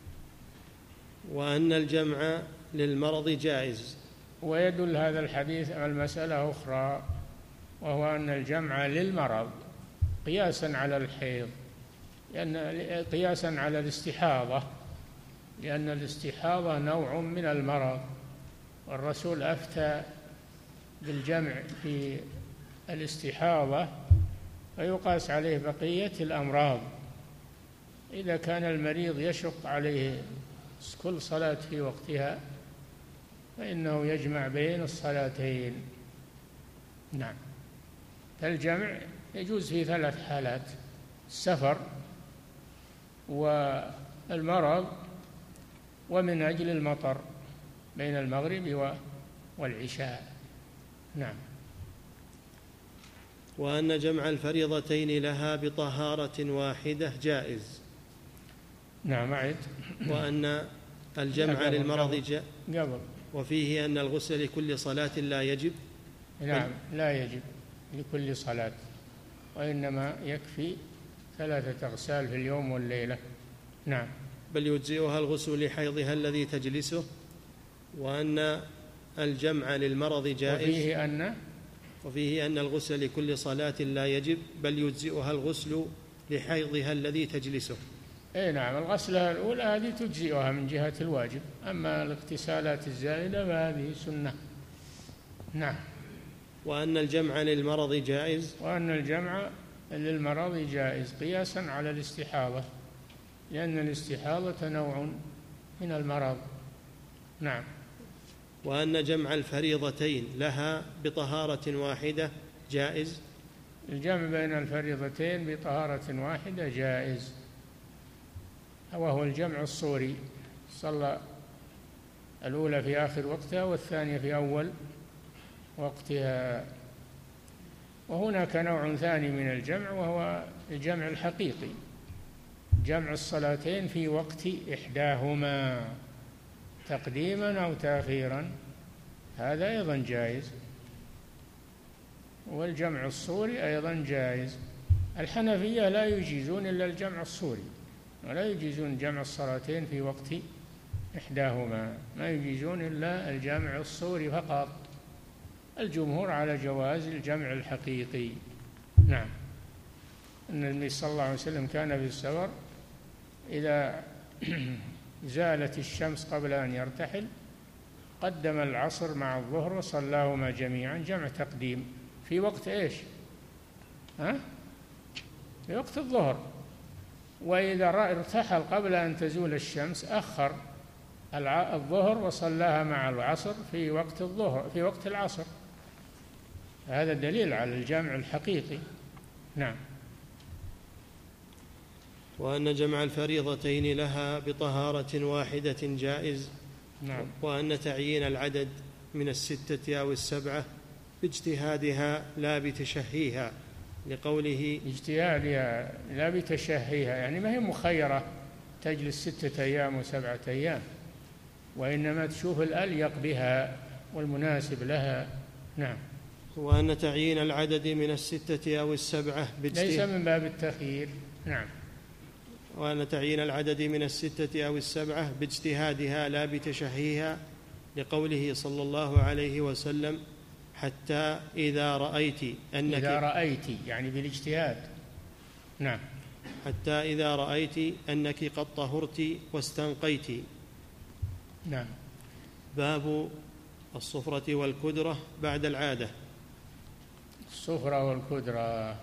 وأن الجمع للمرض جائز. ويدل هذا الحديث على المسألة أخرى، وهو أن الجمع للمرض قياسا على الحيض، لأن قياسا على الاستحاضة، لأن الاستحاضة نوع من المرض، والرسول أفتى بالجمع في الاستحاضة فيقاس عليه بقية الأمراض. إذا كان المريض يشق عليه كل صلاة في وقتها فإنه يجمع بين الصلاتين. نعم. فالجمع يجوز في ثلاث حالات: السفر والمرض ومن أجل المطر بين المغرب والعشاء. نعم. وأن جمع الفريضتين لها بطهارة واحدة جائز. نعم. أعد. وأن الجمع للمرض جائز. قبل. وفيه أن الغسل لكل صلاة لا يجب. نعم، لا يجب لكل صلاة، وإنما يكفي ثلاثة أغسال في اليوم والليلة. نعم. بل يجزئها الغسل لحيضها الذي تجلسه. وأن الجمع للمرض جائز. وفيه أن وفيه أن الغسل لكل صلاة لا يجب، بل يجزئها الغسل لحيضها الذي تجلسه. اي نعم. الغسلة الأولى هذه تجزئها من جهة الواجب، أما الاغتسالات الزائدة فهذه سنة. نعم. وأن الجمع للمرض جائز. وأن الجمع للمرض جائز قياسا على الاستحاضة، لأن الاستحاضة نوع من المرض. نعم. وأن جمع الفريضتين لها بطهارة واحدة جائز. الجمع بين الفريضتين بطهارة واحدة جائز، وهو الجمع الصوري، صلى الأولى في آخر وقتها والثانية في أول وقتها. وهناك نوع ثاني من الجمع، وهو الجمع الحقيقي، جمع الصلاتين في وقت إحداهما تقديما أو تأخيرا، هذا أيضا جائز. والجمع الصوري أيضا جائز. الحنفية لا يجيزون إلا الجمع الصوري، ولا يجيزون جمع الصلاتين في وقت إحداهما، ما يجيزون إلا الجمع الصوري فقط. الجمهور على جواز الجمع الحقيقي. نعم. أن النبي صلى الله عليه وسلم كان في السفر إذا زالت الشمس قبل أن يرتحل قدم العصر مع الظهر وصلاهما جميعا جمع تقديم في وقت إيش؟ ها؟ في وقت الظهر. وإذا ارتحل قبل أن تزول الشمس أخر الظهر وصلاها مع العصر في وقت الظهر في وقت العصر. هذا دليل على الجمع الحقيقي. نعم. وأن جمع الفريضتين لها بطهارة واحدة جائز. نعم. وأن تعيين العدد من الستة أو السبعة باجتهادها لا بتشهيها، لقوله اجتهادها لا بتشهيها، يعني ما هي مخيرة تجلس ستة أيام وسبعة أيام، وإنما تشوف الأليق بها والمناسب لها. نعم. وأن تعيين العدد من الستة أو السبعة باجتهاد ليس من باب التخيير. نعم. وأن تعيين العدد من الستة أو السبعة باجتهادها لا بتشهيها، لقوله صلى الله عليه وسلم: حتى إذا رأيت أنك إذا رأيت يعني بالاجتهاد. نعم. حتى إذا رأيت أنك قد طهرت واستنقيت. نعم. باب الصفرة والكدرة بعد العادة. الصفرة والكدرة،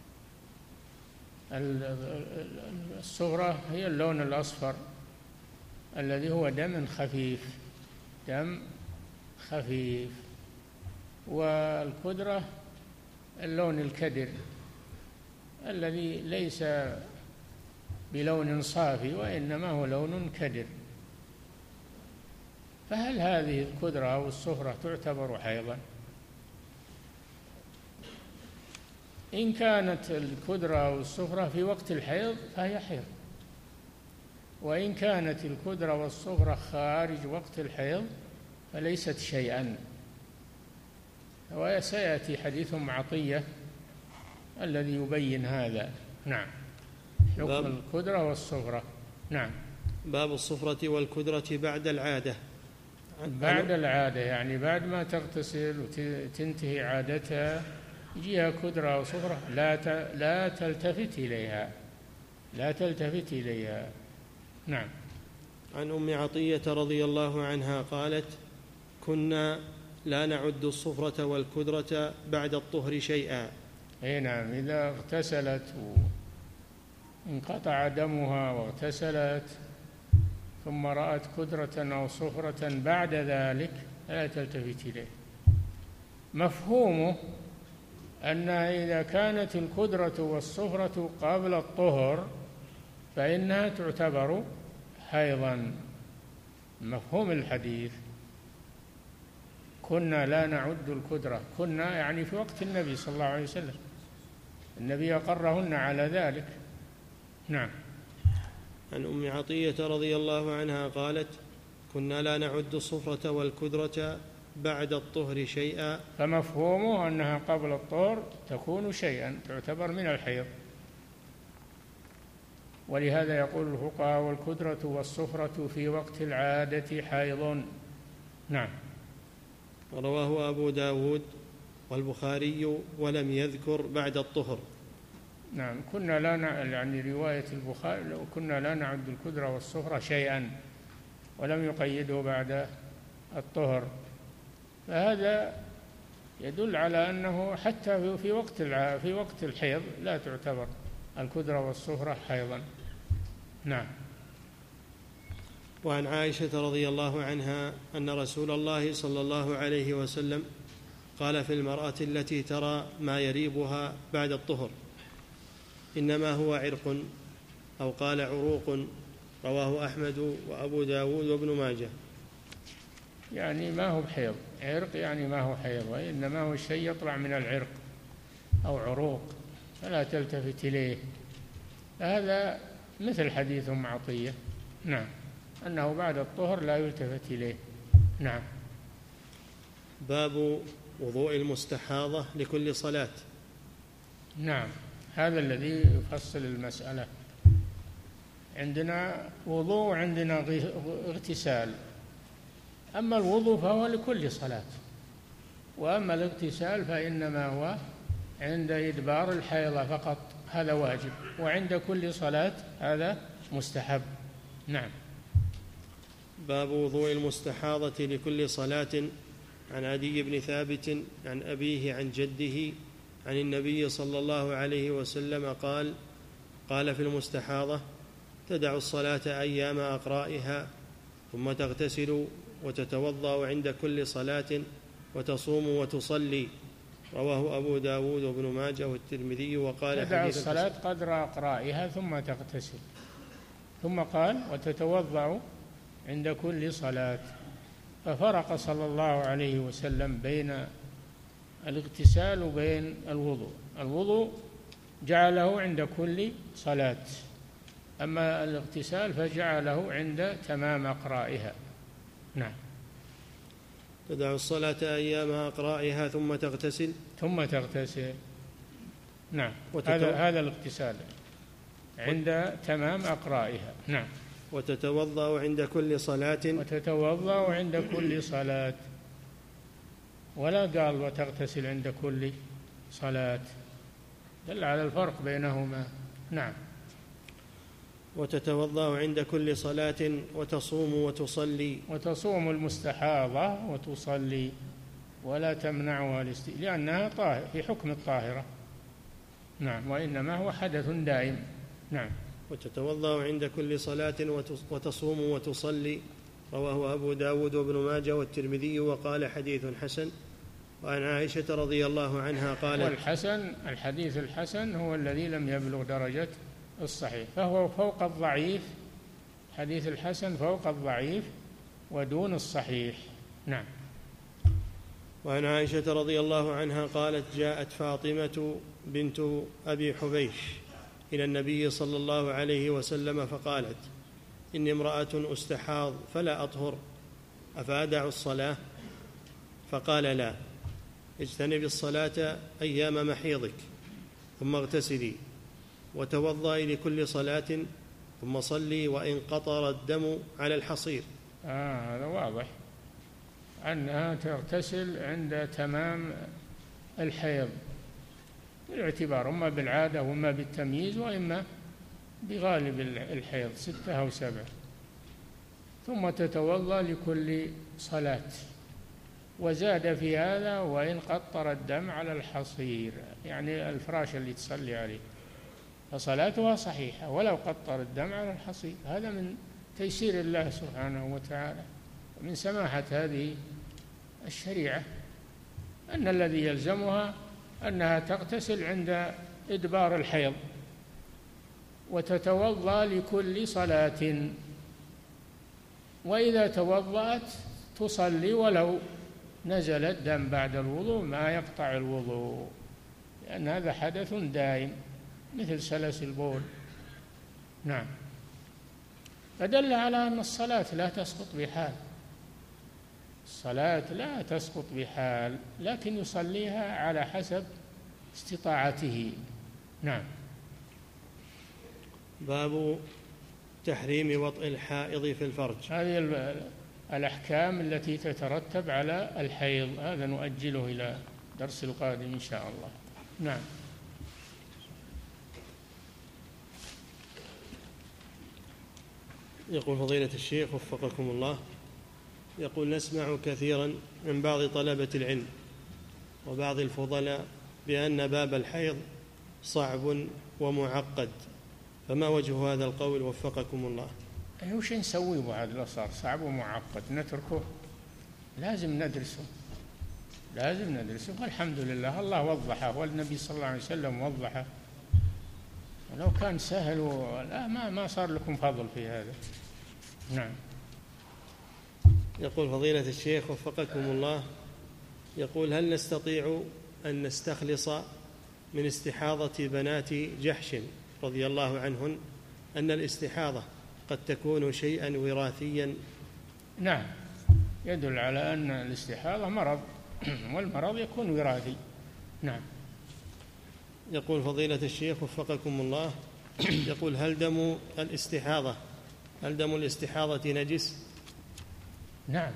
الصفرة هي اللون الأصفر الذي هو دم خفيف، دم خفيف. والكدرة اللون الكدر الذي ليس بلون صافي وإنما هو لون كدر. فهل هذه الكدرة أو الصفرة تعتبر حيضا؟ إن كانت الكدرة أو الصفرة في وقت الحيض فهي حيض، وإن كانت الكدرة والصفرة خارج وقت الحيض فليست شيئا. وسيأتي حديث عطية الذي يبين هذا. نعم. حكم الكدرة والصفرة. نعم. باب الصفرة والكدرة بعد العادة. بعد العادة يعني بعد ما تغتسل وتنتهي عادتها يجيها كدرة أو صفرة لا لا تلتفت إليها، لا تلتفت إليها. نعم. عن أم عطية رضي الله عنها قالت: كنا لا نعد الصفرة والكدرة بعد الطهر شيئا. أي نعم، إذا اغتسلت وانقطع دمها واغتسلت ثم رأت كدرة أو صفرة بعد ذلك لا تلتفت إليه. مفهومه أن إذا كانت الكدرة والصفرة قبل الطهر فإنها تعتبر حيضا. مفهوم الحديث كنا لا نعد الكدرة، كنا يعني في وقت النبي صلى الله عليه وسلم، النبي أقرهن على ذلك. نعم. عن أم عطية رضي الله عنها قالت: كنا لا نعد الصفرة والكدرة بعد الطهر شيئا. فمفهومه أنها قبل الطهر تكون شيئا، تعتبر من الحيض. ولهذا يقول الفقهاء: والكدرة والصفرة في وقت العادة حيض. نعم. رواه أبو داود والبخاري ولم يذكر بعد الطهر. نعم. كنا لا ن... يعني رواية البخاري لو كنا لا نعد الكدرة والصفرة شيئا ولم يقيده بعد الطهر، فهذا يدل على أنه حتى في وقت الع... في وقت الحيض لا تعتبر الكدرة والصفرة حيضا. نعم. وعن عائشة رضي الله عنها أن رسول الله صلى الله عليه وسلم قال في المرأة التي ترى ما يريبها بعد الطهر: إنما هو عرق، أو قال عروق. رواه أحمد وأبو داود وابن ماجه. يعني ما هو بحيض، عرق يعني ما هو حيض، وإنما هو الشيء يطلع من العرق أو عروق فلا تلتفت إليه. هذا مثل حديث أم عطية. نعم. أنه بعد الطهر لا يلتفت إليه. نعم. باب وضوء المستحاضة لكل صلاة. نعم. هذا الذي يفصل المسألة. عندنا وضوء وعندنا اغتسال. أما الوضوء فهو لكل صلاة، وأما الاغتسال فإنما هو عند إدبار الحيضة فقط، هذا واجب، وعند كل صلاة هذا مستحب. نعم. باب وضوء المستحاضة لكل صلاة. عن عدي بن ثابت عن أبيه عن جده عن النبي صلى الله عليه وسلم قال: قال في المستحاضة: تدع الصلاة أيام أقرائها ثم تغتسل وتتوضأ عند كل صلاة وتصوم وتصلي. رواه أبو داود وابن ماجه والترمذي وقال: تدع الصلاة قدر أقرائها ثم تغتسل، ثم قال: وتتوضأ عند كل صلاة. ففرق صلى الله عليه وسلم بين الاغتسال وبين الوضوء. الوضوء جعله عند كل صلاة، أما الاغتسال فجعله عند تمام أقرائها. نعم. تدع الصلاة أيام أقرائها ثم تغتسل ثم تغتسل. نعم. هذا هذا الاغتسال عند تمام أقرائها. نعم. وتتوضأ عند كل صلاة وتتوضأ عند كل صلاة، ولا قال وتغتسل عند كل صلاة، دل على الفرق بينهما. نعم. وتتوضأ عند كل صلاة وتصوم وتصلي. وتصوم المستحاضة وتصلي ولا تمنعها الاست... لأنها طاهر في حكم الطاهرة. نعم. وإنما هو حدث دائم. نعم. وتتوضأ عند كل صلاة وتصوم وتصلي. رواه أبو داود وابن ماجه والترمذي وقال: حديث حسن. وعن عائشة رضي الله عنها قالت: والحسن الحديث الحسن هو الذي لم يبلغ درجة الصحيح، فهو فوق الضعيف. حديث الحسن فوق الضعيف ودون الصحيح. نعم. وعن عائشة رضي الله عنها قالت: جاءت فاطمة بنت أبي حبيش إلى النبي صلى الله عليه وسلم فقالت: إني امرأة أستحاض فلا أطهر، أفأدع الصلاة؟ فقال: لا، اجتنبي الصلاة أيام محيضك، ثم اغتسلي وتوضئي لكل صلاة، ثم صلي وإن قطر الدم على الحصير. آه هذا واضح أنها تغتسل عند تمام الحيض بالاعتبار إما بالعادة وإما بالتمييز وإما بغالب الحيض ستة أو سبعة، ثم تتوضأ لكل صلاة، وزاد في هذا وإن قطر الدم على الحصير، يعني الفراش اللي تصلي عليه، فصلاتها صحيحة ولو قطر الدم على الحصير. هذا من تيسير الله سبحانه وتعالى ومن سماحة هذه الشريعة، أن الذي يلزمها أنها تغتسل عند إدبار الحيض وتتوضأ لكل صلاة، وإذا توضأت تصلي ولو نزل الدم بعد الوضوء ما يقطع الوضوء، لأن هذا حدث دائم مثل سلس البول. نعم، فدل على أن الصلاة لا تسقط بحال، الصلاة لا تسقط بحال، لكن يصليها على حسب استطاعته. نعم. باب تحريم وطئ الحائض في الفرج. هذه الأحكام التي تترتب على الحيض، هذا نؤجله إلى درس القادم إن شاء الله. نعم. يقول فضيلة الشيخ وفقكم الله، يقول: نسمع كثيرا من بعض طلبة العلم وبعض الفضلاء بأن باب الحيض صعب ومعقد، فما وجه هذا القول وفقكم الله؟ أيه وش نسوي بعد لو صار صعب ومعقد؟ نتركه؟ لازم ندرسه، لازم ندرسه، والحمد لله الله وضحه والنبي صلى الله عليه وسلم وضحه، ولو كان سهل لا ما ما صار لكم فضل في هذا. نعم. يقول فضيلة الشيخ وفقكم الله، يقول: هل نستطيع أن نستخلص من استحاضة بنات جحش رضي الله عنهن أن الاستحاضة قد تكون شيئا وراثيا؟ نعم، يدل على أن الاستحاضة مرض والمرض يكون وراثي. نعم. يقول فضيلة الشيخ وفقكم الله، يقول: هل دم الاستحاضة هل دم الاستحاضة نجس؟ نعم،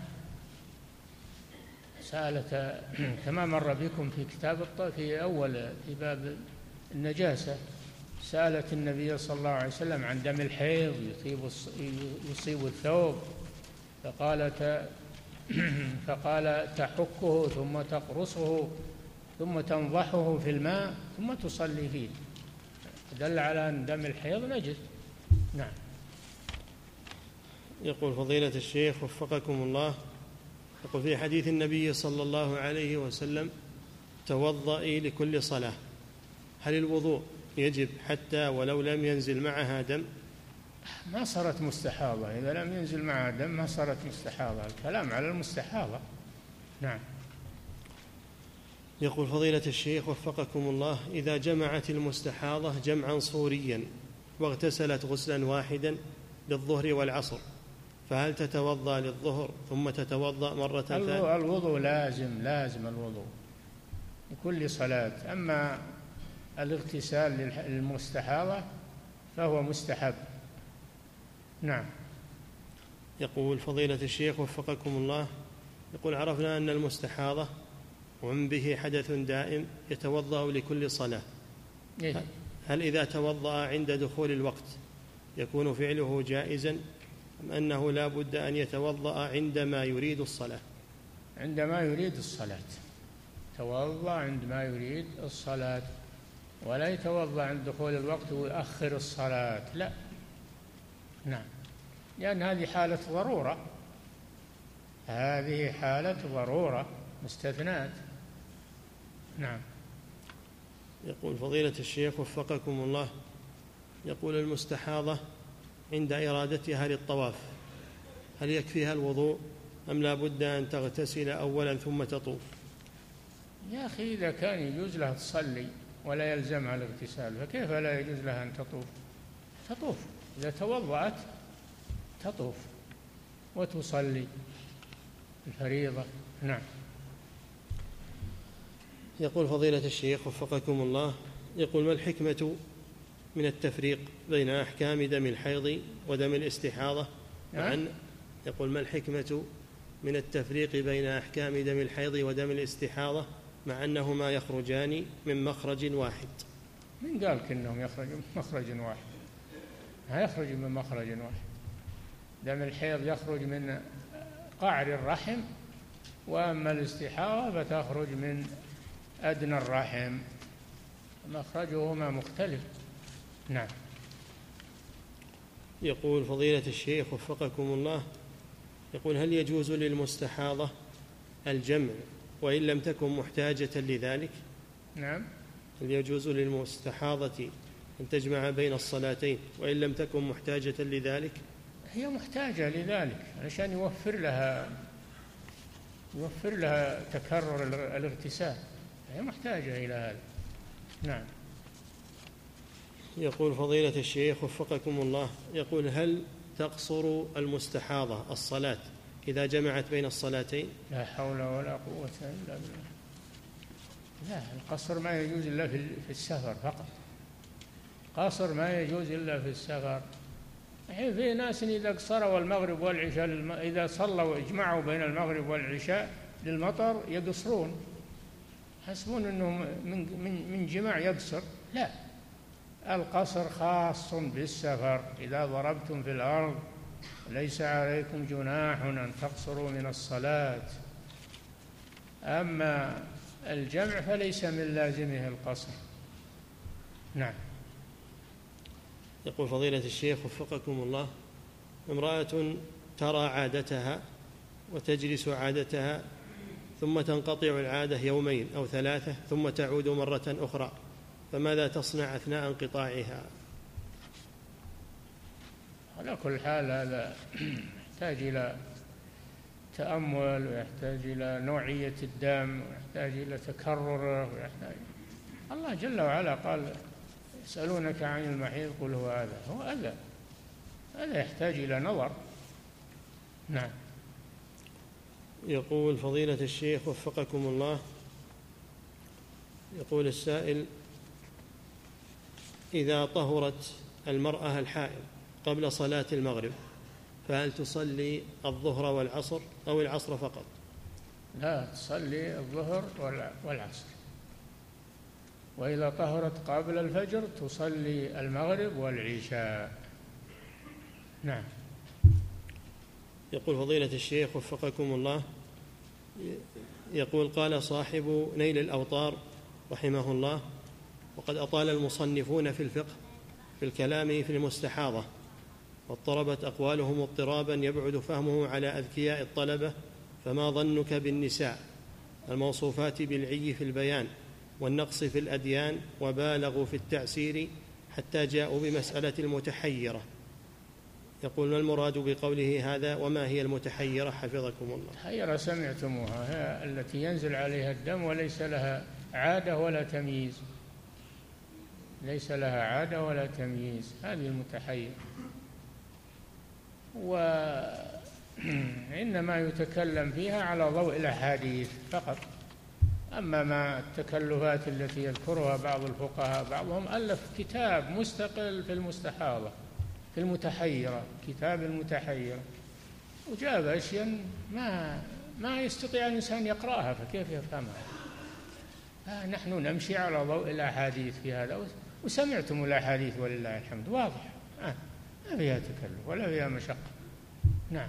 سألت كما مر بكم في كتاب الطهارة في أول في باب النجاسة، سألت النبي صلى الله عليه وسلم عن دم الحيض يصيب يصيب الثوب، فقالت فقال: تحكه ثم تقرصه ثم تنضحه في الماء ثم تصلي فيه، دل على أن دم الحيض نجس. نعم. يقول فضيلة الشيخ وفقكم الله، يقول: في حديث النبي صلى الله عليه وسلم: توضئي لكل صلاة، هل الوضوء يجب حتى ولو لم ينزل معها دم؟ ما صارت مستحاضة، إذا لم ينزل معها دم ما صارت مستحاضة، الكلام على المستحاضة. نعم. يقول فضيلة الشيخ وفقكم الله: إذا جمعت المستحاضة جمعا صوريا واغتسلت غسلا واحدا للظهر والعصر، فهل تتوضأ للظهر ثم تتوضأ مرة ثانية؟ الوضوء لازم لازم الوضوء لكل صلاة، أما الاغتسال للمستحاضة فهو مستحب. نعم. يقول فضيلة الشيخ وفقكم الله، يقول: عرفنا أن المستحاضة ومن به حدث دائم يتوضأ لكل صلاة، إيه؟ هل إذا توضأ عند دخول الوقت يكون فعله جائزا، أم أنه لا بد أن يتوضأ عندما يريد الصلاة؟ عندما يريد الصلاة، توضأ عندما يريد الصلاة، ولا يتوضأ عند دخول الوقت ويؤخر الصلاة، لا. نعم، لأن هذه حالة ضرورة، هذه حالة ضرورة مستثنات. نعم. يقول فضيلة الشيخ وفقكم الله، يقول: المستحاضة عند إرادتها للطواف هل يكفيها الوضوء أم لا بد أن تغتسل أولا ثم تطوف؟ يا أخي إذا كان يجوز لها تصلي ولا يلزمها الاغتسال، فكيف لا يجوز لها أن تطوف؟ تطوف إذا توضأت، تطوف وتصلي الفريضة. نعم. يقول فضيلة الشيخ وفقكم الله، يقول: ما الحكمة من التفريق بين أحكام دم الحيض ودم الاستحاضة؟ مع أن يقول: ما الحكمة من التفريق بين أحكام دم الحيض ودم الاستحاضة مع أنهما يخرجان من مخرج واحد؟ من قال إنهم يخرجون من مخرج واحد؟ ما يخرج من مخرج واحد. دم الحيض يخرج من قعر الرحم، وأما الاستحاضة فتخرج من أدنى الرحم، مخرجهما مختلف. نعم. يقول فضيلة الشيخ وفقكم الله، يقول: هل يجوز للمستحاضة الجمع وإن لم تكن محتاجة لذلك؟ نعم. هل يجوز للمستحاضة أن تجمع بين الصلاتين وإن لم تكن محتاجة لذلك؟ هي محتاجة لذلك علشان يوفر لها يوفر لها تكرر الاغتسال، هي محتاجة إلى هذا. نعم. يقول فضيلة الشيخ وفقكم الله، يقول: هل تقصر المستحاضة الصلاة إذا جمعت بين الصلاتين؟ لا حول ولا قوة إلا بالله. لا، القصر ما يجوز إلا في السفر فقط. قصر ما يجوز إلا في السفر. الحين في ناس إذا قصروا المغرب والعشاء للم... إذا صلوا اجمعوا بين المغرب والعشاء للمطر يقصرون، يحسبون أنه من من من جماع يقصر. لا، القصر خاص بالسفر. إذا ضربتم في الأرض ليس عليكم جناح أن تقصروا من الصلاة. أما الجمع فليس من لازمه القصر. نعم. يقول فضيلة الشيخ وفقكم الله: امرأة ترى عادتها وتجلس عادتها ثم تنقطع العادة يومين أو ثلاثة ثم تعود مرة أخرى، فماذا تصنع أثناء انقطاعها؟ على كل حال هذا يحتاج إلى تأمل، ويحتاج إلى نوعية الدم، ويحتاج إلى تكرره، ويحتاج... الله جل وعلا قال: يسألونك عن المحيض قل هو أذى. هو أذى، هذا يحتاج إلى نظر. نعم. يقول فضيلة الشيخ وفقكم الله، يقول السائل: إذا طهرت المرأة الحائض قبل صلاة المغرب فهل تصلي الظهر والعصر أو العصر فقط؟ لا، تصلي الظهر والعصر. وإذا طهرت قبل الفجر تصلي المغرب والعشاء. نعم. يقول فضيلة الشيخ وفقكم الله، يقول: قال صاحب نيل الأوطار رحمه الله: وقد أطال المصنفون في الفقه في الكلام في المستحاضة، واضطربت أقوالهم اضطرابا يبعد فهمه على أذكياء الطلبة، فما ظنك بالنساء الموصوفات بالعي في البيان والنقص في الأديان، وبالغوا في التعسير حتى جاءوا بمسألة المتحيرة. يقول: ما المراد بقوله هذا وما هي المتحيرة حفظكم الله؟ المتحيرة سمعتموها، هي التي ينزل عليها الدم وليس لها عادة ولا تمييز، ليس لها عادة ولا تمييز، هذه المتحيرة. وإنما يتكلم فيها على ضوء الأحاديث فقط. أما ما التكلفات التي يذكرها بعض الفقهاء، بعضهم ألف كتاب مستقل في المستحاضة، في المتحيرة، كتاب المتحيرة، وجاب أشياء ما ما يستطيع الإنسان يقرأها، فكيف يفهمها؟ نحن نمشي على ضوء الأحاديث في هذا، وسمعتم الأحاديث ولله الحمد واضح، ما فيها تكلف ولا فيها مشقة. نعم.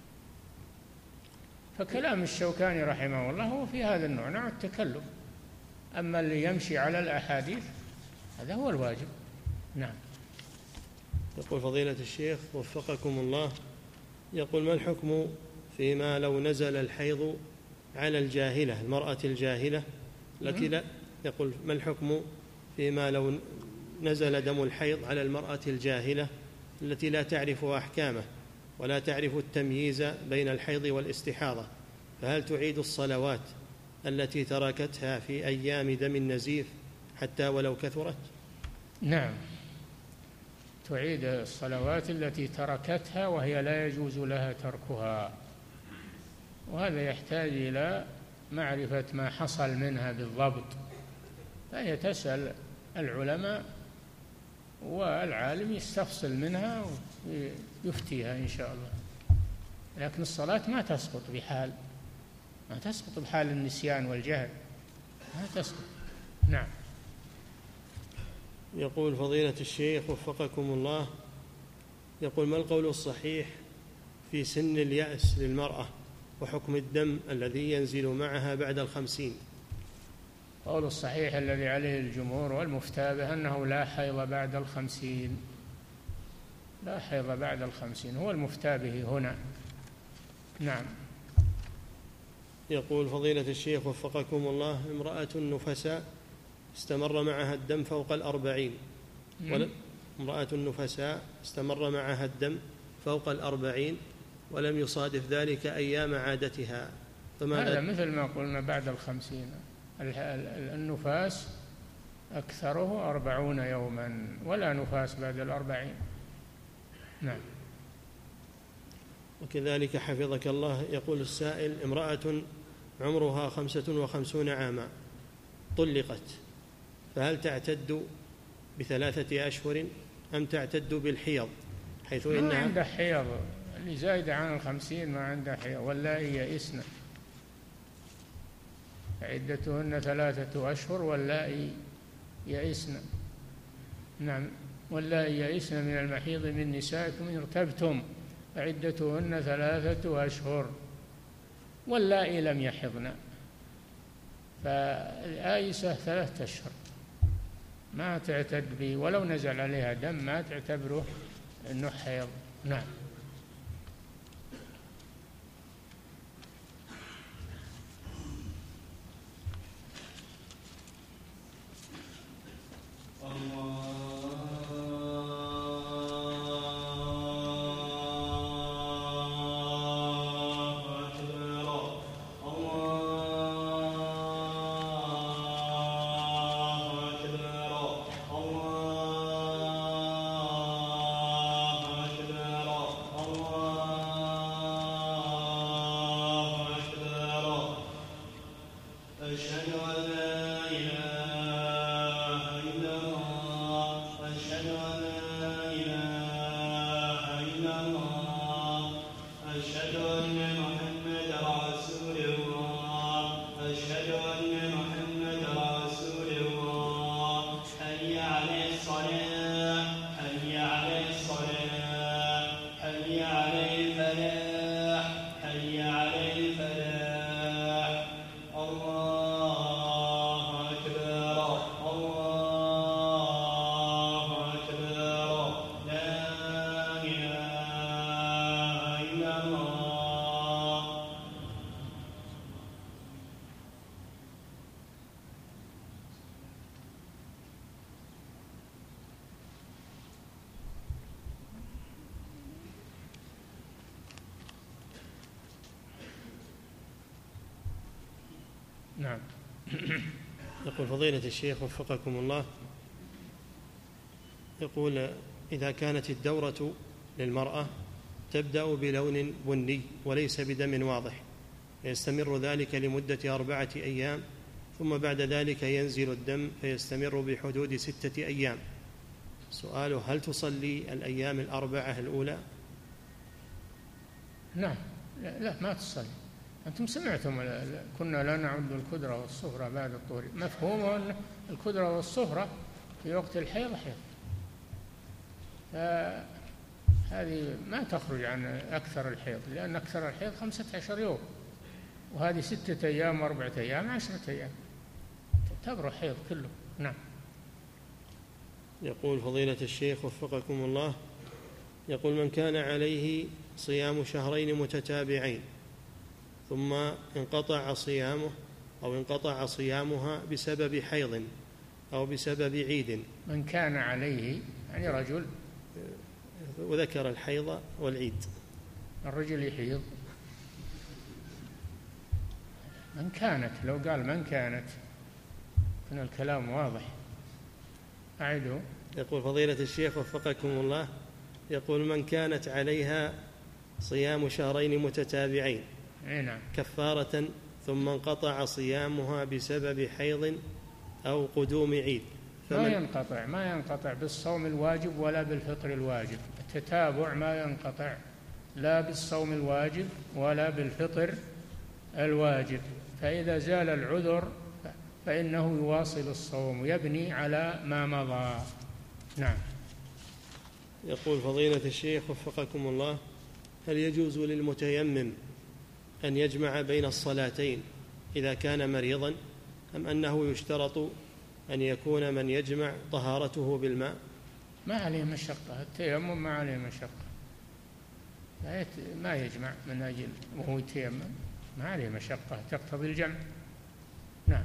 فكلام الشوكاني رحمه الله هو في هذا النوع، نوع التكلف. أما اللي يمشي على الأحاديث هذا هو الواجب. نعم. يقول فضيلة الشيخ وفقكم الله، يقول: ما الحكم فيما لو نزل الحيض على الجاهلة، المرأة الجاهلة التي لا يقول ما الحكم فيما لو نزل دم الحيض على المرأة الجاهلة التي لا تعرف أحكامه ولا تعرف التمييز بين الحيض والاستحاضة، فهل تعيد الصلوات التي تركتها في أيام دم النزيف حتى ولو كثرت؟ نعم، تعيد الصلوات التي تركتها وهي لا يجوز لها تركها، وهذا يحتاج إلى معرفة ما حصل منها بالضبط، فهي تسأل العلماء والعالم يستفصل منها ويفتيها إن شاء الله. لكن الصلاة ما تسقط بحال، ما تسقط بحال النسيان والجهل، ما تسقط. نعم. يقول فضيلة الشيخ وفقكم الله، يقول: ما القول الصحيح في سن اليأس للمرأة وحكم الدم الذي ينزل معها بعد الخمسين؟ قول الصحيح الذي عليه الجمهور والمفتى به أنه لا حيض بعد الخمسين، لا حيض بعد الخمسين، هو المفتى به هنا. نعم. يقول فضيلة الشيخ وفقكم الله: امرأة نفساء استمر معها الدم فوق الأربعين، ولم امرأة نفساء استمر معها الدم فوق الأربعين ولم يصادف ذلك أيام عادتها، هذا مثل ما قلنا بعد الخمسين. النفاس أكثره أربعون يوما، ولا نفاس بعد الأربعين. نعم. وكذلك حفظك الله يقول السائل: امرأة عمرها خمسة وخمسون عاما طلقت، فهل تعتد بثلاثة أشهر أم تعتد بالحيض؟ حيث إنها ما عنده حيض، اللي زايدة عن الخمسين ما عنده حيض. واللائي يئسن عدتهن ثلاثة أشهر واللائي يئسن. نعم. واللائي يئسن من المحيض من نسائكم إن ارتبتم فعدتهن ثلاثة أشهر واللائي لم يحضن، فالآيسة ثلاثة أشهر ما تعتد به، ولو نزل عليها دم ما تعتبره أنه حيض. نعم. نعم. يقول فضيلة الشيخ وفقكم الله، يقول: إذا كانت الدورة للمرأة تبدأ بلون بني وليس بدم واضح، يستمر ذلك لمدة أربعة أيام، ثم بعد ذلك ينزل الدم فيستمر بحدود ستة أيام، سؤاله: هل تصلي الأيام الأربعة الأولى؟ نعم. لا, لا ما تصلي. أنتم سمعتم كنا لا نعد الكدرة والصفرة بعد الطهر، مفهومه أن الكدرة والصفرة في وقت الحيض حيض، فهذه ما تخرج عن أكثر الحيض، لأن أكثر الحيض خمسة عشر يوم، وهذه ستة أيام وأربعة أيام عشرة أيام، تعتبر حيض كله. نعم. يقول فضيلة الشيخ وفقكم الله، يقول: من كان عليه صيام شهرين متتابعين ثم انقطع صيامه أو انقطع صيامها بسبب حيض أو بسبب عيد. من كان عليه يعني رجل، وذكر الحيض والعيد. الرجل يحيض. من كانت، لو قال من كانت كان الكلام واضح. أعده. يقول فضيلة الشيخ وفقكم الله، يقول من كانت عليها صيام شهرين متتابعين نعم كفارة ثم انقطع صيامها بسبب حيض أو قدوم عيد ما ينقطع ما ينقطع بالصوم الواجب ولا بالفطر الواجب. التتابع ما ينقطع لا بالصوم الواجب ولا بالفطر الواجب. فإذا زال العذر فإنه يواصل الصوم ويبني على ما مضى. نعم. يقول فضيلة الشيخ وفقكم الله، هل يجوز للمتيمم أن يجمع بين الصلاتين إذا كان مريضا، أم أنه يشترط أن يكون من يجمع طهارته بالماء؟ ما عليه مشقة، التيمم ما عليه مشقة، ما يجمع من أجل وهو يتيمم، ما عليه مشقة تقتضي الجمع. نعم.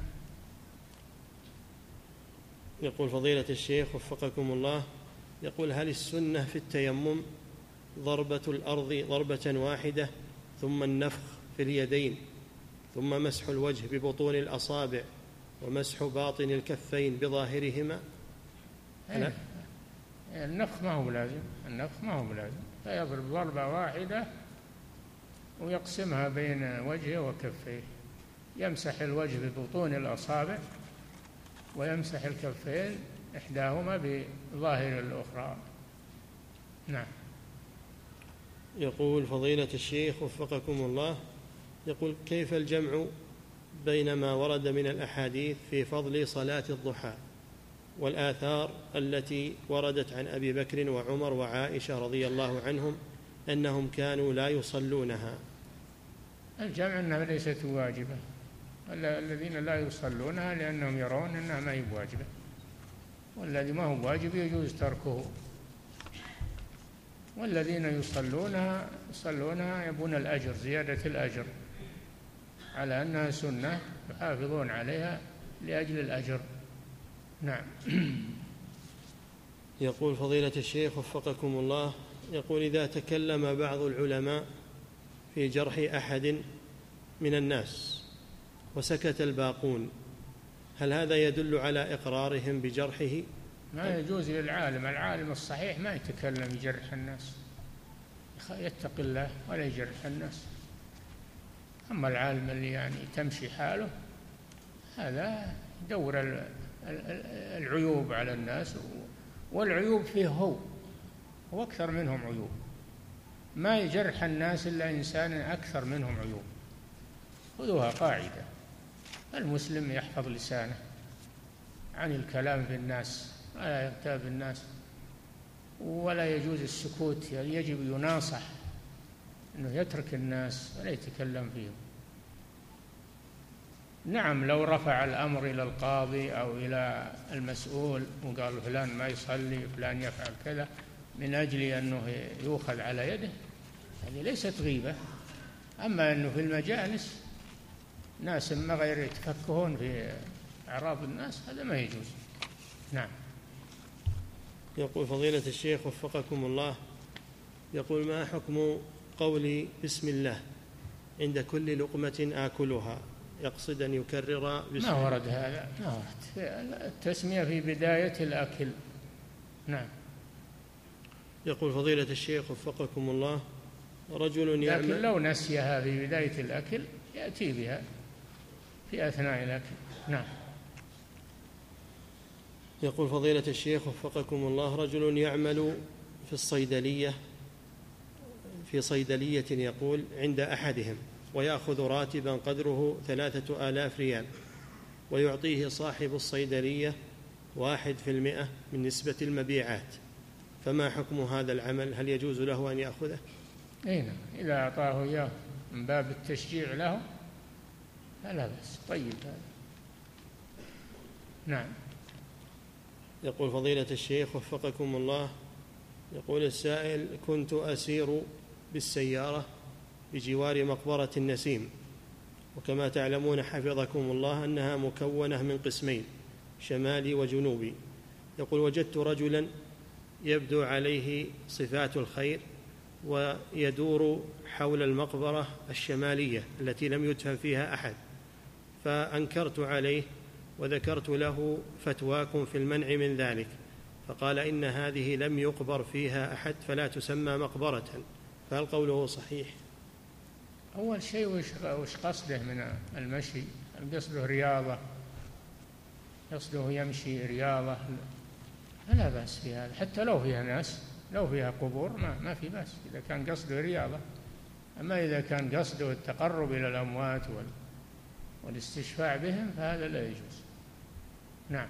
يقول فضيلة الشيخ وفقكم الله، يقول هل السنة في التيمم ضربة الأرض ضربة واحدة ثم النفخ في اليدين ثم مسح الوجه ببطون الأصابع ومسح باطن الكفين بظاهرهما؟ أيه. النفخ ما هو لازم، النفخ ما هو لازم، فيضرب ضربة واحدة ويقسمها بين وجهه وكفيه، يمسح الوجه ببطون الأصابع ويمسح الكفين إحداهما بظاهر الأخرى. نعم. يقول فضيلة الشيخ وفقكم الله، يقول كيف الجمع بين ما ورد من الأحاديث في فضل صلاة الضحى والآثار التي وردت عن أبي بكر وعمر وعائشة رضي الله عنهم أنهم كانوا لا يصلونها؟ الجمع أنها ليست واجبة، الذين لا يصلونها لأنهم يرون أنها ما هي واجبة، والذي ما هو واجب يجوز تركه، والذين يصلونها يصلونها يبون الأجر، زيادة الأجر على أنها سنة يحافظون عليها لأجل الأجر. نعم. يقول فضيلة الشيخ وفقكم الله، يقول إذا تكلم بعض العلماء في جرح أحد من الناس وسكت الباقون، هل هذا يدل على إقرارهم بجرحه؟ ما يجوز للعالم، العالم الصحيح ما يتكلم يجرح الناس، يتقي الله ولا يجرح الناس. أما العالم اللي يعني تمشي حاله هذا يدور العيوب على الناس، والعيوب فيه هو وأكثر منهم عيوب، ما يجرح الناس إلا إنسان أكثر منهم عيوب. خذوها قاعدة، المسلم يحفظ لسانه عن الكلام في الناس ولا يغتاب الناس، ولا يجوز السكوت، يعني يجب يناصح أنه يترك الناس ولا يتكلم فيهم. نعم لو رفع الأمر إلى القاضي أو إلى المسؤول وقال فلان ما يصلي فلان يفعل كذا من أجل أنه يؤخذ على يده، هذه ليست غيبة. أما أنه في المجالس ناس ما غير يتفكهون في أعراض الناس هذا ما يجوز. نعم. يقول فضيلة الشيخ وفقكم الله، يقول ما حكم قولي بسم الله عند كل لقمة آكلها، يقصد أن يكرر بسم الله؟ ما ورد هذا، ما ورد التسمية في بداية الأكل. نعم. يقول فضيلة الشيخ وفقكم الله، رجل يعمل، لكن لو نسيها في بداية الأكل يأتي بها في أثناء الأكل. نعم. يقول فضيلة الشيخ وفقكم الله، رجل يعمل في الصيدلية في صيدلية يقول عند أحدهم ويأخذ راتبا قدره ثلاثة آلاف ريال، ويعطيه صاحب الصيدلية واحد في المئة من نسبة المبيعات، فما حكم هذا العمل؟ هل يجوز له أن يأخذه؟ أي نعم، إذا أعطاه إياه من باب التشجيع له فلا بأس. طيب هذا. نعم. يقول فضيلة الشيخ وفقكم الله، يقول السائل كنت أسير بالسيارة بجوار مقبرة النسيم، وكما تعلمون حفظكم الله أنها مكونة من قسمين شمالي وجنوبي، يقول وجدت رجلا يبدو عليه صفات الخير ويدور حول المقبرة الشمالية التي لم يدفن فيها أحد، فأنكرت عليه وذكرت له فتواكم في المنع من ذلك، فقال إن هذه لم يقبر فيها أحد فلا تسمى مقبرة، فهل قوله صحيح؟ أول شيء وش وش قصده من المشي؟ قصده رياضة، قصده يمشي رياضة، فلا بأس في هذا، حتى لو فيها ناس، لو فيها قبور ما, ما في بأس إذا كان قصده رياضة. أما إذا كان قصده التقرب إلى الأموات والاستشفاع بهم فهذا لا يجوز. نعم.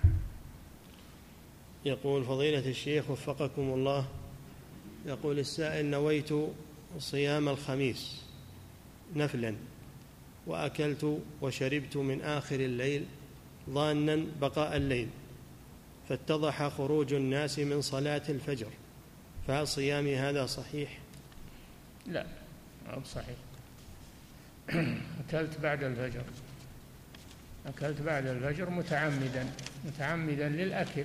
يقول فضيلة الشيخ وفقكم الله، يقول السائل: نويت صيام الخميس نفلا وأكلت وشربت من آخر الليل ظانا بقاء الليل، فاتضح خروج الناس من صلاة الفجر، فهل صيامي هذا صحيح؟ لا، ما صحيح. أكلت بعد الفجر، أكلت بعد الفجر متعمدا متعمدا للأكل،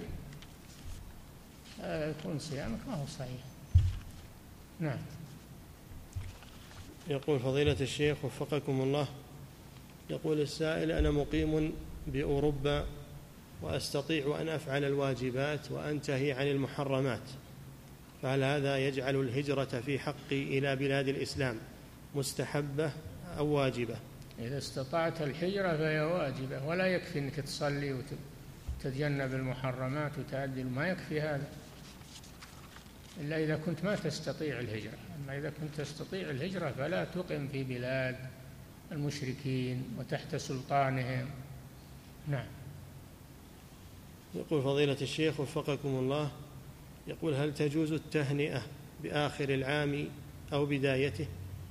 يكون صيامك ما هو صحيح. نعم. يقول فضيلة الشيخ وفقكم الله، يقول السائل: أنا مقيم بأوروبا وأستطيع أن أفعل الواجبات وأنتهي عن المحرمات، فهل هذا يجعل الهجرة في حقي إلى بلاد الإسلام مستحبة أو واجبة؟ إذا استطعت الهجرة فهي واجبة، ولا يكفي أنك تصلي وتتجنب المحرمات وتأدي، ما يكفي هذا إلا إذا كنت ما تستطيع الهجرة. أما إذا كنت تستطيع الهجرة فلا تقم في بلاد المشركين وتحت سلطانهم. نعم. يقول فضيلة الشيخ وفقكم الله، يقول: هل تجوز التهنئة بآخر العام أو بدايته؟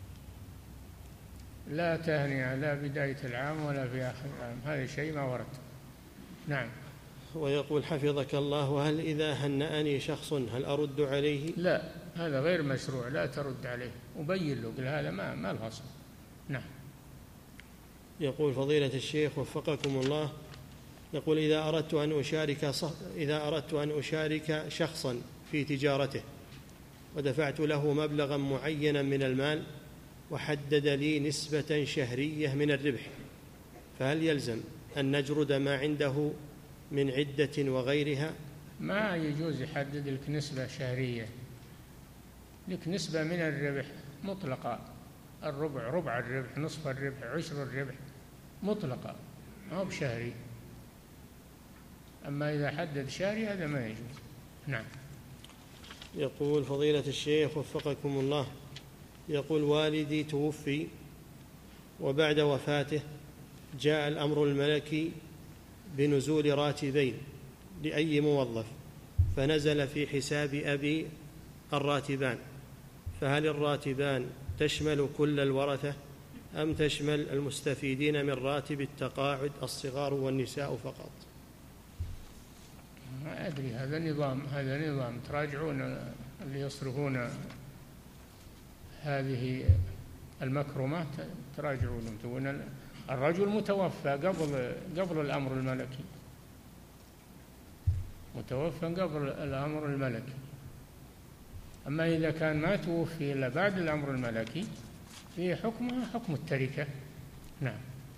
لا تهنئة لا بداية العام ولا في آخر العام، هذا شيء ما ورد. نعم. ويقول حفظك الله: وهل إذا هنأني شخص هل أرد عليه؟ لا، هذا غير مشروع، لا ترد عليه، وبين له قل هذا ما ما له أصل. نعم. يقول فضيلة الشيخ وفقكم الله، يقول: إذا أردت أن أشارك صح... إذا أردت أن أشارك شخصا في تجارته ودفعت له مبلغا معينا من المال وحدد لي نسبة شهرية من الربح، فهل يلزم أن نجرد ما عنده من عدة وغيرها؟ ما يجوز يحدد لك نسبة شهرية، لك نسبة من الربح مطلقة، الربع، ربع الربح، نصف الربح، عشر الربح، مطلقة، ما هو بشهري. أما إذا حدد شهري هذا ما يجوز. نعم. يقول فضيلة الشيخ وفقكم الله، يقول: والدي توفي وبعد وفاته جاء الأمر الملكي بنزول راتبين لأي موظف، فنزل في حساب أبي الراتبان، فهل الراتبان تشمل كل الورثة أم تشمل المستفيدين من راتب التقاعد الصغار والنساء فقط؟ ما أدري، هذا نظام هذا نظام تراجعون اللي يصرفون هذه المكرمات، تراجعون تقولون الرجل متوفى قبل قبل الأمر الملكي، متوفى قبل الأمر الملكي. أما إذا كان ما توفي إلا بعد الأمر الملكي فيه حكمها حكم التركة. نعم.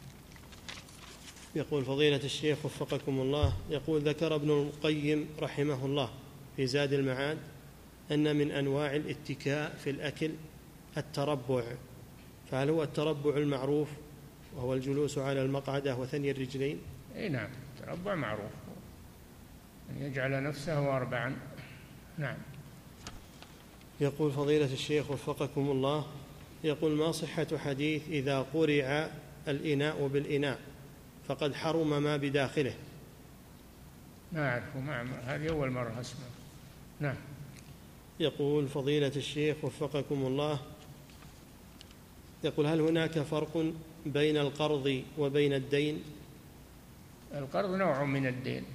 يقول فضيلة الشيخ وفقكم الله، يقول: ذكر ابن القيم رحمه الله في زاد المعاد أن من أنواع الاتكاء في الأكل التربع، فهل هو التربع المعروف وهو الجلوس على المقعدة وثني الرجلين؟ أي نعم، التربع معروف، أن يجعل نفسه أربعا. نعم. يقول فضيلة الشيخ وفقكم الله، يقول: ما صحة حديث إذا قرع الإناء بالإناء فقد حرم ما بداخله؟ ما أعرفه، ما هذه أول مرة أسمع. نعم. يقول فضيلة الشيخ وفقكم الله، يقول: هل هناك فرق بين القرض وبين الدين؟ القرض نوع من الدين،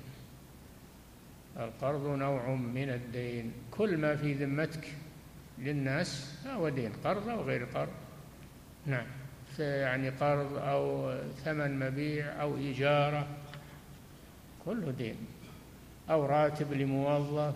القرض نوع من الدين، كل ما في ذمتك للناس هو دين، قرض أو غير قرض. نعم. يعني قرض أو ثمن مبيع أو إجارة كله دين، أو راتب لموظف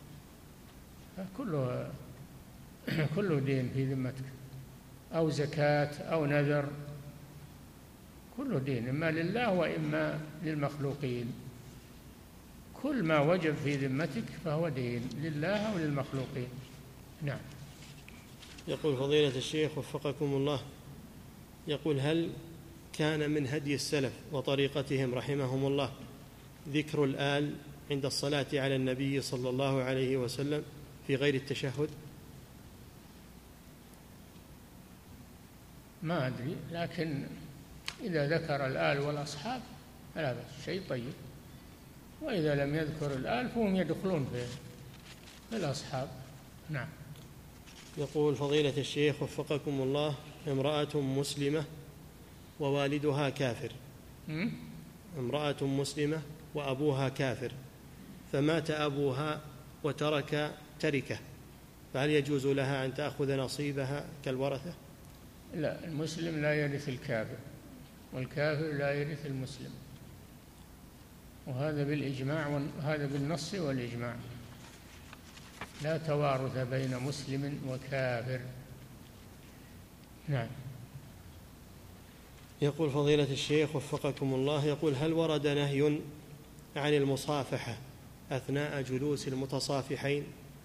كله كله دين في ذمتك، أو زكاة أو نذر كله دين، إما لله وإما للمخلوقين، كل ما وجب في ذمتك فهو دين لله أو للمخلوقين. نعم. يقول فضيلة الشيخ وفقكم الله، يقول هل كان من هدي السلف وطريقتهم رحمهم الله ذكر الآل عند الصلاة على النبي صلى الله عليه وسلم في غير التشهد؟ ما أدري، لكن إذا ذكر الآل والأصحاب فلا بأس، شيء طيب. وإذا لم يذكر الآل فهم يدخلون في الأصحاب. نعم. يقول فضيلة الشيخ وفقكم الله، امرأة مسلمة ووالدها كافر. م? امرأة مسلمة وأبوها كافر، فمات أبوها وترك تركة، فهل يجوز لها أن تأخذ نصيبها كالورثة؟ لا، المسلم لا يرث الكافر، والكافر لا يرث المسلم، وهذا بالإجماع، وهذا بالنص والإجماع. لا توارث بين مسلم وكافر. نعم. يقول فضيلة الشيخ وفقكم الله، يقول هل ورد نهي عن المصافحة أثناء جلوس المتصافحين؟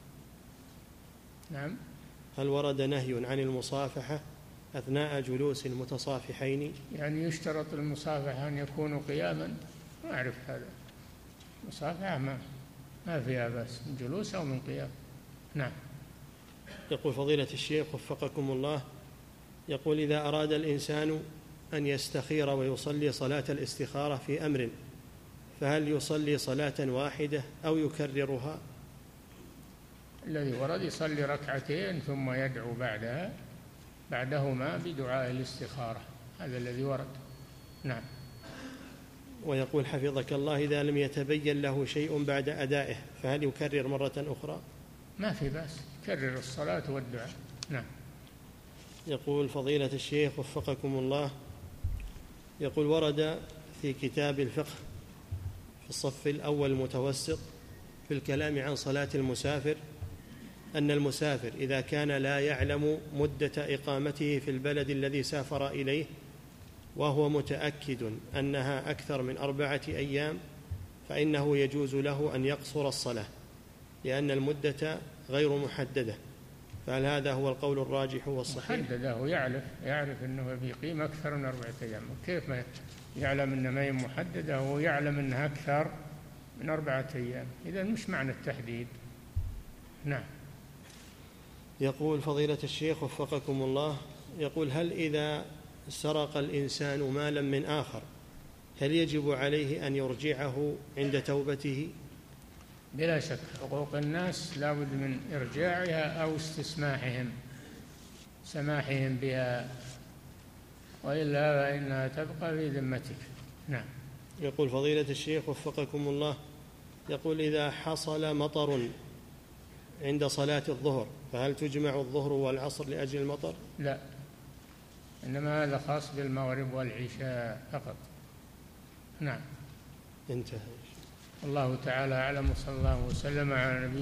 نعم. هل ورد نهي عن المصافحة أثناء جلوس المتصافحين؟ يعني يشترط المصافحة أن يكونوا قياما؟ ما أعرف هذا. المصافحة ما ما فيها بس من جلوس أو من قيام. نعم. يقول فضيلة الشيخ وفقكم الله، يقول إذا أراد الإنسان أن يستخير ويصلي صلاة الاستخارة في أمر، فهل يصلي صلاة واحدة أو يكررها؟ الذي ورد يصلي ركعتين ثم يدعو بعدها بعدهما بدعاء الاستخارة، هذا الذي ورد. نعم. ويقول حفظك الله إذا لم يتبين له شيء بعد أدائه فهل يكرر مرة أخرى؟ ما في بأس، كرر الصلاة والدعاء. نعم. يقول فضيلة الشيخ وفقكم الله، يقول ورد في كتاب الفقه في الصف الأول المتوسط في الكلام عن صلاة المسافر أن المسافر إذا كان لا يعلم مدة إقامته في البلد الذي سافر إليه وهو متأكد أنها أكثر من أربعة أيام فإنه يجوز له أن يقصر الصلاة لأن المدة غير محددة، فهل هذا هو القول الراجح والصحيح؟ محددة، ويعرف يعرف أنه بيقيم أكثر من أربعة أيام، كيف ما يعلم أنها ما هي محددة وهو يعلم أنها أكثر من أربعة أيام؟ إذا مش معنى التحديد. نعم. يقول فضيلة الشيخ وفقكم الله، يقول هل إذا سرق الإنسان مالا من آخر هل يجب عليه أن يرجعه عند توبته؟ بلا شك، حقوق الناس لا بد من إرجاعها أو استسماحهم سماحهم بها، وإلا فإنها تبقى في ذمتك. نعم. يقول فضيلة الشيخ وفقكم الله، يقول إذا حصل مطر عند صلاة الظهر فهل تجمع الظهر والعصر لأجل المطر؟ لا، إنما هذا خاص بالمغرب والعشاء فقط. نعم. انتهى. الله تعالى أعلم، وصلى الله وسلم على نبينا